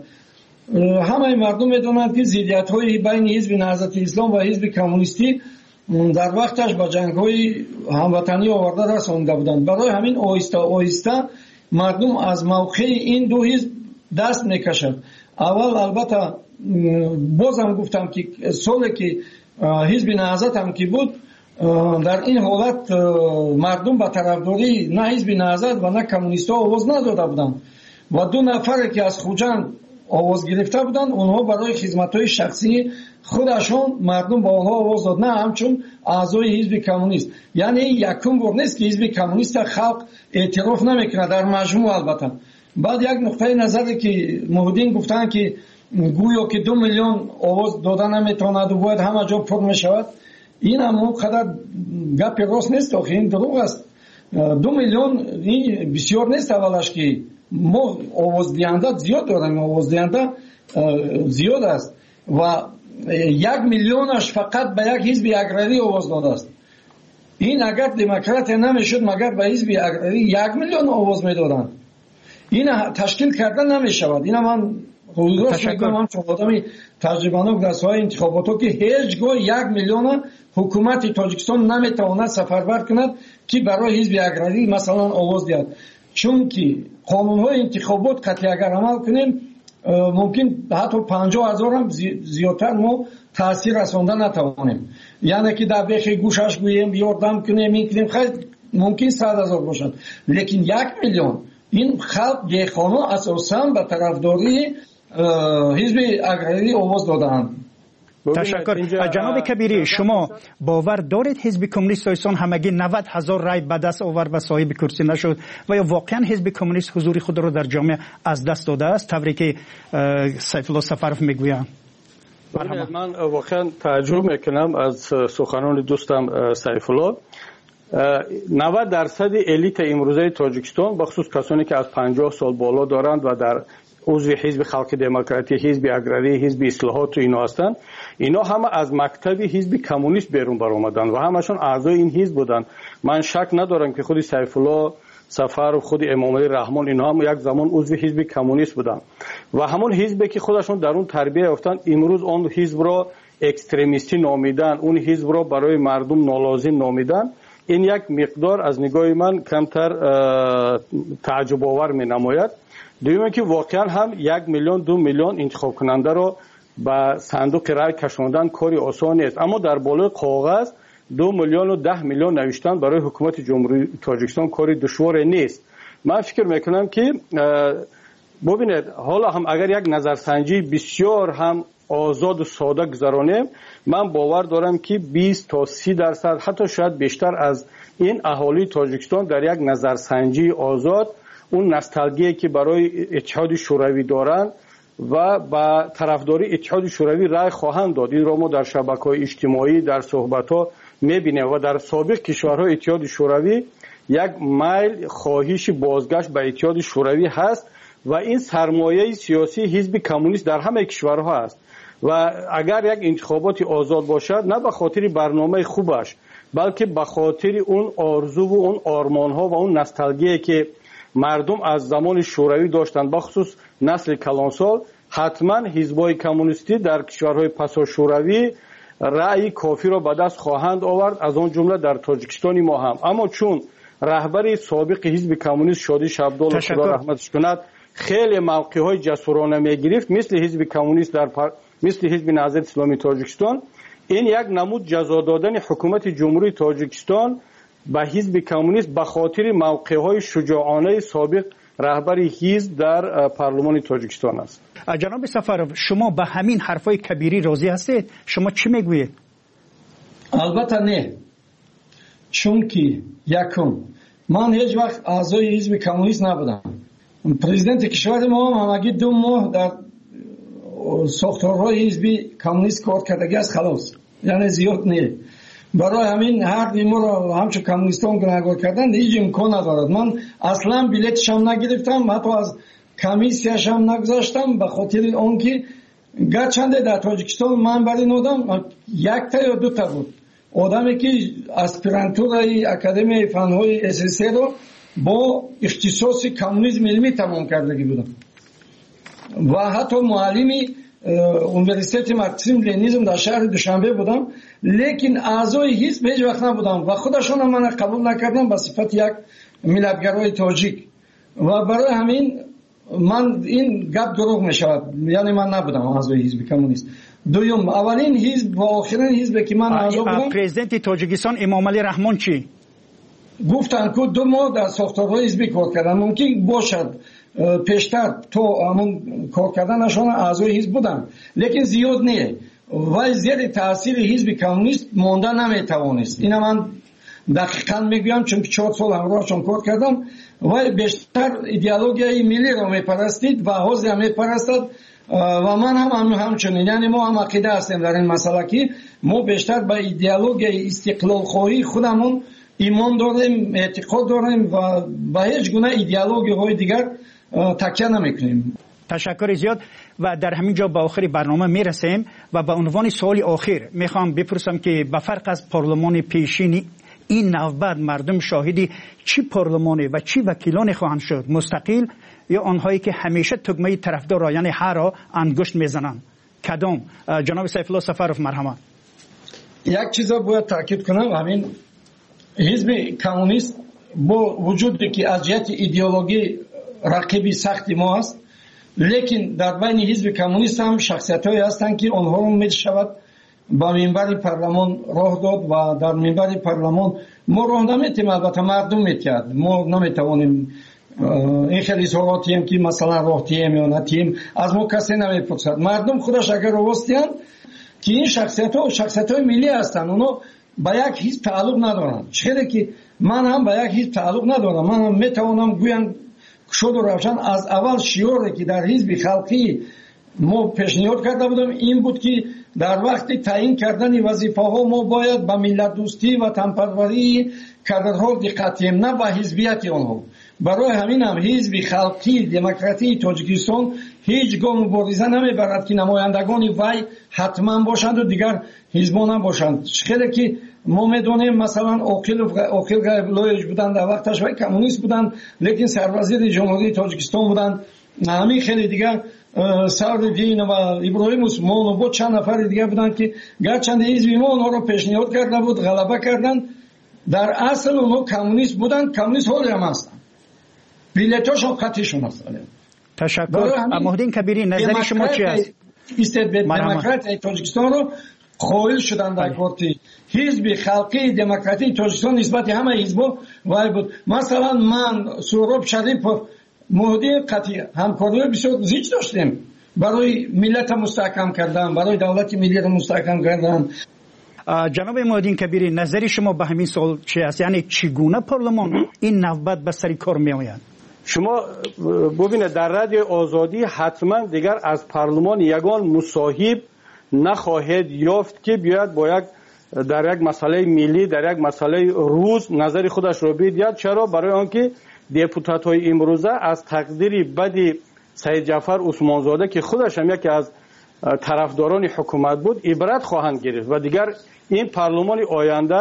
همه مردم میدونند که ضدیت های بین حزب نهضت اسلام و حزب کمونیستی در وقتش با جنگ های هموطنی آورده رسانده بودند. برای همین آهسته آهسته مردم از موقع این دو حزب دست میکشد. اول البته بازم گفتم که سالی که حزب نهضت هم که بود، در این حالت مردم به طرفداری نه حزب نهضت و نه کمونیست‌ها آواز نداده بودند و دو نفر که از خوجند آواز گرفته بودند، اونها برای خدمت‌های شخصی خودشون مردم با آنها آواز داد، نه همچون اعضای حزب کمونیست. یعنی یکم بار نیست که حزب کمونیست خلق اعتراف نمیکنه در مجموع. البته بعد یک نقطه نظری که محدین گفتن که گویا که دو میلیون آواز دادن نمیتواند و باید همه جا پر میشود، این هم اونقدر گپ راست نیست. آخه این دروغ است. دو میلیون این بسیار نیست. اولش که ما آواز دهنده زیاد داریم، آواز دهنده زیاد است و یک میلیونش فقط به یک حزب اگراری آواز داده است. این اگر دموکرات نمیشد مگر به حزب اگراری یک میلیون آواز میدادند. این تشکیل کردن نمیشود. این من روزگاش میگم هم چون آدمی تجربه‌ناک در ساحه انتخابات که هیچگاه یک میلیون حکومت تاجیکستان نمیتواند سفربر کند که برای حزب اگراری مثلا آواز دهد. چون که قانون‌های انتخابات قطعی اگر عمل کنیم ممکن حتی پنجاه هزار هم زیادتر ما تاثیر رساندن نتوانیم. یعنی که در بیخ گوشش گوییم یاردم کنیم این کنیم خیلی ممکن صد هزار باشد، لیکن یک میلیون این خلق دیخانه اساساً به طرفداری حزب اگراری آواز دادند. تشکر. جناب کبیری، شما باور دارید حزب کمونیست پاکستان همگی نود هزار رای به دست آورد و صاحب کرسی نشد و یا واقعا حزب کمونیست حضور خود را در جامعه از دست داده است طوری که سیف الله سفرف میگوید؟ من واقعا تعجب میکنم از سخنان دوستم سیف الله. نود درصد الیت امروزه تاجیکستان بخصوص کسانی که از پنجاه سال بالا دارند و در عضو حزب خلق دموکراتی، حزب اگراری، حزب اصلاحات و اینا هستند، اینا همه از مکتب حزب کمونیست بیرون برآمدند و همشون اعضای این حزب بودند. من شک ندارم که خود سیف الله سفر و خود امام علی رحمان اینا هم یک زمان عضو حزب کمونیست بودند و همون حزبی که خودشون در اون تربیت یافتند امروز اون حزب را اکستریمیستی نامیدن، اون حزب را برای مردم نالازم نامیدن. این یک مقدار از نگاه من کمتر تعجب آور می نماید. دویمه که واقعا هم یک میلیون دو میلیون انتخاب کننده رو به صندوق رای کشاندن کاری آسان نیست، اما در بالای کاغذ دو میلیون و ده میلیون نوشتن برای حکومت جمهوری تاجیکستان کاری دشوار نیست. من فکر میکنم که ببینید حالا هم اگر یک نظرسنجی بسیار هم آزاد و ساده گذرانیم، من باور دارم که بیست تا سی درصد حتی شاید بیشتر از این اهالی تاجیکستان در یک نظرسنجی آزاد اون نستالژی که برای اتحاد شوروی دارند و با طرفداری اتحاد شوروی رای خواهند داد. این را ما در شبکه‌های اجتماعی در صحبت‌ها می‌بینیم و در سابق کشورهای اتحاد شوروی یک میل خواهش بازگشت به اتحاد شوروی هست و این سرمایه سیاسی حزب کمونیست در همه کشورها است و اگر یک انتخابات آزاد باشد نه به خاطر برنامه خوبش بلکه به خاطر اون آرزو و اون آرمان‌ها و اون نستالژی که مردم از زمان شوروی داشتند، بخصوص نسل کلانسال، حتما حزب‌های کمونیستی در کشورهای پسا شوروی رأی کافی را به دست خواهند آورد، از آن جمله در تاجیکستان ما هم. اما چون رهبر سابق حزب کمونیست شادی شبدال خدا رحمتش کند خیلی موقع‌های جسورانه می‌گرفت مثل حزب کمونیست در پر... مثل حزب نهضت اسلامی تاجیکستان، این یک نمود جزا دادن حکومت جمهوری تاجیکستان به حزب کمونیست به خاطر موقع‌های شجاعانه سابق رهبر حزب در پارلمان تاجیکستان است. جناب سفرов شما به همین حرفای کبیری راضی هستید؟ شما چی میگویید؟ البته نه. چون که یکم من هیچ وقت اعضای حزب کمونیست نبودم. پرزیدنت کشور ما هم همگی دو ماه در ساختارهای حزب کمونیست کار کردگی است خلاص. یعنی زیاد نه. برای همین هر دیمو را همچون کمونیستان گناهگار کردن هیچ امکان ندارد. من اصلا بلیتش هم نگرفتم، حتی از کمیسیش هم نگذاشتم به خاطر اون که گرچنده در تاجیکستان من برای نودم یک تا یا دو تا بود آدمی که اسپرانتورای اکادمی فنهای اس اس رو با اختصاص کمونیسم علمی تمام کردگی بودم و حتی معلمی اونیورسیت مارکسیسم لنینیسم در شهر دوشنبه بودم، لیکن اعضای حزب هیچ وقت نبودم و خودشون هم من قبول نکردم به صفت یک ملتگرای تاجیک و برای همین من این گپ دروغ می شود، یعنی من نبودم اعضای حزب کمونیست. دوم اولین حزب و آخرین حزب که من اعضا بودم پرزیدنت تاجیکستان امام علی رحمان چی گفتن که دو ماه در ساختارهای حزبی کار کردن، ممکن باشد پیشتر تو همون کار کردنشان اعضای حزب بودن لیکن زیاد نیه و زیر تاثیر حزب کمونیست مانده نمیتوانست. اینا من دقیقاً میگویم چون چهار سال همراهشان کار کردم و بیشتر ایدئولوژی ملی را میپرستید و حزب هم میپرستد و من هم همچنین، یعنی ما هم عقیده هستیم در این مسئله که ما بیشتر به ایدئولوژی استقلال خواهی خودمون ایمان داریم، اعتقاد داریم و به هیچ گونه ایدئولوژی های دیگر تکیه نمیکنیم. تشکر زیاد و در همین جا به آخر برنامه میرسیم و به عنوان سوال آخر میخوام بپرسم که به فرق از پارلمان پیشین این نوبت مردم شاهدی چی پارلمانی و چی وکیلان خواهند شد، مستقل یا آنهایی که همیشه تگمه طرفدار یعنی هر را انگشت میزنند؟ کدام؟ جناب سیف الله سفرов مرحمت. یک چیز باید تاکید کنم، همین حزب کمونیست با وجودی که از جهت ایدئولوژی رقیبی سختی ما است، لیکن در بین حزب کمونیست هم شخصیت‌هایی هستند که آنها رو می‌شود با منبر پارلمان راه داد و در منبر پارلمان ما راه نمی‌تیم، البته مردم می‌تید، ما نمی‌توانیم این خیلی سوالاتی هم که مثلا راه تیم یا نتیم از ما کسی نمی‌پرسد. مردم خودش اگر راستیان که این شخصیت‌ها شخصیت‌های ملی هستند، اونا با یک حزب تعلق ندارند، چرا که من هم با یک حزب تعلق ندارم. من هم می‌توانم گویم شد و روشن از اول شعاری که در حزب خلقی ما پیشنهاد کرده بودم این بود که در وقت تعیین کردن وظیفه‌ها ما باید به ملت دوستی و تنپروری کادرها دقت کنیم، نه به حزبیت آنها. برای همین هم حزب خلقی دموکراتی تاجیکستان هیچ گام مبارزه نمیبرد که نمایندگان وی حتما باشند و دیگر حزبان نباشند. خیلی که ما میدونیم مثلا اوکیل اوکیل غیبلویج بودند در وقتش و کمونیست بودند، لیکن سروزیر جمهوری تاجیکستان بودند. همین خیلی دیگر سعدالدین و ابراهیم عثمان و بود چند نفر دیگر بودند که گرچند حزب ما اونها رو پیشنهاد کرده بود غلبه کردند، در اصل اونها کمونیست بودند، کمونیست حالی هم هستند، بیلیتاشون قطعیشون هستند. تشکر. مهدین کبیری نظر شما چی است؟ دموکرات تاجیکستان رو خواهی شدن در کارتی حزب خلقی دموکراتی تاجیکستان نسبت همه حزبا وای بود. مثلا من سهراب شریف مهدی قطعی همکاری بسیار زیاد داشتیم برای ملت مستحکم کردن، برای دولت ملی را مستحکم کردن. جناب مهدین کبیری نظر شما به همین سوال چی است؟ یعنی چگونه پارلمان این نوبت به سر کار می آید؟ شما ببینید در رادیو آزادی حتما دیگر از پارلمان یگان مصاحب نخواهد یافت که بیاید با یک در یک مسئله ملی در یک مسئله روز نظر خودش رو بگوید. چرا؟ برای آنکه دپوتات های امروزه از تقدیر بد سید جعفر عثمانزاده که خودش هم یکی از طرفداران حکومت بود عبرت خواهند گرفت و دیگر این پارلمان آینده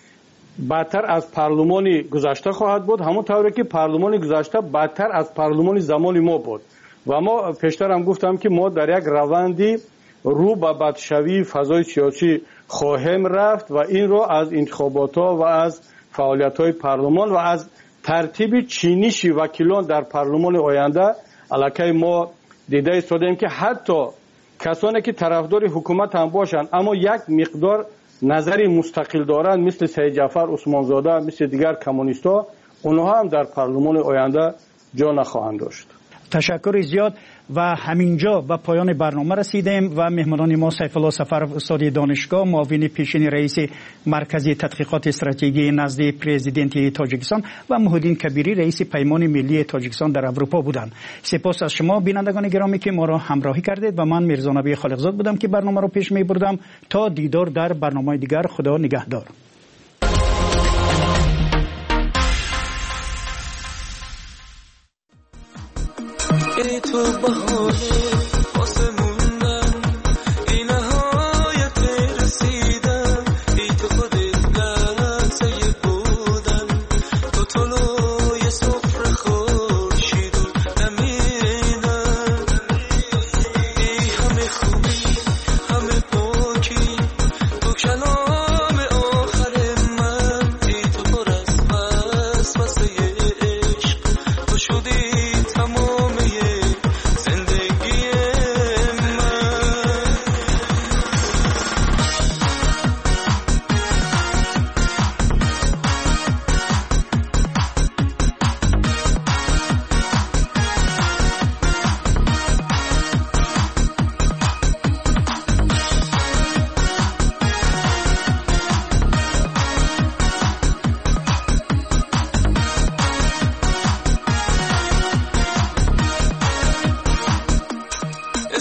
بدتر از پارلمان گذشته خواهد بود، همون طوری که پارلمان گذشته بدتر از پارلمان زمان ما بود. و ما پیشتر هم گفتم که ما در یک روندی رو به بدشوی فضای سیاسی خواهیم رفت و این رو از انتخابات ها و از فعالیت های پارلمان و از ترتیب چینش وکیلان در پارلمان آینده علاقه ما دیده ایستادیم که حتی کسانی که طرفدار حکومت هم باشند اما یک مقدار نظری مستقل دارند مثل سید جعفر عثمانزاده مثل دیگر کمونیست‌ها، اونها هم در پارلمان آینده جا نخواهند داشت. تشکر زیاد و همینجا به پایان برنامه رسیدیم و مهمانان ما سیف الله سفرov استاد دانشگاه معاون پیشین رئیس مرکز تحقیقات استراتژی نزد پرزیدنت تاجیکستان و مهدین کبیری رئیس پیمان ملی تاجیکستان در اروپا بودند. سپاس از شما بینندگان گرامی که ما را همراهی کردید و من میرزا نبی خالقزاد بودم که برنامه را پیش می بردم. تا دیدار در برنامه دیگر، خدا نگهدار. ای تو بهانه واسه موندن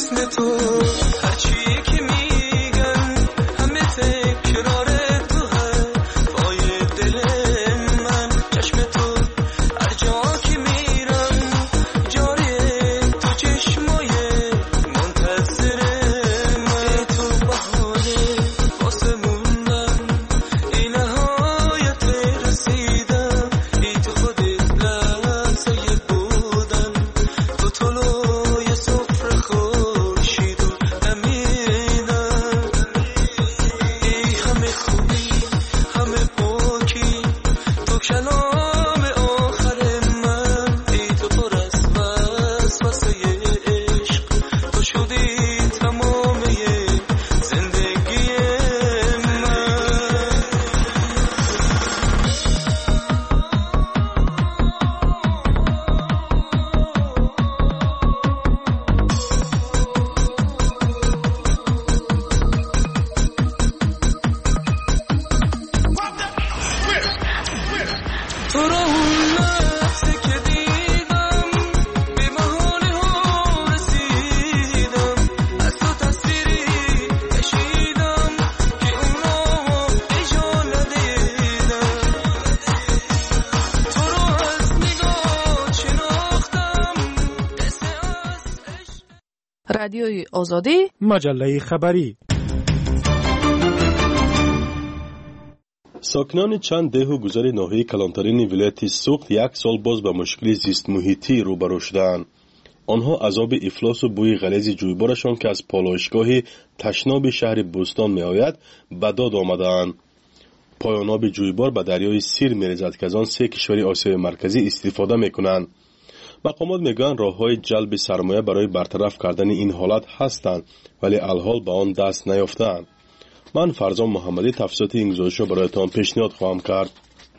اسم تو هرچی که میگن همه تکرار تو هوای دل من چشم تو هر جا که میرم جاری تو چشمای منتظر من تو بهانه واسه موندن این نهایت رسیدم ای تو خودت لحظه بودن تو طلوع صفر خورشید و نمیدن ای همه خوبی همه پاکی تو کلام آخر من ای تو پر از وسوسه عشق تو شدی تمامه زندگی من تو رو اون لحظه که دیدم به محاله ها رسیدم از تو تصویری کشیدم که اون را ایجا ندیدم تو رو از نگاه شناختم قصه از رادیوی آزادی مجله خبری. ساکنان چند ده و گذر ناحیه کلانترین ولایت سوخت یک سال باز به مشکل زیست محیطی روبرو شدند. آنها عذاب افلاس و بوی غلیظ جویبارشان که از پالایشگاه تشناب شهر بوستان می آید به داد آمدند. پایاناب جویبار به دریای سیر می ریزد که از آن سه کشور آسیای مرکزی استفاده می کنند. مقامات می گویند راه‌های جلب سرمایه برای برطرف کردن این حالت هستند ولی الحال به آن دست نیافتند. من فرزان محمدی تفصیلات این گزارش را برایتان پیشنهاد خواهم کرد.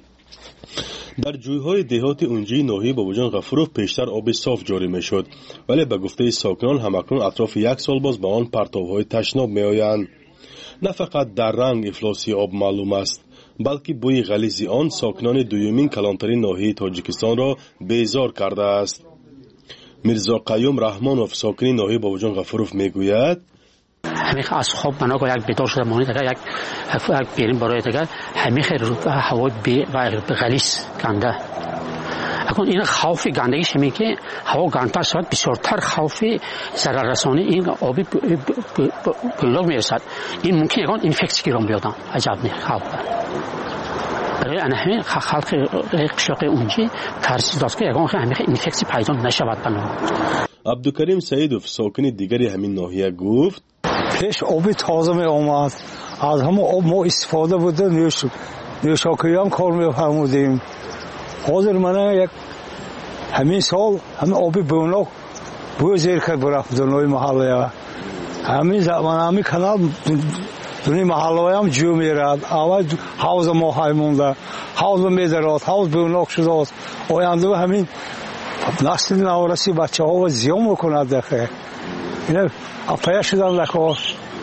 در جویهای دهات اونجی ناحیه باباجان غفوروف پیشتر آب صاف جاری میشد ولی به گفته ساکنان همکنون اطراف یک سال باز به آن پرتوهای تشناب میآیند. نه فقط در رنگ افلاسی آب معلوم است بلکه بوی غلیظ آن ساکنان دویمین کلانترین ناحیه تاجیکستان را بیزار کرده است. میرزا قیوم رحمانوف ساکن ناحیه باباجان غفوروف میگوید همین از خواب بنا که یک بیدار شده مانی دیگر یک یک بیرین برای دیگر همین خیر هوای بی و غلیظ گنده اکنون این خوف گندگیش همین که هوا گندتر شود بسیارتر خوف ضرر رسانی این آبی بلوغ میرسد این ممکن اکنون اینفکسی گیران بیادن عجب نه خوف برای همین خلق قشاق اونجی ترسیز داشت که اکنون همین اینفکسی پیدا نشود بنا. عبدالکریم سعیدوف ساکن دیگری همین ناحیه گفت پیش آبی تازه می آمد از همون آب ما استفاده بوده نیوش نیوشاکری هم کار می فرمودیم حاضر من یک همین سال همین آبی بوناک بوی زیر کرد برفت دنوی محله همین زمان همین کنال دنوی محله هم جو می رد اول حوض ما های مونده حوض می دراد حوض بوناک شده است آینده همین نسل نورسی بچه ها و زیان میکند دخه اینه اپایا شدن لکار.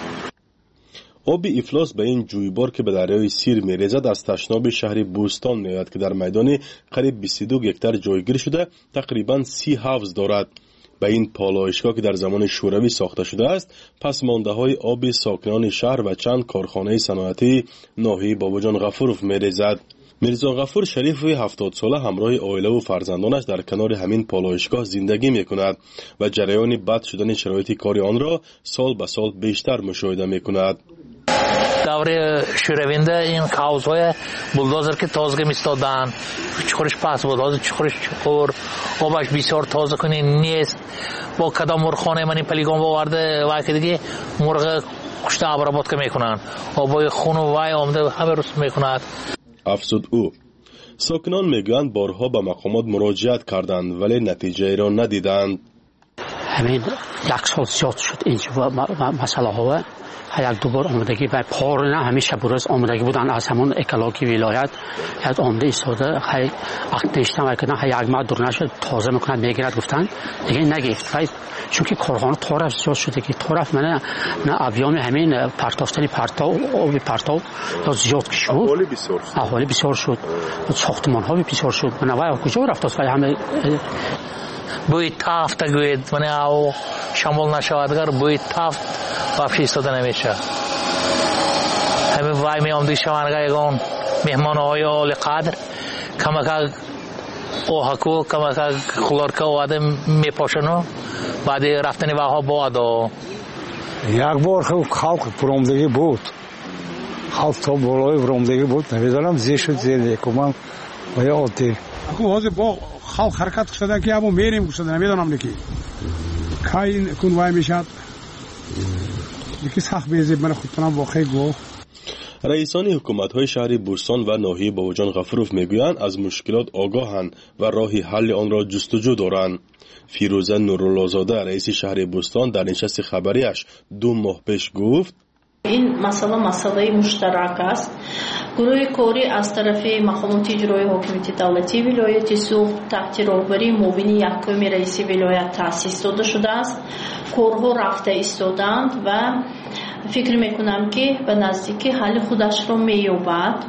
آب افلاس به این جویبار که به دریای سیر میریزد از تشناب شهر بوستان میآید که در میدان قریب بیست و دو هکتار جایگیر شده تقریبا سی حوض دارد. به این پالایشگاه که در زمان شوروی ساخته شده است پس مانده های آب ساکنان شهر و چند کارخانه صنعتی ناحیه باباجان غفوروف میریزد. میرزا غفور شریف هفتاد ساله همراه عائله و فرزندانش در کنار همین پالایشگاه زندگی می کند و جریان بد شدن شرایط کار آن را سال به سال بیشتر مشاهده می کند. دور شوروینده این حوض‌های بولدوزر که تازه می‌استادن چخورش پس بود حاضر چخورش چخور آبش بسیار تازه کنی نیست با کدام مرخانه من پلیگان باورده و که دیگه مرغ کشته ابرابات که میکنن آبای خون و وای آمده همه روز میکند. افزود او ساکنان میگویند بارها به مقامات مراجعت کردند ولی نتیجه ای را ندیدند. همین یک سال زیاد شد اینجا مسئله ها یک دو بار آمدگی و پار نه همیشه برس آمدگی بودن از همون اکلاکی ولایت از آمده ایستاده خیلی وقت نشتن و کردن خیلی یک ماه دور نشد تازه میکنند میگیرد گفتن دیگه نگفت ولی چون که کارخانه طرف زیاد شده که طرف من نه ابیام همین پرتافتنی پرتاو آب پرتاو یا زیاد شد احوالی بسیار شد احوالی بسیار شد ساختمان ها بسیار شد من وای کجا رفت است همه بوی تافت گوید من او شامل نشودگر بوی تافت واپس ایستاده نمیشه همه وای می آمدی شوانگاه یگان مهمان های آل قدر کمک اوهکو کمک خلارکا آدم میپاشنو بعد رفتن واها بادو یک بار خلق پرومدگی بود خلق تا بالای پرومدگی بود نمیدونم زی شد زی نیکومم و یا آتی حاضر با خلق حرکت شده که ابو میریم گوشده نمیدونم نکی کاین کن وای میشد یکی سخت بیزید من خود کنم واقعی گو رئیسان حکومت‌های شهر بورسان و ناحیه باوجان غفروف میگویند از مشکلات آگاهند و راهی حل آن را جستجو دارند. فیروزه نورالله‌زاده رئیس شهر بورسان در نشست خبریش دو ماه پیش گفت این مسئله مسئله مشترک است. گروه کاری از طرف مقامات اجرایی حاکمیت دولتی ولایت سوخت تحت راهبری معاون یکم رئیس ولایت تأسیس داده شده است. کارها رفته ایستادند و فکر میکنم که به نزدیکی حل خودش را مییابد.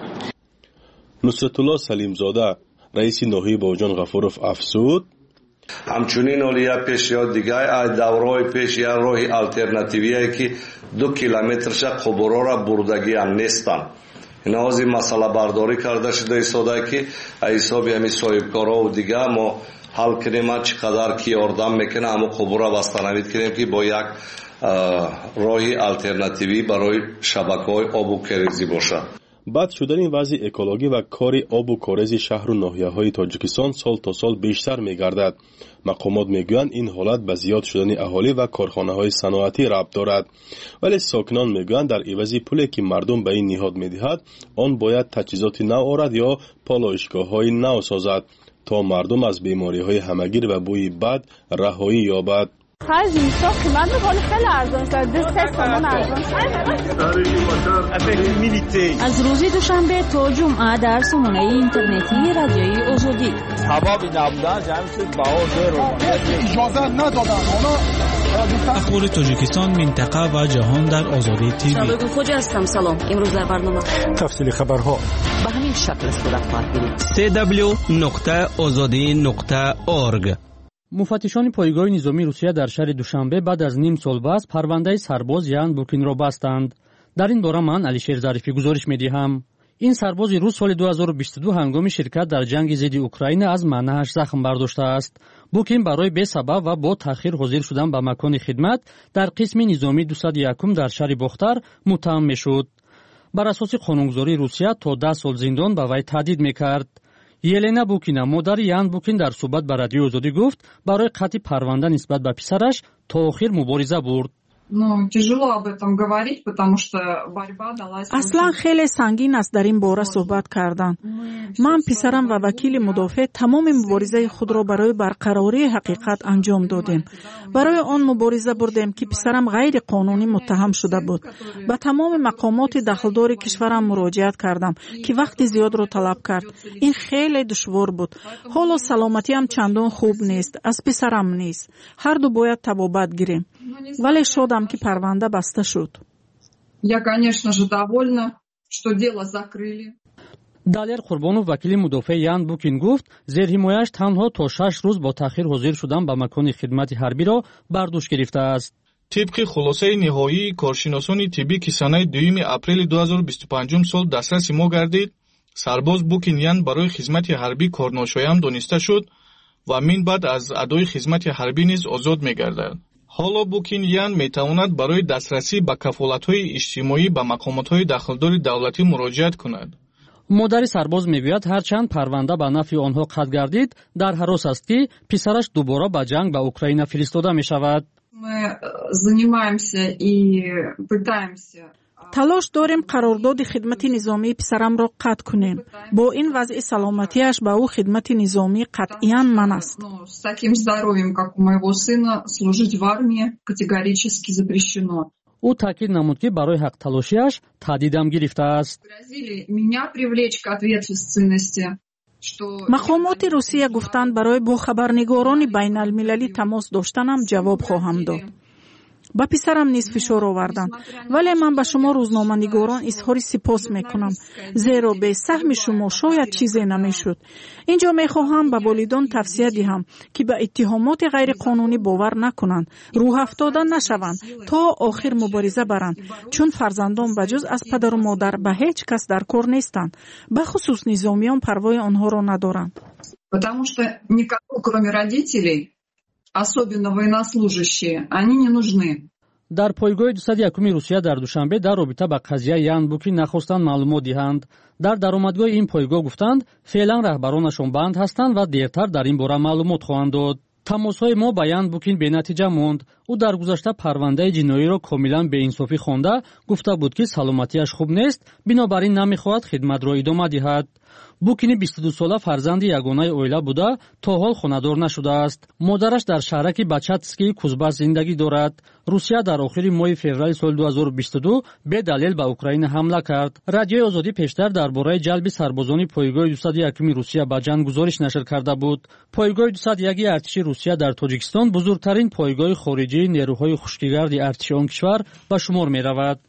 نصرت الله سلیم زاده رئیس ناحیه باوجان غفروف افزود همچنین اولیا پیش یا دیگه دورهای پیش یا راهی الटरनेटिव्ی که دو کیلومترش قبورا را بردگی هم نیستن. این از این مسئله برداری کرده شده ایستاده که حساب همین صاحبکارا و دیگه ما حل کنیم چقدر کی یاردم میکنه اما قبورا بستنوید کنیم که با یک راهی الटरनेटिव्ی برای شبکه‌های آب و کریزی باشه. بد شدن وضع اکولوژی و کار آب و کاریز شهر و ناحیه‌های تاجیکستان سال تا سال بیشتر می‌گردد. مقامات میگویند این حالت به زیاد شدن اهالی و کارخانه‌های صنعتی ربط دارد. ولی ساکنان میگویند در عوض پولی که مردم به این نهاد می‌دهد، آن باید تجهیزات نو آورد یا پالایشگاه‌های نو سازد تا مردم از بیماری‌های همگیر و بوی بد رهایی یابد. خرج میشه قیمت میکنه خیلی ارزان شده سه تومن ارزان از روز دوشنبه تا جمعه در سامانه اینترنتی رادیوی آزادی سبب نبودن جمعیت بهار رو اجازه ندادن اخبار تاجیکستان منطقه و جهان در آزادی تیوی. شبکه خوجا هستم. سلام. امروز در برنامه تفصیل خبرها به همین شکل صورت خواهد گرفت. سی دبلیو نقطه آزادی نقطه اورگ. مفتشان پایگاه نظامی روسیه در شهر دوشنبه بعد از نیم سال بس پرونده سرباز یان بوکین را بستند. در این باره من علیشیر ظریفی گزارش می‌دهم. این سرباز روس سال دو هزار و بیست و دو هنگام شرکت در جنگ ضد اوکراین از منهج زخم برداشته است. بوکین برای بی سبب و با تأخیر حاضر شدن به مکان خدمت در قسم نظامی دویست و یک در شهر بختر متهم می‌شد. بر اساس قانونگذاری روسیه تا ده سال زندان به وی تهدید می‌کرد. یلنا بوکینا مادر یان بوکین در صحبت با رادیو آزادی گفت برای قطع پرونده نسبت به پسرش تا آخر مبارزه برد. اصلا خیلی سنگین است در این باره صحبت کردن. من پسرم و وکیل مدافع تمام مبارزه خود را برای برقراری حقیقت انجام دادیم. برای آن مبارزه بردیم که پسرم غیر قانونی متهم شده بود. به تمام مقامات دخلدار کشورم مراجعت کردم که وقت زیاد را طلب کرد. این خیلی دشوار بود. حالا سلامتی هم چندان خوب نیست. از پسرم نیست. هر دو باید طبابت گیریم. ولی شدم که پرونده بسته شد. Я, конечно же, довольна, что дело закрыли. دالر قربانов وکیل مدافع یان بوکین گفت زیر حمایش تنها تا شش روز با تأخیر حاضر شدن به مکان خدمت حربی را برداشت گرفته است. طبق خلاصه نهایی کارشناسان طبی که سنه دوم اپریل دو هزار و بیست و پنج سال دسترس ما گردید، سرباز بوکین یان برای خدمت حربی کارناشایان دانسته شد و من بعد از ادای خدمت حربی نیز آزاد می‌گردد. حالا بوکین یان میتواند برای دسترسی به کفالت‌های اجتماعی به مقامات‌های دخلدار دولتی مراجعت کند. مادر سرباز میگوید هرچند پرونده به نفع آنها قطع گردید، در هراس است که پسرش دوباره به جنگ به اوکراین فرستاده می شود. تلاش داریم قرارداد خدمت نظامی پسرم را قطع کنیم. با این وضع سلامتیش به او خدمت نظامی قطعاً من است. او تاکید نمود که برای حق تلاشیش تهدیدم گرفته است. مقامات روسیه گفتند برای با خبرنگاران بین المللی تماس داشتنم جواب خواهم داد. با پسرم نیز فشار آوردند، ولی من به شما روزنامه‌نگاران اظهار سپاس میکنم، زیرا به سهم شما شاید چیزی نمیشد. اینجا میخواهم به والدان توصیه دهم که به اتهامات غیر قانونی باور نکنند، روح افتاده نشوند تا آخر مبارزه برند، چون فرزندان بجز از پدر و مادر به هیچ کس در کار نیستند، به خصوص نظامیان پروای آنها را ندارند. Потому что никому, кроме родителей, особенно военнослужащие, они не нужны. در پایگاه دویست و یک روسیه در دوشنبه در رابطه با قضیه یانبوکی نخواستند معلومات دهند. در درآمدگاه این پایگاه گفتند فعلا رهبرانشان بند هستند و دیرتر در این باره معلومات خواهند داد. تماس‌های ما با یانبوکین بی‌نتیجه ماند. او در گذشته پرونده جنایی را کاملا بی‌انصافی خوانده گفته بود که سلامتیش خوب نیست، بنابراین نمی‌خواهد خدمت را ادامه دهد. بوکینی بیست و دو ساله فرزند یگانه اویله بوده تا حال خانه‌دار نشده است. مادرش در شهرک بچاتسکی کوزباس زندگی دارد. روسیه در آخر ماه فوریه سال دو هزار و بیست و دو به دلیل به اوکراین حمله کرد. رادیوی آزادی پیشتر درباره جلب سربازان پایگاه دویست و یک روسیه به جنگ گزارش نشر کرده بود. پایگاه دویست و یک ارتش روسیه در تاجیکستان بزرگترین پایگاه خارجی نیروهای خشکیگرد ارتش آن کشور به شمار می‌رود.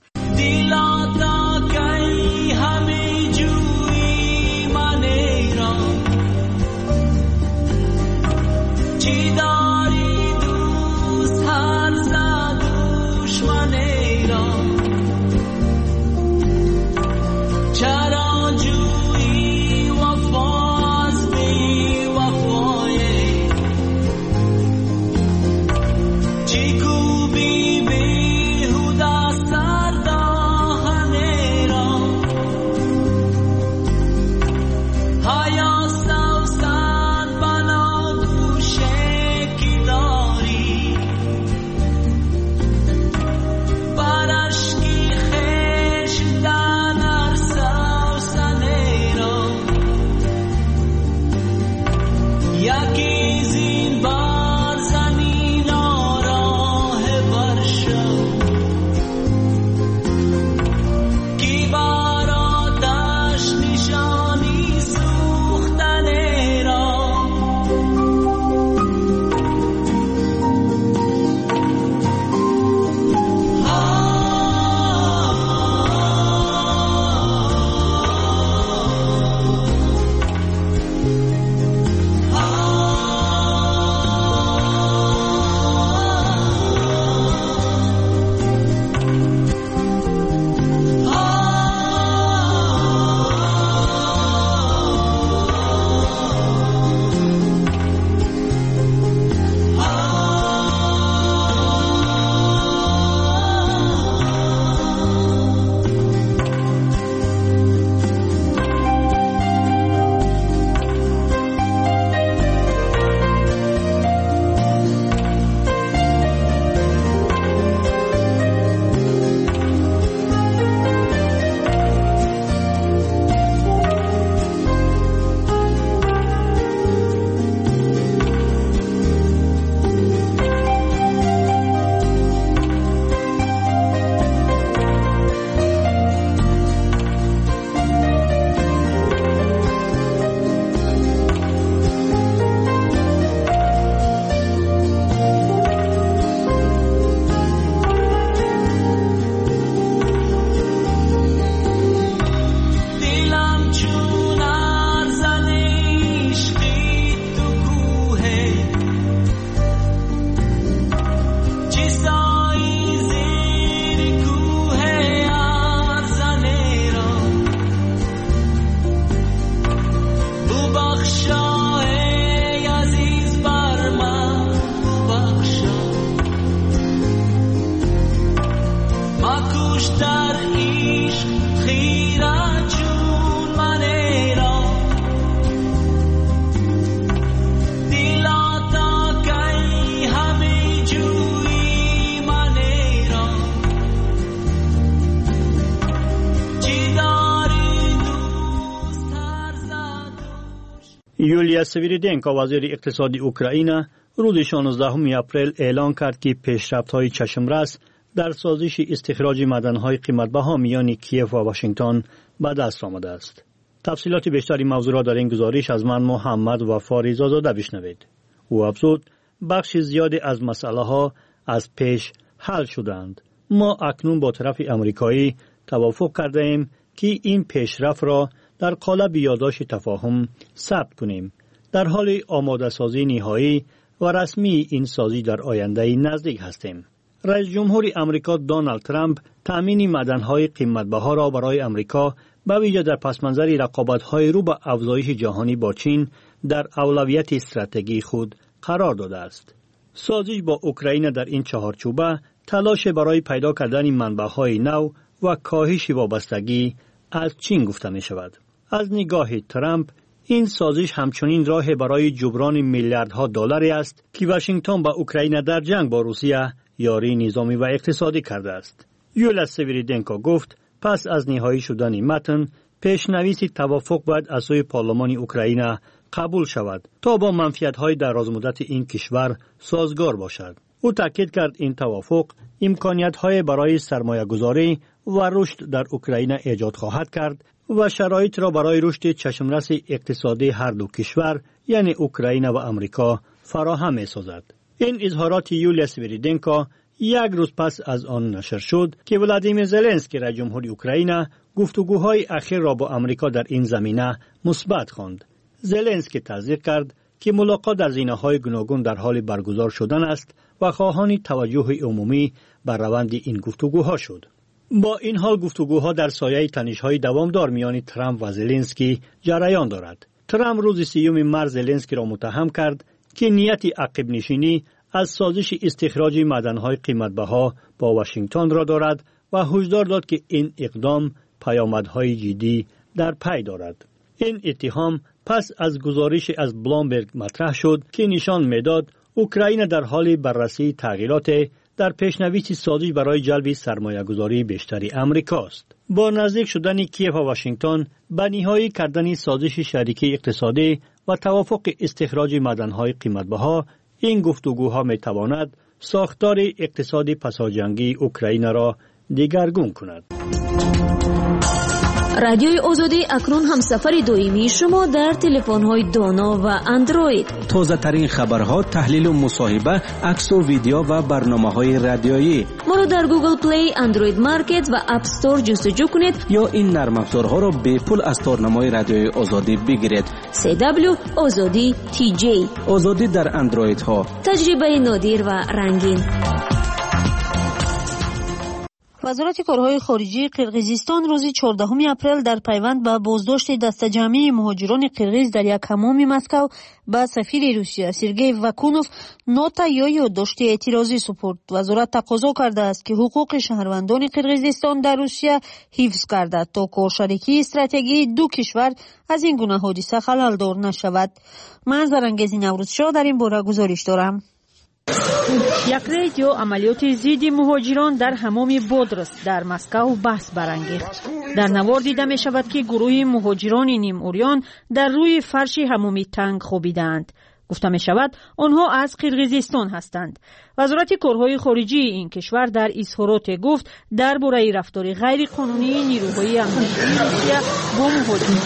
یولیا سویریدنکا وزیر اقتصادی اوکراین روز شانزدهم اپریل اعلان کرد که پیشرفت‌های چشمرس در سازش استخراج معدن‌های قیمت‌بها میان کیف و واشنگتن به دست آمده است. تفصیلات بیشتری موضوع را در این گزارش از من محمد وفاری زاده بشنوید. او افزود بخش زیادی از مسئله ها از پیش حل شدند. ما اکنون با طرف امریکایی توافق کرده ایم که این پیشرفت را در قالب یادداشت تفاهم ثبت کنیم. در حال آماده سازی نهایی و رسمی این سازی در آینده نزدیک هستیم. رئیس جمهور امریکا دونالد ترامپ تامین معدن‌های قیمت‌بها را برای امریکا به ویژه در پس‌منظر رقابت‌های رو به افزایش جهانی با چین در اولویت استراتژی خود قرار داده است. سازش با اوکراین در این چهارچوبه تلاش برای پیدا کردن منبع‌های نو و کاهش وابستگی از چین گفته می شود. از نگاه ترامپ این سازش همچنین راه برای جبران میلیاردها دلاری است که واشنگتن با اوکراین در جنگ با روسیه یاری نظامی و اقتصادی کرده است. یولیا سویریدنکو گفت پس از نهایی شدن متن پیشنویس توافق باید از سوی پارلمان اوکراین قبول شود تا با منفعت‌های درازمدت این کشور سازگار باشد. او تاکید کرد این توافق امکانیت‌های برای سرمایه‌گذاری و رشد در اوکراین ایجاد خواهد کرد و شرایط را برای رشد چشمرس اقتصادی هر دو کشور یعنی اوکراین و امریکا فراهم می‌سازد. این اظهارات یولیا سویریدنکو یک روز پس از آن نشر شد که ولادیمیر زلنسکی رئیس جمهور اوکراین گفتگوهای اخیر را با امریکا در این زمینه مثبت خواند. زلنسکی تصدیق کرد که ملاقات در زمینه‌های گوناگون در حال برگزار شدن است و خواهان توجه عمومی بر روند این گفتگوها شد. با این حال گفتگوها در سایه تنش‌های دوامدار میان ترامپ و زلنسکی جریان دارد. ترامپ روز سیوم مارس زلنسکی را متهم کرد که نیت عقب نشینی از سازش استخراج معدن‌های قیمت‌بها با واشنگتن را دارد و هشدار داد که این اقدام پیامدهای جدی در پی دارد. این اتهام پس از گزارش از بلومبرگ مطرح شد که نشان می‌داد اوکراین در حال بررسی تغییرات در پیشنویس سازش برای جلب سرمایه‌گذاری بیشتری امریکاست. با نزدیک شدن کیف و واشنگتن به نهایی کردن سازش شریکی اقتصادی و توافق استخراج معدن‌های قیمت‌بها، این گفتگوها می‌تواند ساختار اقتصادی پساجنگی اوکراین را دگرگون کند. رادیوی آزادی اکنون همسفر دائمی شما در تلفن‌های دانا و اندروید. تازه ترین خبرها، تحلیل و مصاحبه، عکس و ویدیو و برنامه‌های رادیویی. ما را در گوگل پلی، اندروید مارکت و اپ استور جستجو کنید یا این نرم افزارها را به پول از تارنمای رادیوی آزادی بگیرید. سی دبلیو آزادی تی جی. آزادی در اندروید ها. تجربه نادر و رنگین. وزارت کارهای خارجی قرقیزستان روز چهاردهم اپریل در پیوند به بازداشت دسته‌جمعی مهاجران قرقیز در یک حمام مسکو به سفیر روسیه سرگئی واکونوف نوتا یا یادداشت اعتراضی سپرد. وزارت تقاضا کرده است که حقوق شهروندان قرقیزستان در روسیه حفظ گردد تا کارشریکی استراتژی دو کشور از این گونه حادثه خلل‌دار نشود. من زرنگزی نوروزشاه در این باره گزارش دارم. یک رادیو عملیات ضد مهاجران در حمام بودرس در مسکو بحث برانگیخت. در نوار دیده می شود که گروه مهاجران نیم اوریان در روی فرش حمامی تنگ خوابیدند. گفته می شود آنها از قرقیزستان هستند. وزارت کارهای خارجی این کشور در اظهارات گفت درباره رفتار غیر قانونی نیروهای امنیتی روسیه با مهاجران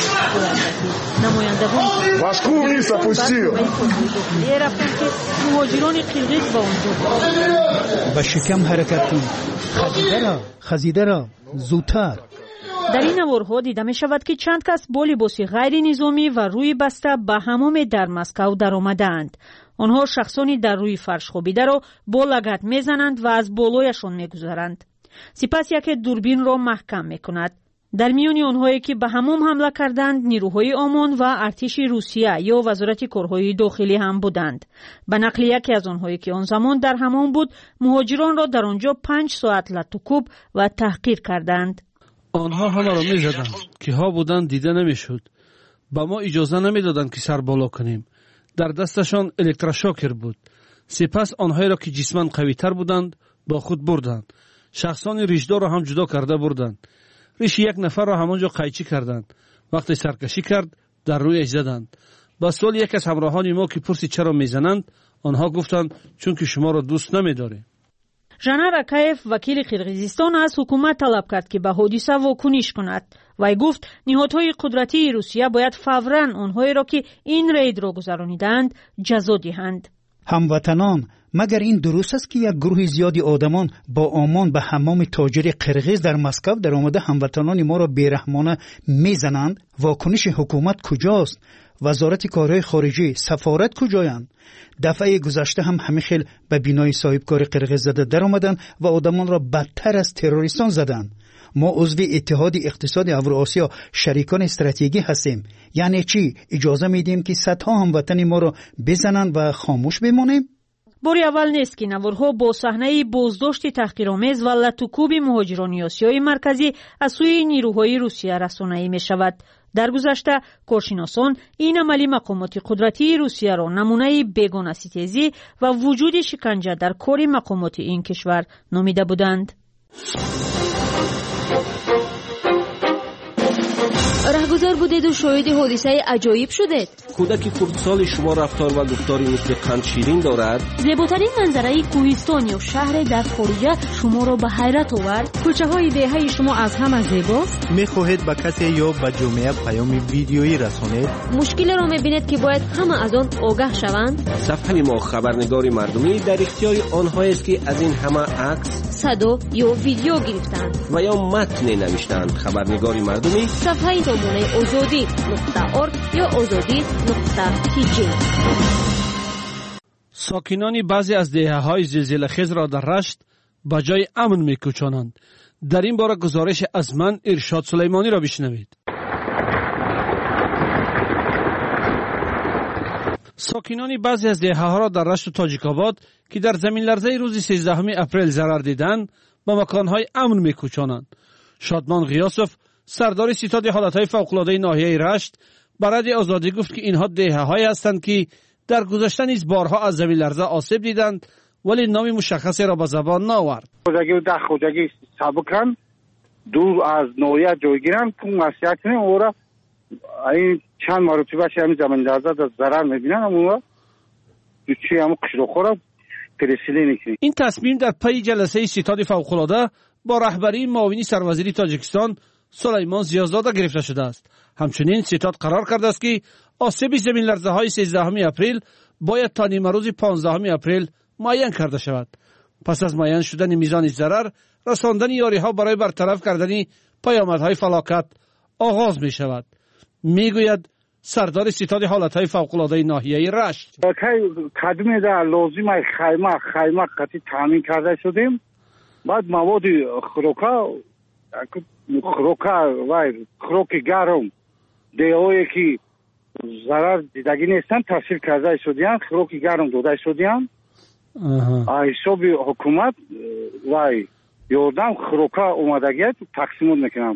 نمایندگان Москву вниз опустил. رفتند که مهاجران قرقیز با آنجا با شکم حرکت کن. خزیده را خزیده را زودتر. در این نوارها دیده می شود که چند کس با لباس غیر نظامی و روی بسته به حمام در مسکو در آمدند. آنها شخصانی در روی فرش خوابیده را با لگد می زنند و از بالایشان می گذارند. سپس یک دوربین را محکم می کند. در میان آنهایی که به حمام حمله کردند نیروهای آمان و ارتش روسیه یا وزارت کارهای داخلی هم بودند. به نقل یکی از آنهایی که آن زمان در حمام بود، مهاجران را در آنجا پنج ساعت لطوکوب و تحقیر کردند. آنها همه را می زدند که ها بودند دیده نمی شد. با ما اجازه نمی دادند که سر بالا کنیم. در دستشان الکتروشوکر بود. سپس آنهایی را که جسماً قوی تر بودند با خود بردند. شخصان ریشدار را هم جدا کرده بردند. ریش یک نفر را همانجا قیچی کردند. وقتی سرکشی کرد در رویش زدند. با سوال یک از همراهان ما که پرسی چرا میزنند، آنها گفتند چون که شما را دوست نمی‌داریم. ژانار اکایف وکیل قرقیزستان از حکومت طلب کرد که به حادثه واکنش کند. وی گفت نهادهای قدرتی روسیه باید فوراً آنهایی را که این رید را گذرانیدند جزا دهند. هموطنان، مگر این درست است که یک گروه زیادی آدمان با آمان به حمام تاجر قرقیز در مسکو در آمده هموطنان ما را بیرحمانه میزنند؟ واکنش حکومت کجاست؟ وزارت کارهای خارجه، سفارت کجایند؟ دفعه گذشته هم همین خیل به بینای صاحبکار قرقیز زده در آمدند و آدمان را بدتر از تروریستان زدند. ما عضو اتحاد اقتصاد اوراسیا شریکان استراتژیکی هستیم. یعنی چی؟ اجازه میدیم که صدها هموطن ما را بزنند و خاموش بمانیم؟ باری اول نیست که نوارها با صحنه بازداشت تحقیرآمیز و لطوکوب مهاجران آسیای مرکزی از سوی نیروهای روسیه رسانه‌ای می شود. در گذشته کارشناسان این عملی مقامات قدرتی روسیه را نمونه بیگانه ستیزی و وجود شکنجه در کار مقامات این کشور نامیده بودند. رهگذر بودید و شاهد حادثه عجایب شدید. کودک خردسال شما رفتار و گفتاری مثل قند شیرین دارد. زیباترین منظره کوهستان یا شهر در خارجه شما را به حیرت آورد. کوچه های دهه شما از همه زیباست. میخواهید به کسی یا به جامعه پیام ویدیویی رسانید؟ مشکل را میبینید که باید همه از آن آگاه شوند. صفحه ما خبرنگار مردمی در اختیار آنهایی است که از این همه عکس، صدا یا ویدیو گرفتند و یا متن نوشتند. خبرنگار مردمی صفحه تابونه آزادی نقطه ارگ یا آزادی نقطه تی جی. ساکنان بعضی از دهه‌های زلزله‌خیز را در رشت به جای امن می‌کوچانند. در این باره گزارش از من ارشاد سلیمانی را بشنوید. ساکنان بعضی از دهه‌ها را در رشت و تاجیک‌آباد که در زمین لرزه روز سیزدهم اپریل ضرر دیدند به مکان‌های امن می‌کوچانند. شادمان غیاسوف سردار ستاد حالتهای فوق‌العاده ناحیه رشت برای آزادی گفت که اینها دهه‌هایی هستند که در گذشته نیز بارها از زمین لرزه آسیب دیدند ولی نام مشخصی را به زبان نآورد. خودگی و ده خودگی سابقاً دور از ناحیه جایگیرند که مسئله نه اورا این چند مرتبه همین زمین لرزه در ضرر می‌بینند اما چی هم قشرخورا پرسیلی نکنید. این تصمیم در پی جلسه ستاد فوق‌العاده با رهبری معاونی سروزیری تاجیکستان سلیمان زیازاده گرفته شده است. همچنین ستاد قرار کرده است که آسیب زمین لرزه های سیزدهم اپریل باید تا نیمه روز پانزدهم اپریل معین کرده شود. پس از معین شدن میزان ضرر، رساندن یاری ها برای برطرف کردن پیامدهای فلاکت آغاز می شود. می گوید سردار ستاد حالتهای فوق‌العاده ناحیه رشت. کدوم در لازم خیمه خیمه قطعی تامین کرده شدیم. بعد مواد خوراکا خوراکا و خوراک گرم دیهایی که ضرر دیدگی نیستن تحصیل کرده شدیان خوراک گرم داده شدیان. حساب حکومت و یاردم خوراکا اومدگی تقسیم میکنن.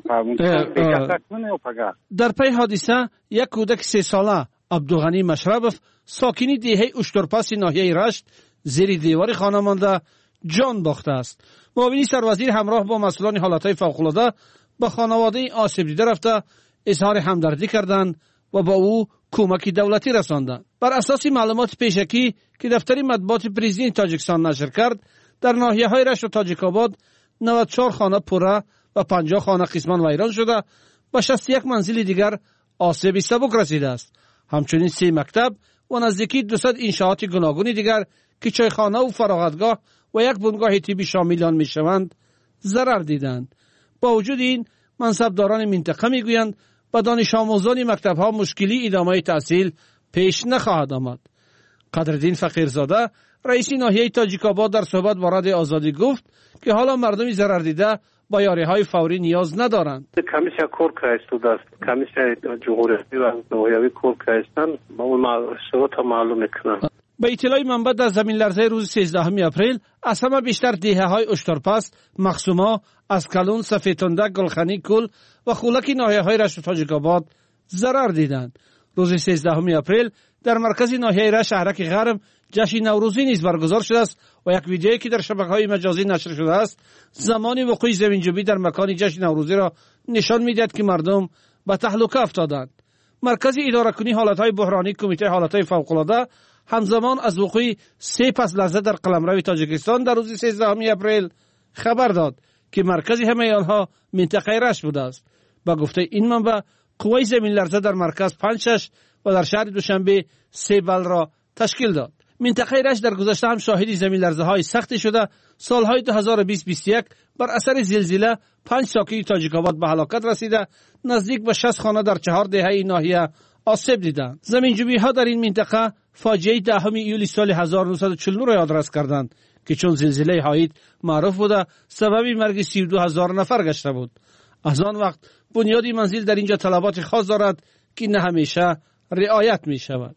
در پی حادثه یک کودک سه ساله عبدالغنی مشربف ساکنی دیهه اشترپاس ناحیه رشت زیر دیوار خانه مانده جان باخته است. معاونی سروزیر همراه با مسئولان حالتهای فوق‌العاده به خانواده آسیب دیده رفته اظهار همدردی کردند و با او کمک دولتی رساندند. بر اساس معلومات پیشکی که دفتر مطبوعات پرزیدنت تاجیکستان نشر کرد، در ناحیه‌های رشت و تاجیک‌آباد نود و چهار خانه پره و پنجاه خانه قسماً ویران شده و شصت و یک منزل دیگر آسیب سبک رسیده است. همچنین سه مکتب و نزدیکی دویست انشاءات گوناگون دیگر که چایخانه و فراغتگاه و یک بنگاه طبی شامل آن میشوند ضرر دیدند. با وجود این منصبداران منطقه میگویند به دانش آموزان مکتب‌ها مشکلی ادامه تحصیل پیش نخواهد آمد. قدردین فقیرزاده رئیس ناحیه تاجیک‌آباد در صحبت با رادیو آزادی گفت که حالا مردم ضرر دیده با یاری‌های فوری نیاز ندارند. کمیسیا کور کردست است. کمیسیا جمهوری و ناحیوی کور کردند. با اون شروط معلوم میکنند. به اطلاع منبع در زمین لرزه روز سیزدهم اپریل از همه بیشتر دهه‌های اشترپس، مخصوما، اسکلون، سفیدتندک، گلخانی کل و خولک ناحیه‌های رشت و تاجیک‌آباد ضرر دیدند. روز سیزدهم اپریل در مرکز ناحیه رشت شهرک غرب جشن نوروزی نیز برگزار شده است و یک ویدیویی که در شبکه‌های مجازی نشر شده است زمان وقوع زمینجویی در مکان جشن نوروزی را نشان می‌دهد که مردم به تهلکه افتادند. مرکز اداره کنی حالت‌های بحرانی کمیته حالت‌های فوق‌العاده همزمان از وقوع سه پس لرزه در قلمرو تاجیکستان در روز سیزدهم اپریل خبر داد که مرکز همه آنها منطقه رشت بوده است. با گفته این منبع قوه زمین لرزه در مرکز پنج شش و در شهر دوشنبه سه بل را تشکیل داد. منطقه رشت در گذشته هم شاهد زمین لرزه های سختی شده. سالهای دو هزار و بیست بیست و یک بر اثر زلزله پنج ساکن تاجیک آباد به هلاکت رسیده، نزدیک به شصت خانه در چهار دهه این ناحیه آسیب دیدند. زمینجویی ها در این منطقه فاجعه دهم ایولی سال هزار و نهصد و چهل و نه را یادرس کردند که چون زلزله هایید معروف بوده سبب مرگ سی و دو هزار نفر گشته بود. از آن وقت بنیادی منزل در اینجا طلبات خاص دارد که نه همیشه رعایت می شود.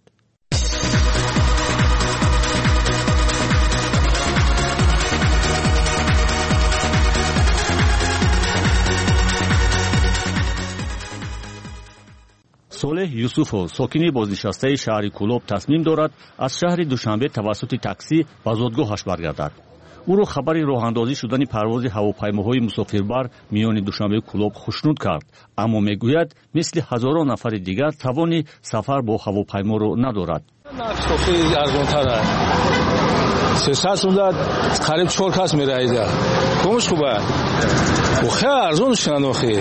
صالح یوسفو ساکنی بازنشسته شهر کولوب تصمیم دارد از شهر دوشنبه توسط تاکسی به زادگاهش برگردد. او را خبر راهاندازی شدن پرواز هواپیماهای مسافربر میان دوشنبه کولوب خوشنود کرد، اما میگوید مثل هزاران نفر دیگر توان سفر با هواپیما را ندارد. خیلی ارزان‌تر است. سیصد اونجا قریب چهار کس میرایده. کمش خوبه. و خیلی ارزان شدن خیلی.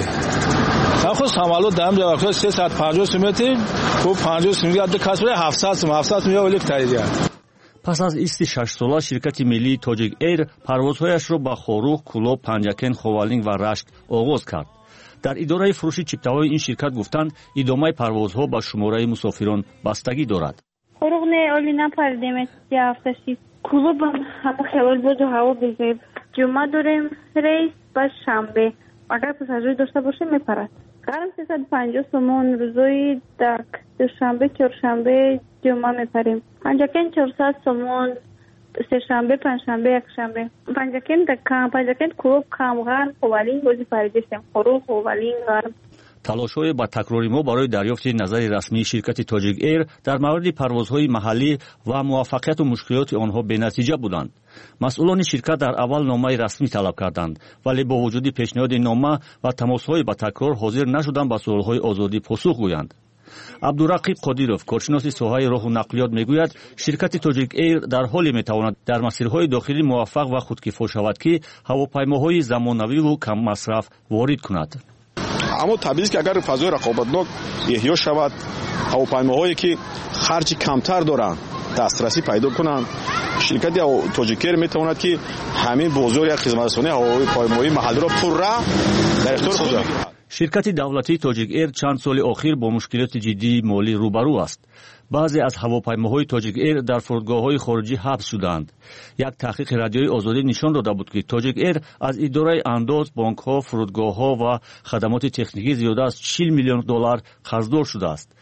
خود سامالو دام جواب کرد سیصد و پنجاه متر و پنجاه میلیارد کس بره هفتصد هفتصد میلیارد ولی تاییدیه. پس از ایست شش ساله شرکت ملی تاجیک ایر پروازهایش را به خوروغ، کولوب، پنجکن، خوالینگ و رشت آغاز کرد. در اداره فروش چیپته‌های این شرکت گفتند ادامه پروازها به شماره مسافران بستگی دارد. خوروغ نه اولی نپردیم یا هفتشی. کولوب هم خیال بود و هوا بگیر. جمعه داریم ریس با شنبه. اگر پساژیر داشته باشه میپرد. قرار سیصد و پنجاه سومون روزای دک دوشنبه چهارشنبه جمعه میپریم. پنجکن چهارصد سومون سه شنبه پنجشنبه یکشنبه. پنجکن دکان پنجکن کولوب کامغان خوالینگ بازی پریدیم. خوروغ خوالینگ غرب. تلاش‌های با تکراری ما برای دریافت نظر رسمی شرکت تاجیک ایر در مورد پروازهای محلی و موفقیت و مشکلات آنها بی‌نتیجه بودند. مسئولان شرکت در اول نامه رسمی طلب کردند، ولی با وجود پیشنهاد نامه و تماس‌های با تکرار حاضر نشدند به سوال‌های آزادی پاسخ گویند. عبدالرقیب قادیروف کارشناس ساحه راه و نقلیات میگوید شرکت تاجیک ایر در حالی میتواند در مسیرهای داخلی موفق و خودکفا شود که هواپیماهای زمانوی و کم مصرف وارد کند. اما طبیعی است که اگر فضای رقابتناک احیا شود، هواپیماهایی که خرج کمتر دارند دسترسی پیدا کنند، شرکت تاجیک ایر میتواند که همین بازار یا خدمترسانی هواپیمایی محلی را پررا در اختیار خود بگیرد. شرکت دولتی تاجیک ایر چند سال اخیر با مشکلات جدی مالی روبرو است. بعضی از هواپیماهای تاجیک ایر در فرودگاه‌های خارجی حبس شدند. یک تحقیق رادیوی آزادی نشان داده بود که تاجیک ایر از اداره انداز، بانک‌ها، فرودگاه‌ها و خدمات تکنیکی زیاده از چهل میلیون دلار قرضدار شده است.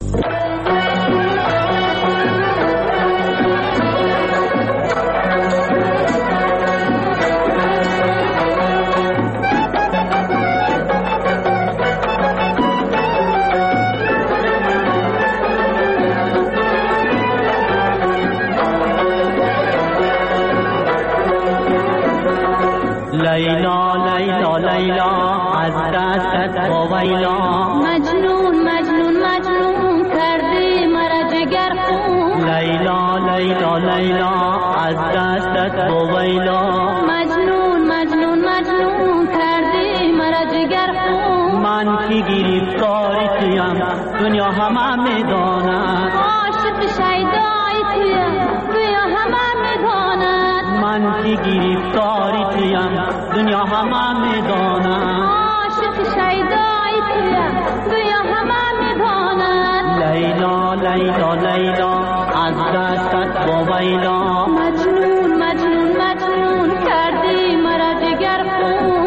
لیلا لیلا لیلا از دستت باویلا مجنون مجنون مجنون کردی مرا جگر خون لیلا لیلا لیلا از دستت باویلا مجنون مجنون مجنون کردی مرا جگر خون من کی گرفتار تویم دنیا همه میداند عاشق شیدای تویم دنیا همه میداند من کی گرفتاری تویم دنیا همه میداند عاشق شیدای تویم دنیا همه میداند لیلا لیلا لیلا از دستت باویلا مجنون مجنون مجنون کردی مرا جگر خون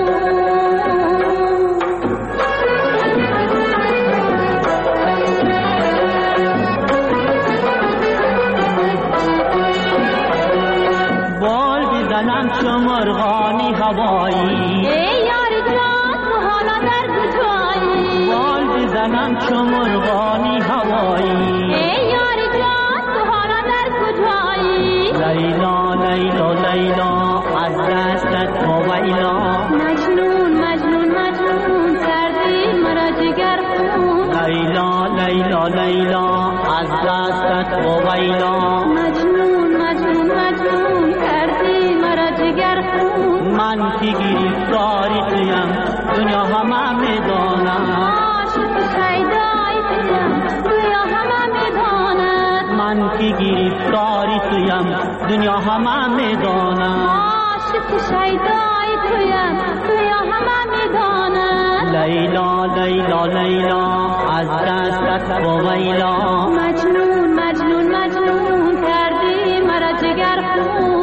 بال بزنم چو مرغانی هوایی ای یار جان تو حالا در کجایی بال بزنم چو مرغانی هوایی ای یار جان تو حالا در کجایی لیلا لیلا لیلا از دستت باویلا مجنون مجنون مجنون کردی مرا جگر خون لیلا لیلا لیلا از دستت و ویلا مجنون مجنون مجنون کردی مرا جگر خون من که گرفتاری تویم دنیا همه میداند عاشق شیدای تویم دنیا همه میداند من که گرفتاری تویم دنیا همه میداند عاشق شیدای تویم دنیا همه میداند لیلا لیلا لیلا از دستت و ویلا مجنون مجنون مجنون کردی مرا جگر خون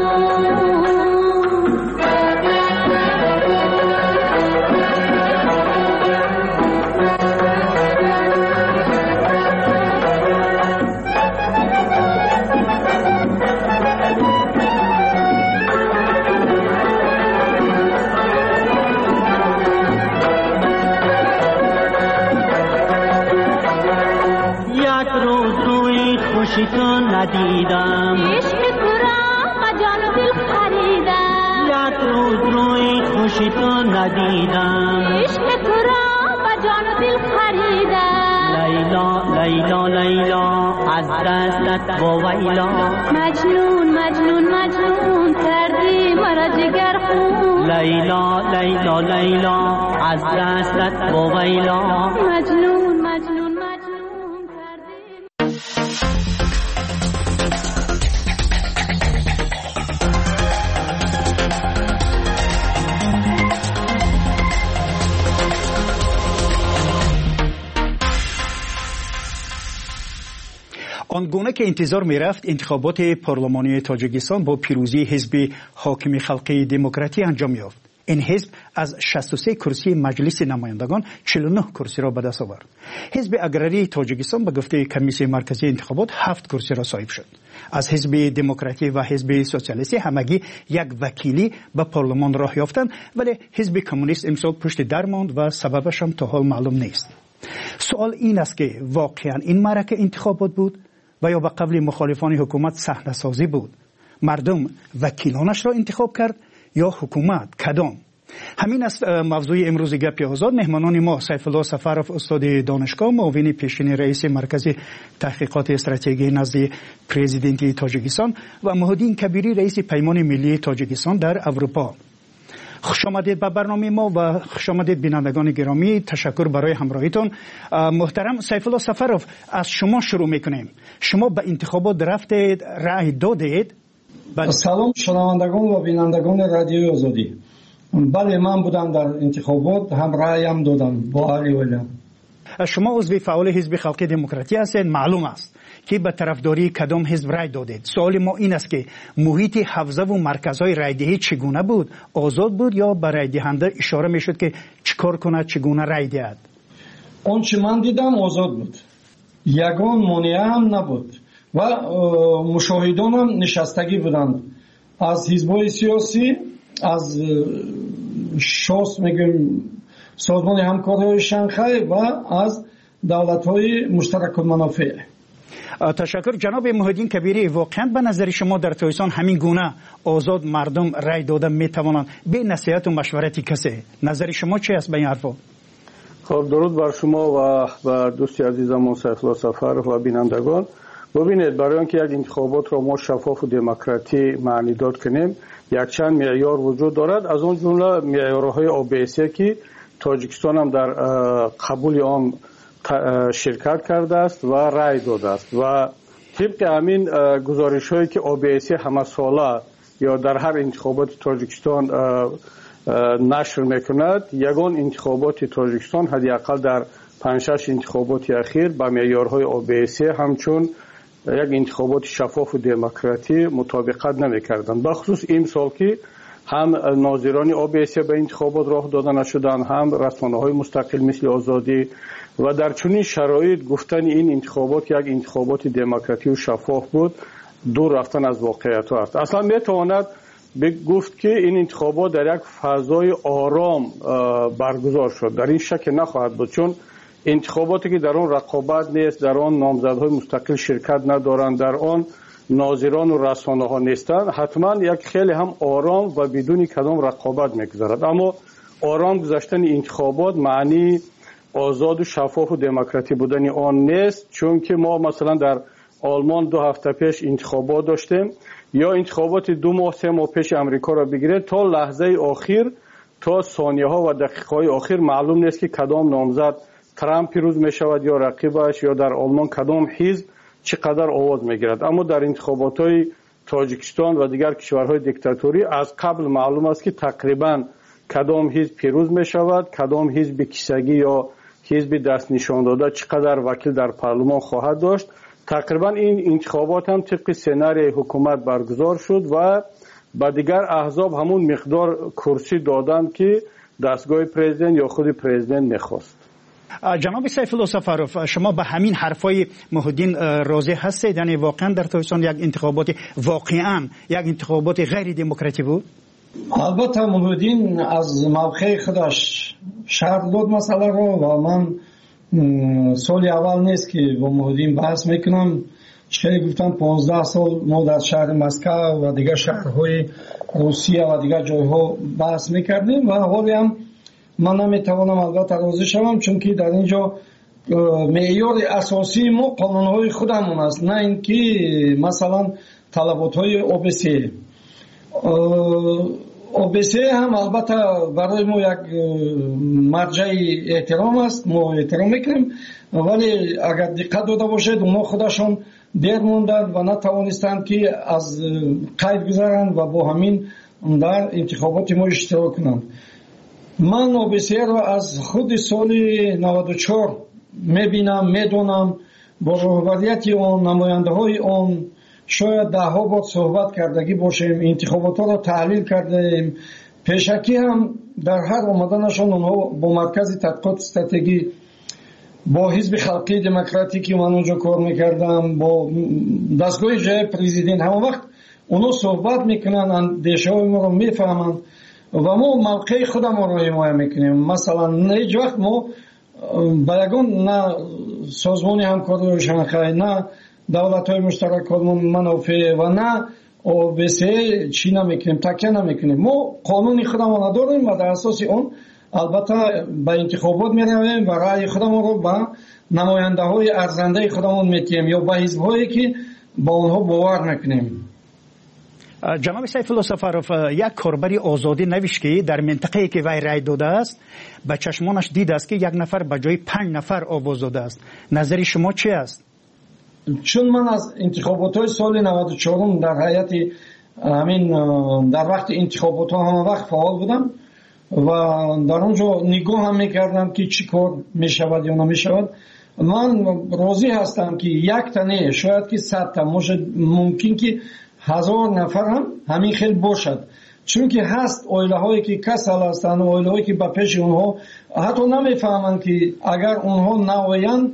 خوشی تو ندیدم عشق تو را با جان و دل خریدم یک روز روی خوشی تو ندیدم عشق تو را با جان و دل خریدم لیلا لیلا لیلا از دستت و ویلا مجنون مجنون مجنون کردی مرا جگر خون لیلا لیلا لیلا از دستت و ویلا مجنون مجنون مجنون کردی. آنگونه که انتظار می رفت انتخابات پارلمانی تاجیکستان با پیروزی حزب حاکم خلقی دموکراتی انجام یافت. این حزب از شصت و سه کرسی مجلس نمایندگان چهل و نه کرسی را به دست آورد. حزب اگراری تاجیکستان به گفته کمیسیون مرکزی انتخابات هفت کرسی را صاحب شد. از حزب دموکراتی و حزب سوسیالیستی همگی یک وکیلی به پارلمان راه یافتند، ولی حزب کمونیست امسال پشت در ماند و سببش هم تا حال معلوم نیست. سوال این است که واقعا این معرکه انتخابات بود و یا به قبل مخالفان حکومت صحنه سازی بود؟ مردم وکیلانش را انتخاب کرد یا حکومت؟ کدام؟ همین است موضوع امروز گپ آزاد. مهمانان ما سیف الله سفرов استاد دانشگاه، معاون پیشین رئیس مرکز تحقیقات استراتژی نزد پرزیدنت تاجیکستان و محمدین کبیری رئیس پیمان ملی تاجیکستان در اروپا. خوش آمدید به برنامه ما و خوش آمدید بینندگان گرامی. تشکر برای همراهیتون. محترم سیف الله سفرов، از شما شروع میکنیم. شما به انتخابات رفتید، رأی دادید؟ سلام شنوندگان و بینندگان رادیوی آزادی. بله، من بودم در انتخابات، هم رأیم دادم با علی ولیم. شما عضو فعال حزب خلقی دموکراتی هستید. معلوم است که به طرفداری کدام حزب رأی دادید. سوال ما این است که محیط حوزه و مرکزهای رأیدهی چگونه بود؟ آزاد بود یا به رأی دهنده اشاره میشد که چیکار کند، چگونه رأی دهد؟ آنچه من دیدم آزاد بود، یگان مانع هم نبود و مشاهدان هم نشستگی بودند از حزب‌های سیاسی، از شاس میگیم سازمان همکاری شانگهای و از دولت‌های مشترک المنافع. تشکر جناب محمدین کبیری. واقعا به نظر شما در تاجیکستان همین گونه آزاد مردم رأی داده میتوانند به نصیحت و مشورت کسی؟ نظر شما چی است به این حرفا؟ خب درود بر شما و به دوستی عزیزم سیف الله سفرov و بینندگان. ببینید، برای اینکه یک انتخابات را ما شفاف و دموکراتی معنی داد کنیم، یک چند معیار وجود دارد. از اون جمله معیارهای او بی سی که تاجیکستان هم در قبول آن شرکت کرده است و رأی داده است و طبق همین گزارش هایی که او بی سی همه ساله یا در هر انتخابات تاجیکستان نشر میکند، یگان انتخابات تاجیکستان حداقل در پنج شش انتخابات اخیر با معیارهای او بی سی همچون یک انتخابات شفاف و دموکراتی مطابقت نمیکردند. بخصوص این سال که هم ناظران او بی سی به انتخابات راه داده نشدند، هم رسانه‌های مستقل مثل آزادی، و در چنین شرایط گفتن این انتخابات یک انتخابات دموکراتی و شفاف بود دور رفتن از واقعیت است. اصلا میتواند گفت که این انتخابات در یک فضای آرام برگزار شد. در این شک نخواهد بود، چون انتخاباتی که در آن رقابت نیست، در آن نامزدهای مستقل شرکت ندارند، در آن ناظران و رسانه ها نیستند، حتما یک خیلی هم آرام و بدون کدام رقابت میگذرد. اما آرام گذشتن انتخابات معنی آزاد و شفاف و دموکراتی بودن آن نیست. چون که ما مثلا در آلمان دو هفته پیش انتخابات داشتیم، یا انتخابات دو ماه سه ماه پیش امریکا را بگیره، تا لحظه آخر، تا ثانیه ها و دقیقه های آخر معلوم نیست که کدام نامزد ترامپ پیروز می شود یا رقیبش، یا در آلمان کدام حزب چقدر آواز می گیرد. اما در انتخابات های تاجیکستان و دیگر کشورهای دیکتاتوری از قبل معلوم است که تقریبا کدام حزب پیروز می شود، کدام حزب کیسگی یا حزب دست نشان داده چقدر وکیل در پارلمان خواهد داشت. تقریبا این انتخابات هم طبق سناریوی حکومت برگزار شد و با دیگر احزاب همون مقدار کرسی دادند که دستگاه پرزیدنت یا خود پرزیدنت میخواست. جناب سیف الله سفروف، شما به همین حرفای محدین راضی هستید؟ یعنی واقعا در تاجیکستان یک انتخابات واقعا یک انتخابات غیر دموکراتی بود؟ البته محدین از موقع خودش شرط داد مسئله رو و من سال اول نیست که با محدین بحث میکنم. چه گفتم پانزده سال ما در شهر مسکو و دیگر شهرهای روسیه و دیگر جایها بحث میکردیم و حالی هم من نمیتوانم البته راضی شوم، چون که در اینجا معیار اساسی ما قانونهای خودمون است، نه اینکه مثلا طلباتهای اوبسی. اوبسی هم البته برای ما یک مرجع احترام است، ما احترام میکنیم، ولی اگر دقت داده باشید اونا خودشون دیر موندند و نتوانستند که از قید گذارند و با همین در انتخابات ما اشتراک کنند. من اوبسی رو از خود سال نود و چهار میبینم، میدونم، با رهبریت آن، نماینده های آن شاید ده ها بار صحبت کردگی باشیم، انتخابات ها رو تحلیل کردیم. پیشکی هم در هر آمدنشان اونها با مرکز تحقیقات استراتژی، با حزب خلقی دموکراتیکی من اونجا کار میکردم، با دستگاه جای پرزیدنت، همه وقت اونها صحبت میکنن، اندیشه های ما رو میفهمن و ما موقع خودم رو حمایت میکنیم. مثلا هیچ وقت ما با یگان نه سازمان همکاری شانگهای، نه دولت های مشترک منافع و نه اوبسی چی نمیکنیم، تکیه نمیکنیم. ما قانون خودمون نداریم و در اساس اون البته به انتخابات میرویم و رأی خودمون رو به نماینده های ارزنده خودمون میتیم یا به حزب هایی که با اونها باور میکنیم. جناب سیف الله سفروف، یک کاربری آزادی نوشت در منطقه‌ای که وی رای داده است به چشمانش دید است که یک نفر به جای پنج نفر آواز داده است. نظر شما چی است؟ چون من از انتخابات های سال نود و چهار در هیئت همین در وقت انتخابات ها همه وقت فعال بودم و در اونجا نگاه هم میکردم که چی کار میشود یا نمیشود. من راضی هستم که یک تنه شاید که صد تا ممکن که هزار نفر هم همین خیلی باشد، چون که هست اویله هایی که کسل هستند، اویله هایی که به پیش اونها حتی نمیفهمند که اگر اونها نویند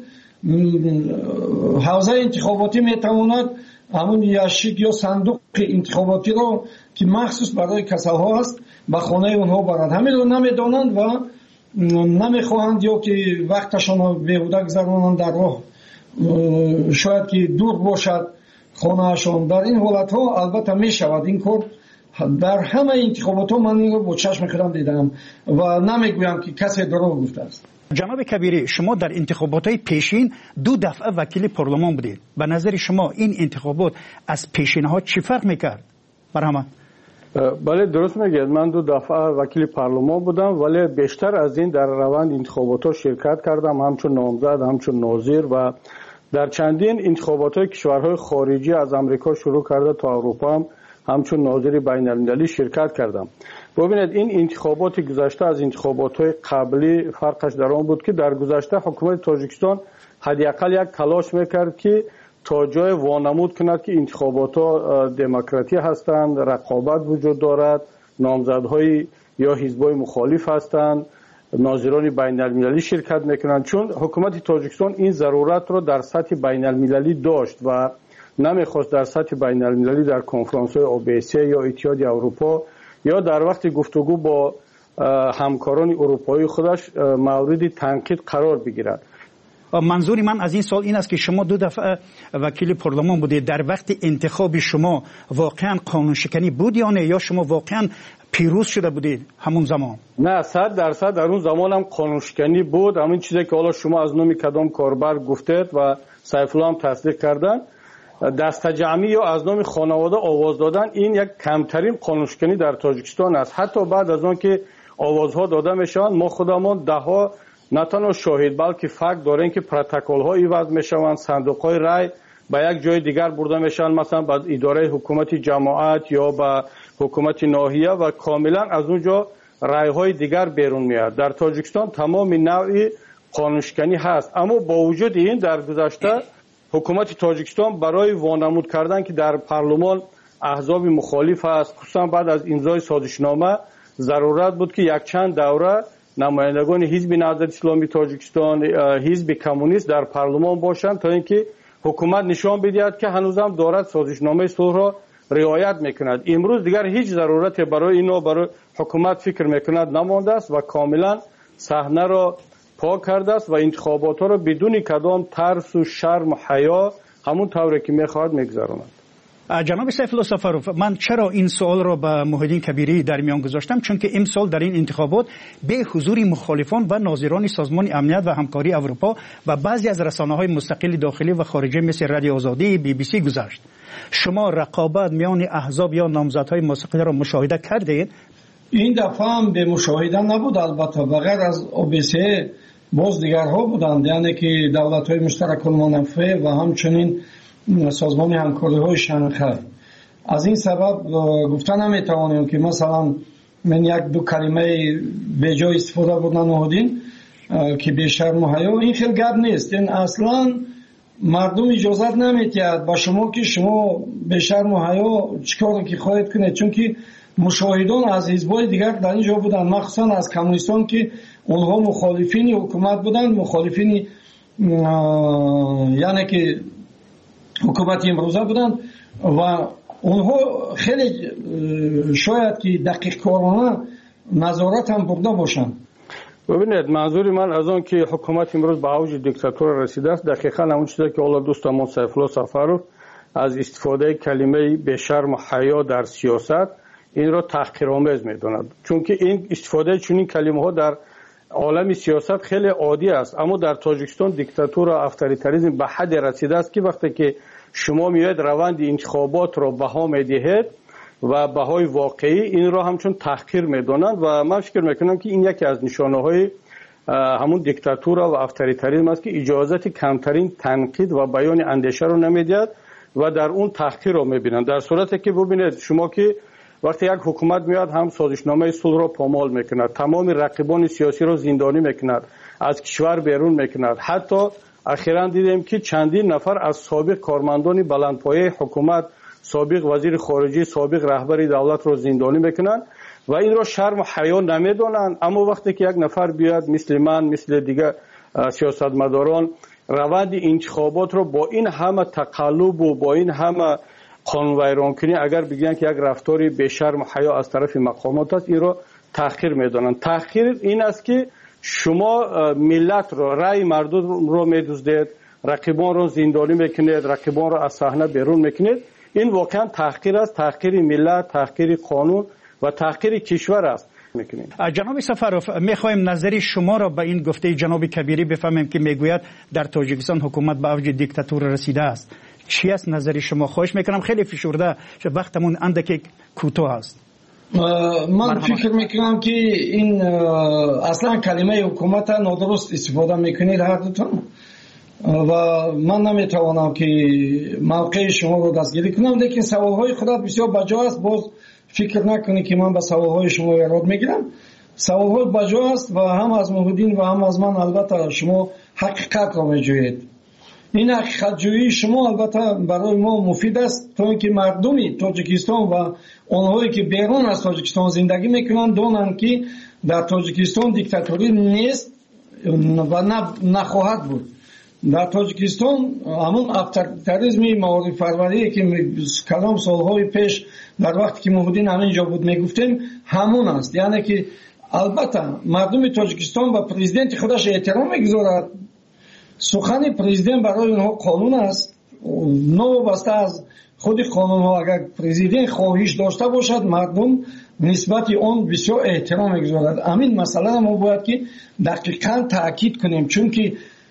حوزه انتخاباتی میتواند همون یاشیک یا صندوق انتخاباتی رو که مخصوص برای کسل ها هست به خانه اونها برند. همین رو نمیدانند و نمیخواهند یا که وقتشان رو بیهوده گذرانند در راه، شاید که دور باشد خانهشان. در این حالت ها البته میشود این کار. در همه انتخابات ها من این رو با چشم خودم دیدم و نمیگویم که کسی دروغ گفته است. جناب کبیری، شما در انتخابات های پیشین دو دفعه وکیل پارلمان بودید. به نظر شما این انتخابات از پیشین ها چی فرق میکرد؟ برهمه. بله درست میگید، من دو دفعه وکیل پارلمان بودم ولی بیشتر از این در روند انتخابات ها شرکت کردم، همچون نامزد، همچون ناظر و در چندین انتخابات های کشورهای خارجی از امریکا شروع کرده تا اروپا هم همچون ناظر بین المللی شرکت کردم. ببینید این انتخابات گذشته از انتخابات های قبلی فرقش در آن بود که در گذشته حکومت تاجیکستان حداقل یک تلاش میکرد که تا جای وانمود کند که انتخابات ها دموکراتی هستند، رقابت وجود دارد، نامزدهای یا حزبای مخالف هستند، ناظران بین المللی شرکت میکنند. چون حکومت تاجیکستان این ضرورت رو در سطح بین المللی داشت و نمیخواست در سطح بین المللی در کنفرانس های اوبسی یا اتحاد اروپا یا در وقت گفتگو با همکاران اروپایی خودش مورد تنقید قرار بگیرد. منظور من از این سوال این است که شما دو دفعه وکیل پارلمان بودید، در وقت انتخاب شما واقعا قانون شکنی بود یا نه، یا شما واقعا پیروز شده بودید همون زمان؟ نه، صد درصد در اون زمان هم قانون شکنی بود. همین چیزی که حالا شما از نام کدام کاربر گفتید و سیف الله هم تصدیق کردن، دست جمعی یا از نام خانواده آواز دادن، این یک کمترین قانون شکنی در تاجیکستان است. حتی بعد از آن که آوازها داده میشوند، ما خودمان ده ها نه تنها شاهد بلکه فکت داریم که پروتکل ها عوض میشوند، صندوق های رای به یک جای دیگر برده میشن، مثلا به اداره حکومت جماعت یا به حکومت ناحیه، و کاملا از اونجا رای های دیگر بیرون میاد. در تاجیکستان تمام نوع قانون شکنی هست، اما با وجود این در گذشته حکومت تاجیکستان برای وانمود کردن که در پارلمان احزاب مخالف است، خصوصا بعد از امضای سازشنامه ضرورت بود که یک چند دوره نمایندگان حزب نهضت اسلامی تاجیکستان، حزب کمونیست در پارلمان باشند تا اینکه حکومت نشان بدهد که هنوزم دارد سازشنامه صلح را رعایت میکند. امروز دیگر هیچ ضرورت برای اینو برای حکومت فکر میکند نمانده است و کاملا صحنه را پاک کرده است و انتخابات را بدون کدام ترس و شرم و حیا همون طوری که میخواهد میگذراند. جناب سیف الله سفروف، من چرا این سوال را به محیدین کبیری در میان گذاشتم؟ چون که امسال در این انتخابات به حضور مخالفان و ناظران سازمان امنیت و همکاری اروپا و بعضی از رسانه‌های مستقل داخلی و خارجی مثل رادیو آزادی، بی بی سی گذشت. شما رقابت میان احزاب یا نامزدهای مستقل را مشاهده کردید؟ این دفعه هم به مشاهده نبود، البته بغیر از او بی سی باز دیگرها بودند، یعنی که دولت‌های مشترک المنافع و همچنین سازمان همکاری های شنغهای. از این سبب گفتن نمیتوانیم که مثلا من یک دو کلمه به جای استفاده بودن نهادین که به شرم و حیا، این خیلی گپ نیست. این اصلا مردم اجازت نمیدهد با شما که شما به شرم و حیا چیکار که خواهید کنید، چون که مشاهدان از حزب‌های دیگر در اینجا بودن، مخصوصا از کمونیستان که اونها مخالفین حکومت بودند، مخالفین یعنی که حکومت امروزه بودند و اونها خیلی شاید که دقیق کارانه نظارت هم برده باشند. ببینید، منظور من از آن که حکومت امروز به اوج دیکتاتور رسیده است دقیقاً همون چیزی که حالا دوستمون سیف الله سفروف از استفاده کلمه به شرم و حیا در سیاست این را تحقیرآمیز می‌داند، چون که این استفاده چنین کلمه‌ها در عالم سیاست خیلی عادی است. اما در تاجیکستان دیکتاتور و افطاریتاریسم به حد رسیده است که وقتی که شما میاید روند انتخابات را بها میدهید و بهای واقعی این را همچون تحقیر میدانند و من فکر میکنم که این یکی از نشانه های همون دیکتاتور و افطاریتاریسم است که اجازت کمترین تنقید و بیان اندیشه را نمیدهد و در اون تحقیر را میبینند. در صورتی که ببینید شما که وقتی یک حکومت میاد هم سازشنامه صلح را پامال میکند، تمام رقیبان سیاسی را زندانی میکند، از کشور بیرون میکند. حتی اخیراً دیدیم که چندین نفر از سابق کارمندان بلندپایه حکومت، سابق وزیر خارجه، سابق رهبر دولت را زندانی میکنند و این را شرم و حیا نمیدانند. اما وقتی که یک نفر بیاد مثل من، مثل دیگر سیاستمداران روند انتخابات را با این همه تقلب و با این همه قانون ویران کنی اگر بگن که یک رفتاری به شرم و حیا از طرف مقامات است، این را تحقیر میدانند. تحقیر این است که شما ملت را، رای مردم را میدزدید، رقیبان را زندانی میکنید، رقیبان را از صحنه بیرون میکنید. این واقعا تحقیر است، تحقیر ملت، تحقیر قانون و تحقیر کشور است. جناب سفروف، میخوایم نظری شما را به این گفته جناب کبیری بفهمیم که میگوید در تاجیکستان حکومت به اوج دیکتاتور رسیده است. چی است نظری شما؟ خواهش میکنم خیلی فشرده، وقتمون اندکی کوتاه است. من فکر میکنم که این اصلا کلمه حکومت نادرست استفاده میکنید هر دوتون و من نمیتوانم که موقع شما رو دستگیری کنم، لیکن سوالهای خودت بسیار بجا است. باز فکر نکنید که من به سوالهای شما ایراد میگیرم. سوالهای بجا است و هم از محیدین و هم از من البته شما حقیقت را میجویید. این حقیقت جویی شما البته برای ما مفید است تا اینکه مردمی تاجیکستان و آنهایی که بیرون از تاجیکستان زندگی میکنند دانند که در تاجیکستان دیکتاتوری نیست و نخواهد بود. در تاجیکستان همون افطاریتاریسم موارد پروری که کلام سالهای پیش در وقتی که محیدین همینجا بود میگفتیم همون است. یعنی که البته مردم تاجیکستان و پرزیدنت خودش احترام میگذارد سخن پرزیدنت برای اونها قانون است. نوبسته از خود قانون ها اگر پرزیدنت خواهش داشته باشد مردم نسبت آن بسیار احترام میگذارد. همین مسئله ما باید که دقیقاً تاکید کنیم، چون که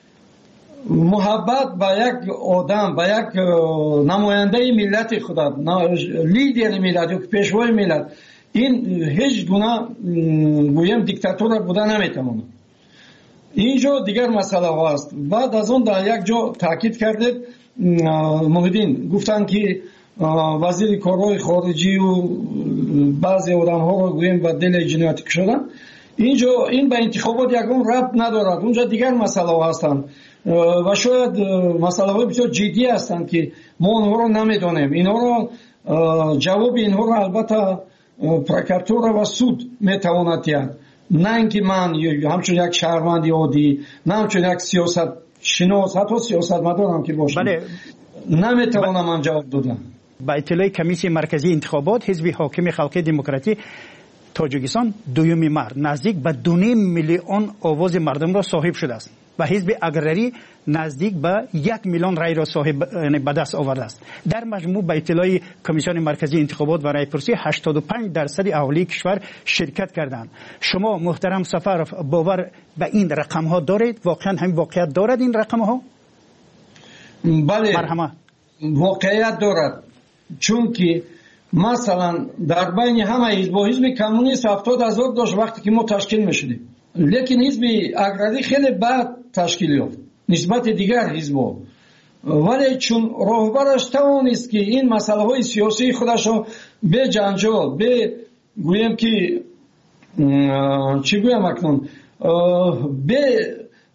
محبت به یک آدم، به یک نماینده ملت خود، لیدر ملت یا پیشوای ملت، این هیچ گونه گویم دیکتاتور بوده نمیتواند. اینجا دیگر مسئله هست. بعد از اون در یک جا تاکید کردید محیدین گفتن که وزیر کارهای خارجی و بعضی آدم ها رو گویم به دل جنایتی کشیدن. اینجا این به انتخابات یکم ربط ندارد، اونجا دیگر مسئله هستند و شاید مسئله های بسیار جدی هستند که ما اونها رو نمیدونیم. اینها رو جواب اینها رو البته پروکراتور و سود میتواند دهد، نه اینکه من همچون یک شهروند عادی، نه همچون یک سیاست شناس، حتی سیاست مدارم که باشم، بله. نمیتوانم من جواب دادم. با اطلاع کمیسیون مرکزی انتخابات حزب حاکم خلق دموکراتی تاجیکستان دوم مارس نزدیک به دو میلیون آواز مردم را صاحب شده است و حزب اگرری نزدیک به یک میلیون رای را صاحب به دست آورده است. در مجموع به اطلاع کمیسیون مرکزی انتخابات و رایپرسی هشتاد و پنج درصد اهالی کشور شرکت کردند. شما محترم سفرов باور به این رقم ها دارید؟ واقعا همین واقعیت دارد این رقم ها؟ بله مرحمت. واقعیت دارد، چون که مثلا در بین همه حزب و حزب کمونیست هفتاد هزار داشت وقتی که ما تشکیل میشدیم، لیکن حزب اگرری خیلی بعد تشکیل یافت نسبت دیگر حزب‌ها، ولی چون راهبرش توانست که این مسئله های سیاسی خودش رو به جنجال، به گویم که چی گویم اکنون، به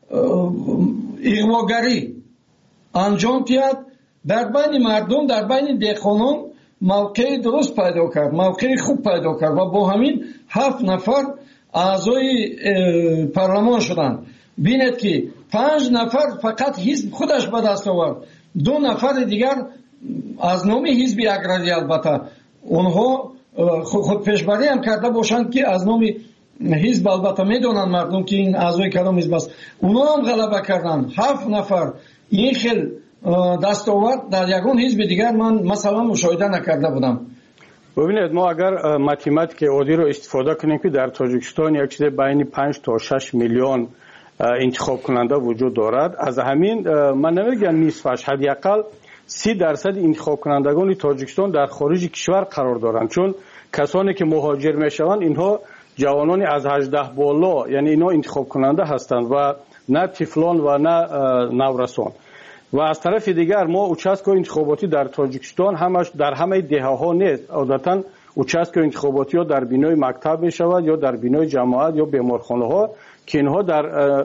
اغواگری انجام داد، در بین مردم، در بین دهقانان موقع درست پیدا کرد، موقع خوب پیدا کرد و با همین هفت نفر اعضای پارلمان شدند. بینید که پنج نفر فقط حزب خودش به دست آورد، دو نفر دیگر از نام حزب اگرری، البته اونها خود پیشبری هم کرده باشند که از نام حزب، البته میدونن مردم که این اعضای کدام حزب است، اونها هم غلبه کردن. هفت نفر این خیلی دستاورد در یگان حزب دیگر من مثلا مشاهده نکرده بودم. ببینید ما اگر ماتماتیک عادی رو استفاده کنیم که در تاجیکستان یک چیز بین پنج تا شش میلیون انتخاب کننده وجود دارد، از همین من نمیگم نصفش، حداقل سی درصد انتخاب کنندگان تاجیکستان در خارج کشور قرار دارند، چون کسانی که مهاجر میشوند اینها جوانانی از هجده بالا، یعنی اینها انتخاب کننده هستند و نه طفلان و نه نورسان. و از طرف دیگر ما اوچاسکو انتخاباتی در تاجیکستان همش در همه دهه ها نیست، عادتا اوچاسکو انتخاباتی ها در بینای مکتب می شود یا در بینای جماعت یا بیمارخانه ها که اینها در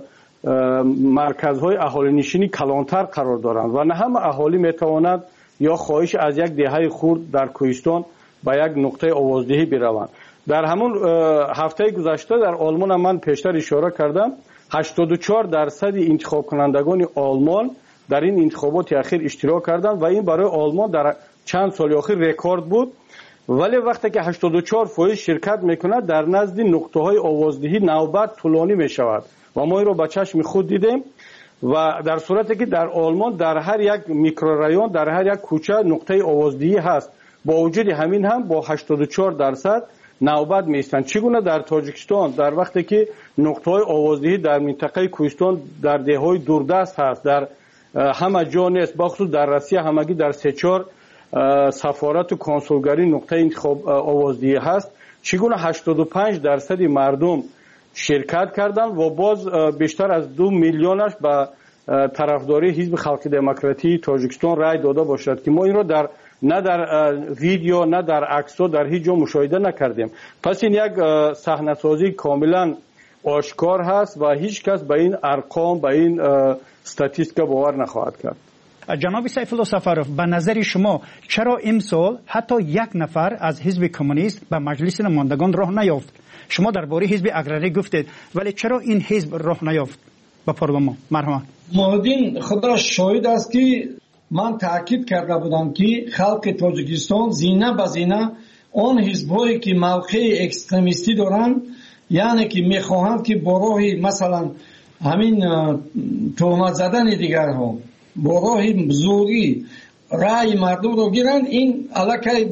مرکزهای اهالی نشینی کلانتر قرار دارند و نه همه اهالی می تواند یا خواهش از یک دهه خرد در کوهستان به یک نقطه آوازدهی بروند. در همون هفته گذشته در آلمان من پیشتر اشاره کردم هشتاد و چهار درصد انتخاب کنندگان آلمان در این انتخابات اخیر اشتراک کردند و این برای آلمان در چند سال اخیر رکورد بود. ولی وقتی که هشتاد و چهار درصد شرکت میکند در نزد نقطه های آوازدهی نوبت طولانی میشود و ما این رو با چشم خود دیدیم و در صورتی که در آلمان در هر یک میکرورایون، در هر یک کوچه نقطه آوازدهی هست، با وجود همین هم با هشتاد و چهار درصد نوبت میستند. چگونه در تاجیکستان در وقتی که نقطه های آوازدهی در منطقه کوهستان در دههای دوردست هست، در همه جا نیست، بخصوص در روسیه همگی در سه چهار سفارت و کنسولگری نقطه انتخاب آوازدهی هست، چگونه هشتاد و پنج درصد مردم شرکت کردند و باز بیشتر از دو میلیونش به طرفداری حزب خلق دموکراتی تاجیکستان رای داده باشد که ما این رو در نه در ویدیو نه در عکس‌ها در هیچ جا مشاهده نکردیم. پس این یک صحنه‌سازی کاملا آشکار هست و هیچ کس به این ارقام، به این استاتیستیکا باور نخواهد کرد. جناب سیف الله سفرов، به نظر شما چرا امسال حتی یک نفر از حزب کمونیست به مجلس نمایندگان راه نیافت؟ شما درباره حزب اگرری گفتید، ولی چرا این حزب راه نیافت به پارلمان؟ مرحبا. مهدین خدا شاهد است که من تاکید کرده بودم که خلق تاجیکستان زینه به زینه آن حزبایی که موقع اکستریمیستی دارند، یعنی که میخواهند که با راه مثلا همین تهمت زدن دیگرها با راه زوری رأی مردم رو گیرند، این الکی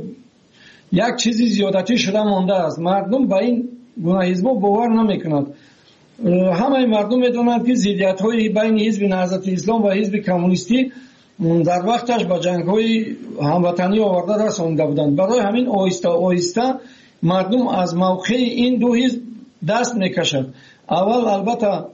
یک چیزی زیادتی شده مانده است. مردم با این گونه حزب باور نمیکنند. همه مردم میدونند که ضدیت های بین حزب نهضت اسلام و حزب کمونیستی در وقتش با جنگ های هموطنی آورده رسانده بودند. برای همین آهسته آهسته مردم از موقع این دو حزب دست میکشد. اول البته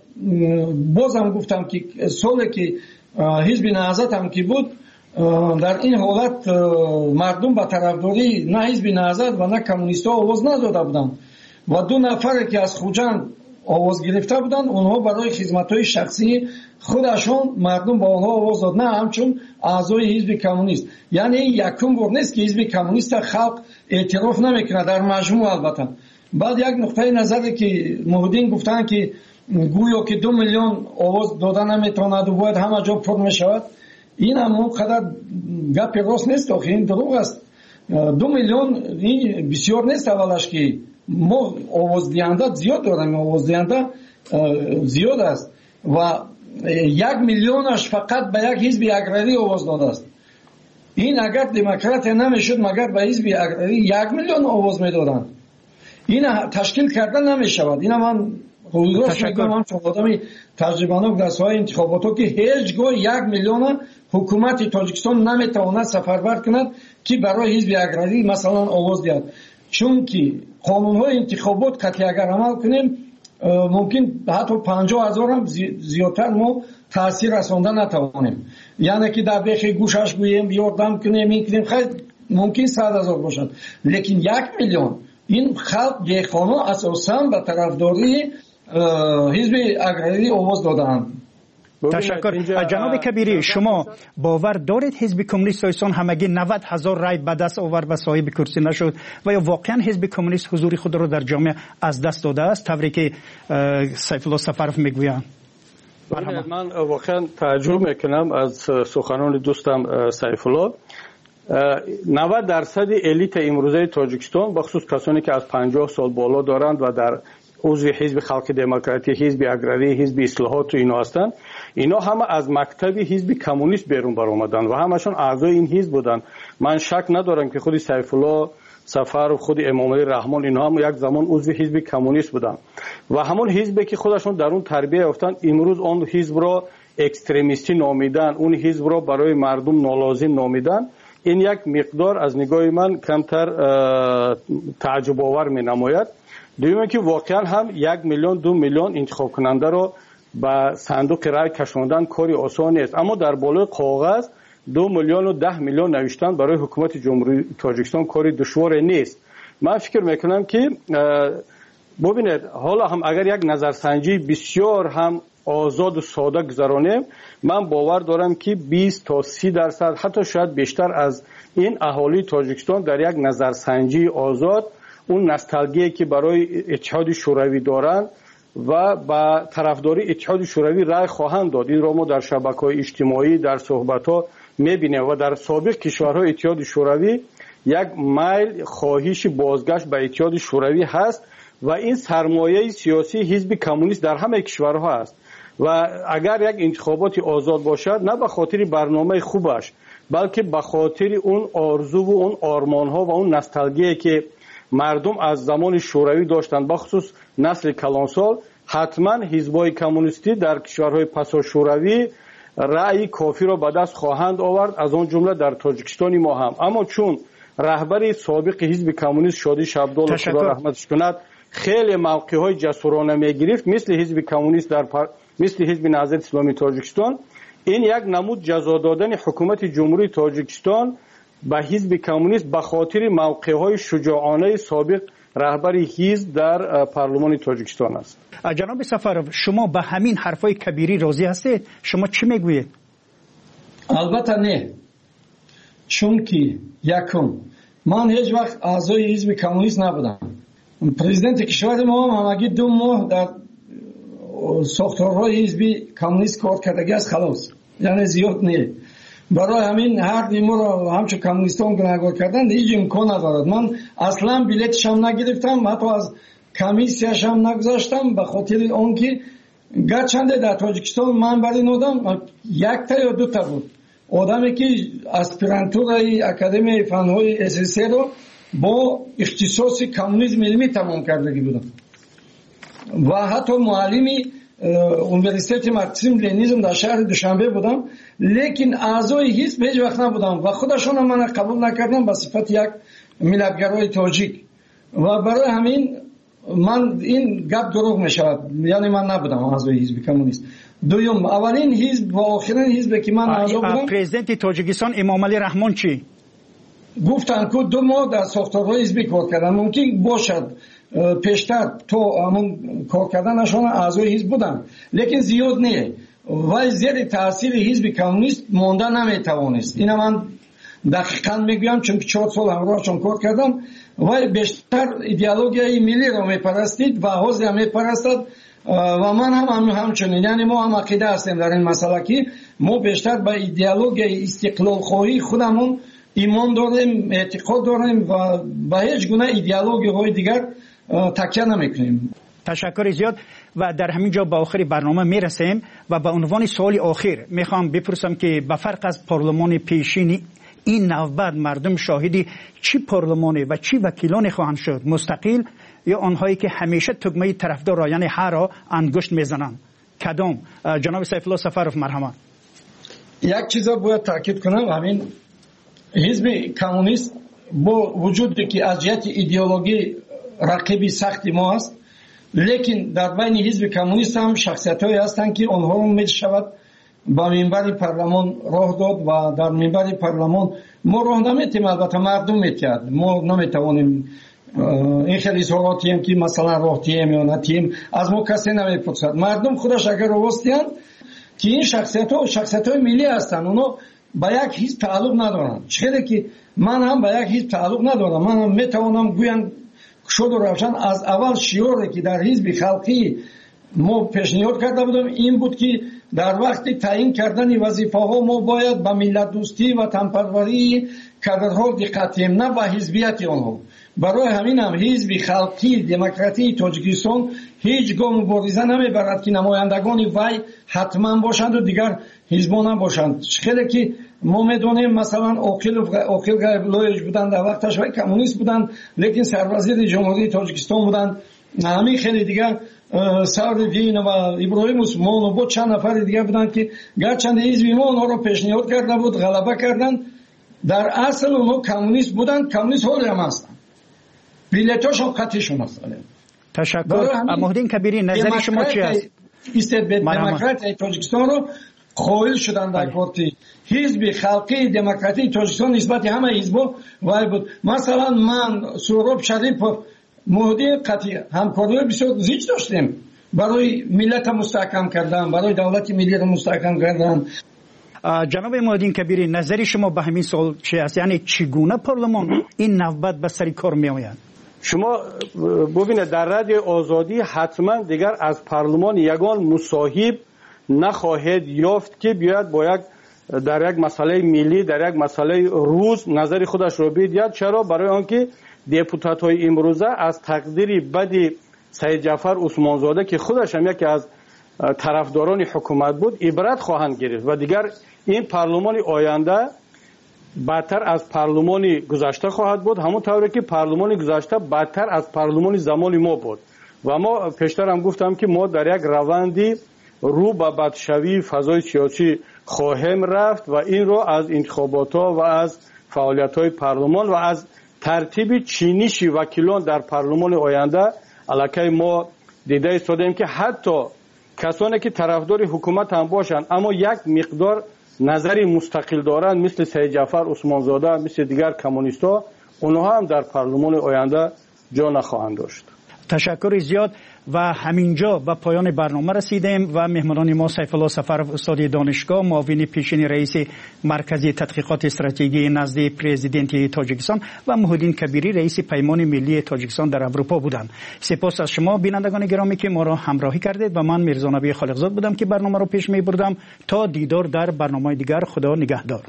بازم گفتم که سالی که حزب نهضت هم که بود، در این حالت مردم به طرفداری نه حزب نهضت و نه کمونیست‌ها آواز نداده بودند و دو نفر که از خوجند آواز گرفته بودند، اونها برای خدمت‌های شخصی خودشون مردم با آنها آواز داد، نه همچون اعضای حزب کمونیست. یعنی یکم بار نیست که حزب کمونیست خلق اعتراف نمیکنه در مجموع. البته بعد یک نقطه نظری که محدین گفتن که گویا که دو میلیون آواز دادن نمیتواند و باید همه جا پر میشود، این هم اونقدر گپ راست نیست. آخه این دروغ است. دو میلیون این بسیار نیست. اولش که ما آواز دهنده زیاد داریم، آواز دهنده زیاد است و یک میلیونش فقط به یک حزب اگراری آواز داده است. این اگر دموکرات نمیشد مگر به حزب اگراری یک میلیون آواز میدادند. این تشکیل کردن نمیشود. این من راست میگم، هم چون آدمی تجربه‌ناک در ساحه انتخابات که هیچگاه یک میلیون حکومت تاجیکستان نمیتواند سفربر کند که برای حزب اگراری مثلا آواز دهد. چون که قانون‌های انتخابات قطعی اگر عمل کنیم ممکن حتی پنجاه هزار هم زیادتر ما تاثیر رسانده نتوانیم. یعنی که در بیخ گوشش گوییم یاردم کنیم این کنیم خیلی ممکن صد هزار باشد، لیکن یک میلیون این خلق دیخانه اساساً به طرفداری حزب اگراری آواز دادند. تشکر. جناب کبیری، شما باور دارید حزب کمونیست پاکستان همگی نود هزار رای به دست آورد و صاحب کرسی نشد و یا واقعا حزب کمونیست حضور خود را در جامعه از دست داده است طوری که سیف الله سفرف میگویند؟ من واقعا تعجب میکنم از سخنان دوستم سیف الله. نود درصد الیت امروزه تاجیکستان بخصوص کسانی که از پنجاه سال بالا دارند و در عضو حزب خلق دموکراتی، حزب اگراری، حزب اصلاحات و اینا هستند، اینا همه از مکتب حزب کمونیست بیرون بر آمدند و همشون اعضای این حزب بودند. من شک ندارم که خود سیف الله سفر و خود امام علی رحمان اینا هم یک زمان عضو حزب کمونیست بودند و همون حزبی که خودشون در اون تربیت یافتند امروز اون حزب را اکستریمیستی نامیدن، اون حزب را برای مردم نالازم نامیدن. این یک مقدار از نگاه من کمتر تعجب آور می نماید. دویمه که واقعا هم یک میلیون دو میلیون انتخاب کننده رو به صندوق رای کشاندن کاری آسان نیست، اما در بالای کاغذ دو میلیون و ده میلیون نوشتن برای حکومت جمهوری تاجیکستان کاری دشوار نیست. من فکر میکنم که ببینید حالا هم اگر یک نظرسنجی بسیار هم آزاد و ساده گذرانیم، من باور دارم که بیست تا سی درصد حتی شاید بیشتر از این اهالی تاجیکستان در یک نظرسنجی آزاد اون نستالژی که برای اتحاد شوروی دارند و با طرفداری اتحاد شوروی رای خواهند داد. این را ما در شبکه‌های اجتماعی در صحبت‌ها می‌بینیم و در سابق کشورهای اتحاد شوروی یک میل خواهش بازگشت به اتحاد شوروی هست و این سرمایه سیاسی حزب کمونیست در همه کشورها است و اگر یک انتخابات آزاد باشد نه به خاطر برنامه خوبش بلکه به خاطر اون آرزو و اون آرمان‌ها و اون نستالژی که مردم از زمان شوروی داشتند، بخصوص نسل کلانسال، حتما حزب‌های کمونیستی در کشورهای پسا شوروی رأی کافی را به دست خواهند آورد، از آن جمله در تاجیکستان ما هم. اما چون رهبر سابق حزب کمونیست شادی شبدال خدا رحمتش کند خیلی موقع‌های جسورانه می‌گرفت مثل حزب کمونیست در پر... مثل حزب نهضت اسلامی تاجیکستان، این یک نمود جزا دادن حکومت جمهوری تاجیکستان به حزب کمونیست به خاطر موقع‌های شجاعانه سابق رهبر حزب در پارلمان تاجیکستان است. جناب سفرов شما به همین حرفای کبیری راضی هستید؟ شما چی میگویید؟ البته نه، چون که یکم من هیچ وقت اعضای حزب کمونیست نبودم. پرزیدنت کشور ما هم همگی دو ماه در ساختارهای حزب کمونیست کار کردگی است، خلاص، یعنی زیاد نه. برای همین هر دیمو را همچون کمونیستان گناهکار کردن هیچ امکان ندارد. من اصلا بلیتش هم نگرفتم، حتی از کمیسیش هم نگذاشتم به خاطر آنکه гарчанде дар тоҷикистон ман бар ин одам якта ё дута буд одаме ки аспирантураи академияи фанҳои сссрро бо ихтисоси коммунизм илмӣ тамом кардагӣ будам ва ҳатто муаллими университети марксизм ленинизм дар шаҳри душанбе будам, лекин аъзои ҳизб ҳеҷ вақт набудам ва худашонам мана қабул накардам ба сифати як миллатгарои тоҷик ва барои ҳамин ман ин гап дурӯғ мешавад, яъне ман набудам аъзои ҳизби коммунист. дуюм, аввалин ҳизб ва охирин ҳизбе ки ман аъзо будам. Президенти Тоҷикистон Эмомалӣ Раҳмон чӣ? гуфтанд ки ду моҳ дар сохторҳои ҳизбӣ кор карданд. Мумкин бошад пештар то ҳамун кор карданашон аъзои ҳизб буданд, лекин зиёд не. вай зери таъсири ҳизби коммунист монда наметавонист. Ина ман дақиқан мегӯям, чунки чор сол ҳамроҳашон кор кардам. вай бештар идеологияи миллиро мепарастид ва ҳозирам мепарастад ва ман ҳам ҳамчунин. Яъне мо ҳам ақида ҳастем дар ин масъала ки мо бештар ба идеологияи истиқлолхоҳии худамон имон дорем, эътиқод дорем ва ба ҳеҷ гуна идеологияҳои дигар такя намекунем. ташаккури зиёд ва дар ҳамин ҷо ба охири барнома мерасем ва ба унвони суоли охир мехоҳам бипурсам ки ба фарқ аз парлумони пешини ин навбат мардум шоҳиди чӣ парлумоне ва чӣ вакилоне хоҳанд шуд, мустақил ё онҳое ки ҳамеша тугмаи тарафдорро яъне ҳаро ангушт мезананд? кадом? ҷаноби сайфулло сафаров марҳамат. як чизро бояд таъкид кунам, ҳамин ҳизби коммунист бо вуҷуде ки аз ҷиҳати идеологӣ рақиби сахти мо аст, лекин дар байни ҳизби коммунист ҳам шахсиятҳое ҳастанд ки онҳоро мешавад ба минбари парлумон роҳ дод ва дар минбари парлумон мо роҳ наметиҳем, албатта мардум метиҳад. мо наметавонем ин хел изҳорот тиҳем ки масалан роҳ тиҳем ё натиҳем, аз мо касе намепурсад. мардум худаш агар овоз диҳанд ки ин шахсиятҳо шахсиятҳои миллӣ ҳастанд, онҳо ба як ҳизб тааллуқ надоранд. чихеле ки ман ҳам ба як ҳизб тааллуқ надорам. ман метавонам гӯям шуду равшан аз аввал шиёре ки дар ҳизби халқӣ мо пешниҳод карда будем ин буд ки дар вақти таъин кардани вазифаҳо мо бояд ба миллатдӯстӣ ва ватанпарварии кадрҳо диққат диҳем, на ба ҳизбияти онҳо. барои ҳаминам ҳизби халқии демократии тоҷикистон ҳеҷ гоҳ мубориза намебарад ки намояндагони вай ҳатман бошанду дигар ҳизбо набошанд. хеле ки мо медонем масалан оқил ғайбуллоевич буданд, дар вақташ вай коммунист буданд, лекин сарвазири ҷумҳурии тоҷикистон буданд. ҳамин хеле дигар Савриддин ва Иброҳим Усмонов бо чанд нафари дигар буданд ки гарчанде ҳизби мо онҳоро пешниҳод карда буд, ғалаба карданд. дар асл онҳо коммунист буданд, коммунист ҳолиам ҳастанд. билетҳошон қатъӣ шумаст. ташаккур. Муҳдин Кабирӣ, назари шумо чӣ аст? демократияи тоҷикистонро қоил шуданд дар корти ҳизби халқии демократии тоҷикистон нисбати ҳамаи ҳизбо вай буд. масалан ман, Суҳроб Шарипов, муҳдин қатъӣ ҳамкориҳои бисёр зич доштем барои миллата мустаҳкам кардан, барои давлати миллиро мустаҳкам кардан. ҷаноби муҳдин Кабирӣ, назари шумо ба ҳамин суол чӣ аст? яъне чӣ гуна парлумон ин навбат ба сари кор меояд? шумо бубинед, дар радиои озодӣ ҳатман дигар аз парлумон ягон мусоҳиб нахоҳед ёфт ки биёяд бо як дар як масъалаи миллӣ, дар як масъалаи рӯз назари худашро бидиҳад. чаро? барои он ки депутатҳои имрӯза аз тақдири бади Саидҷаъфар Усмонзода ки худаш ҳам яке аз тарафдорони ҳукумат буд ибрат хоҳанд гирифт ва дигар ин парлумони оянда бадтар аз парлумони гузашта хоҳад буд, ҳамон тавре ки парлумони гузашта бадтар аз парлумони замони мо буд. ва мо пештарам гуфтам ки мо дар як раванди рӯ ба бадшавии фазои сиёсӣ хоҳем рафт ва инро аз интихоботҳо ва аз фаъолиятҳои парлумон ва аз тартиби чиниши вакилон дар парлумони оянда аллакай мо дида истодем ки ҳатто касоне ки тарафдори ҳукумат ҳам бошанд, аммо як миқдор назари мустақил доранд, мисли Саидҷаъфар Усмонзода, мисли дигар коммунистҳо, онҳо ҳам дар парлумони оянда ҷо нахоҳанд дошт. ташаккури зиёд. ва ҳаминҷо ба поёни барнома расидем ва меҳмонони мо Сайфулло Сафаров, устоди донишгоҳ, муовини пешини раиси маркази тадқиқоти стратегии назди президенти Тоҷикистон ва Муҳдин Кабирӣ, раиси паймони миллии Тоҷикистон дар Аврупо буданд. сипос аз шумо бинандагони гиромӣ ки моро ҳамроҳӣ кардед ва ман Мирзонабии Холиқзод будам ки барномаро пеш мебурдам. то дидор дар барномаи дигар, худо нигаҳдор.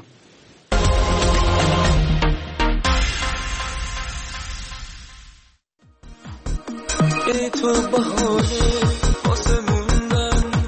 تو بهانه واسه موندن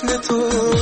حسن تو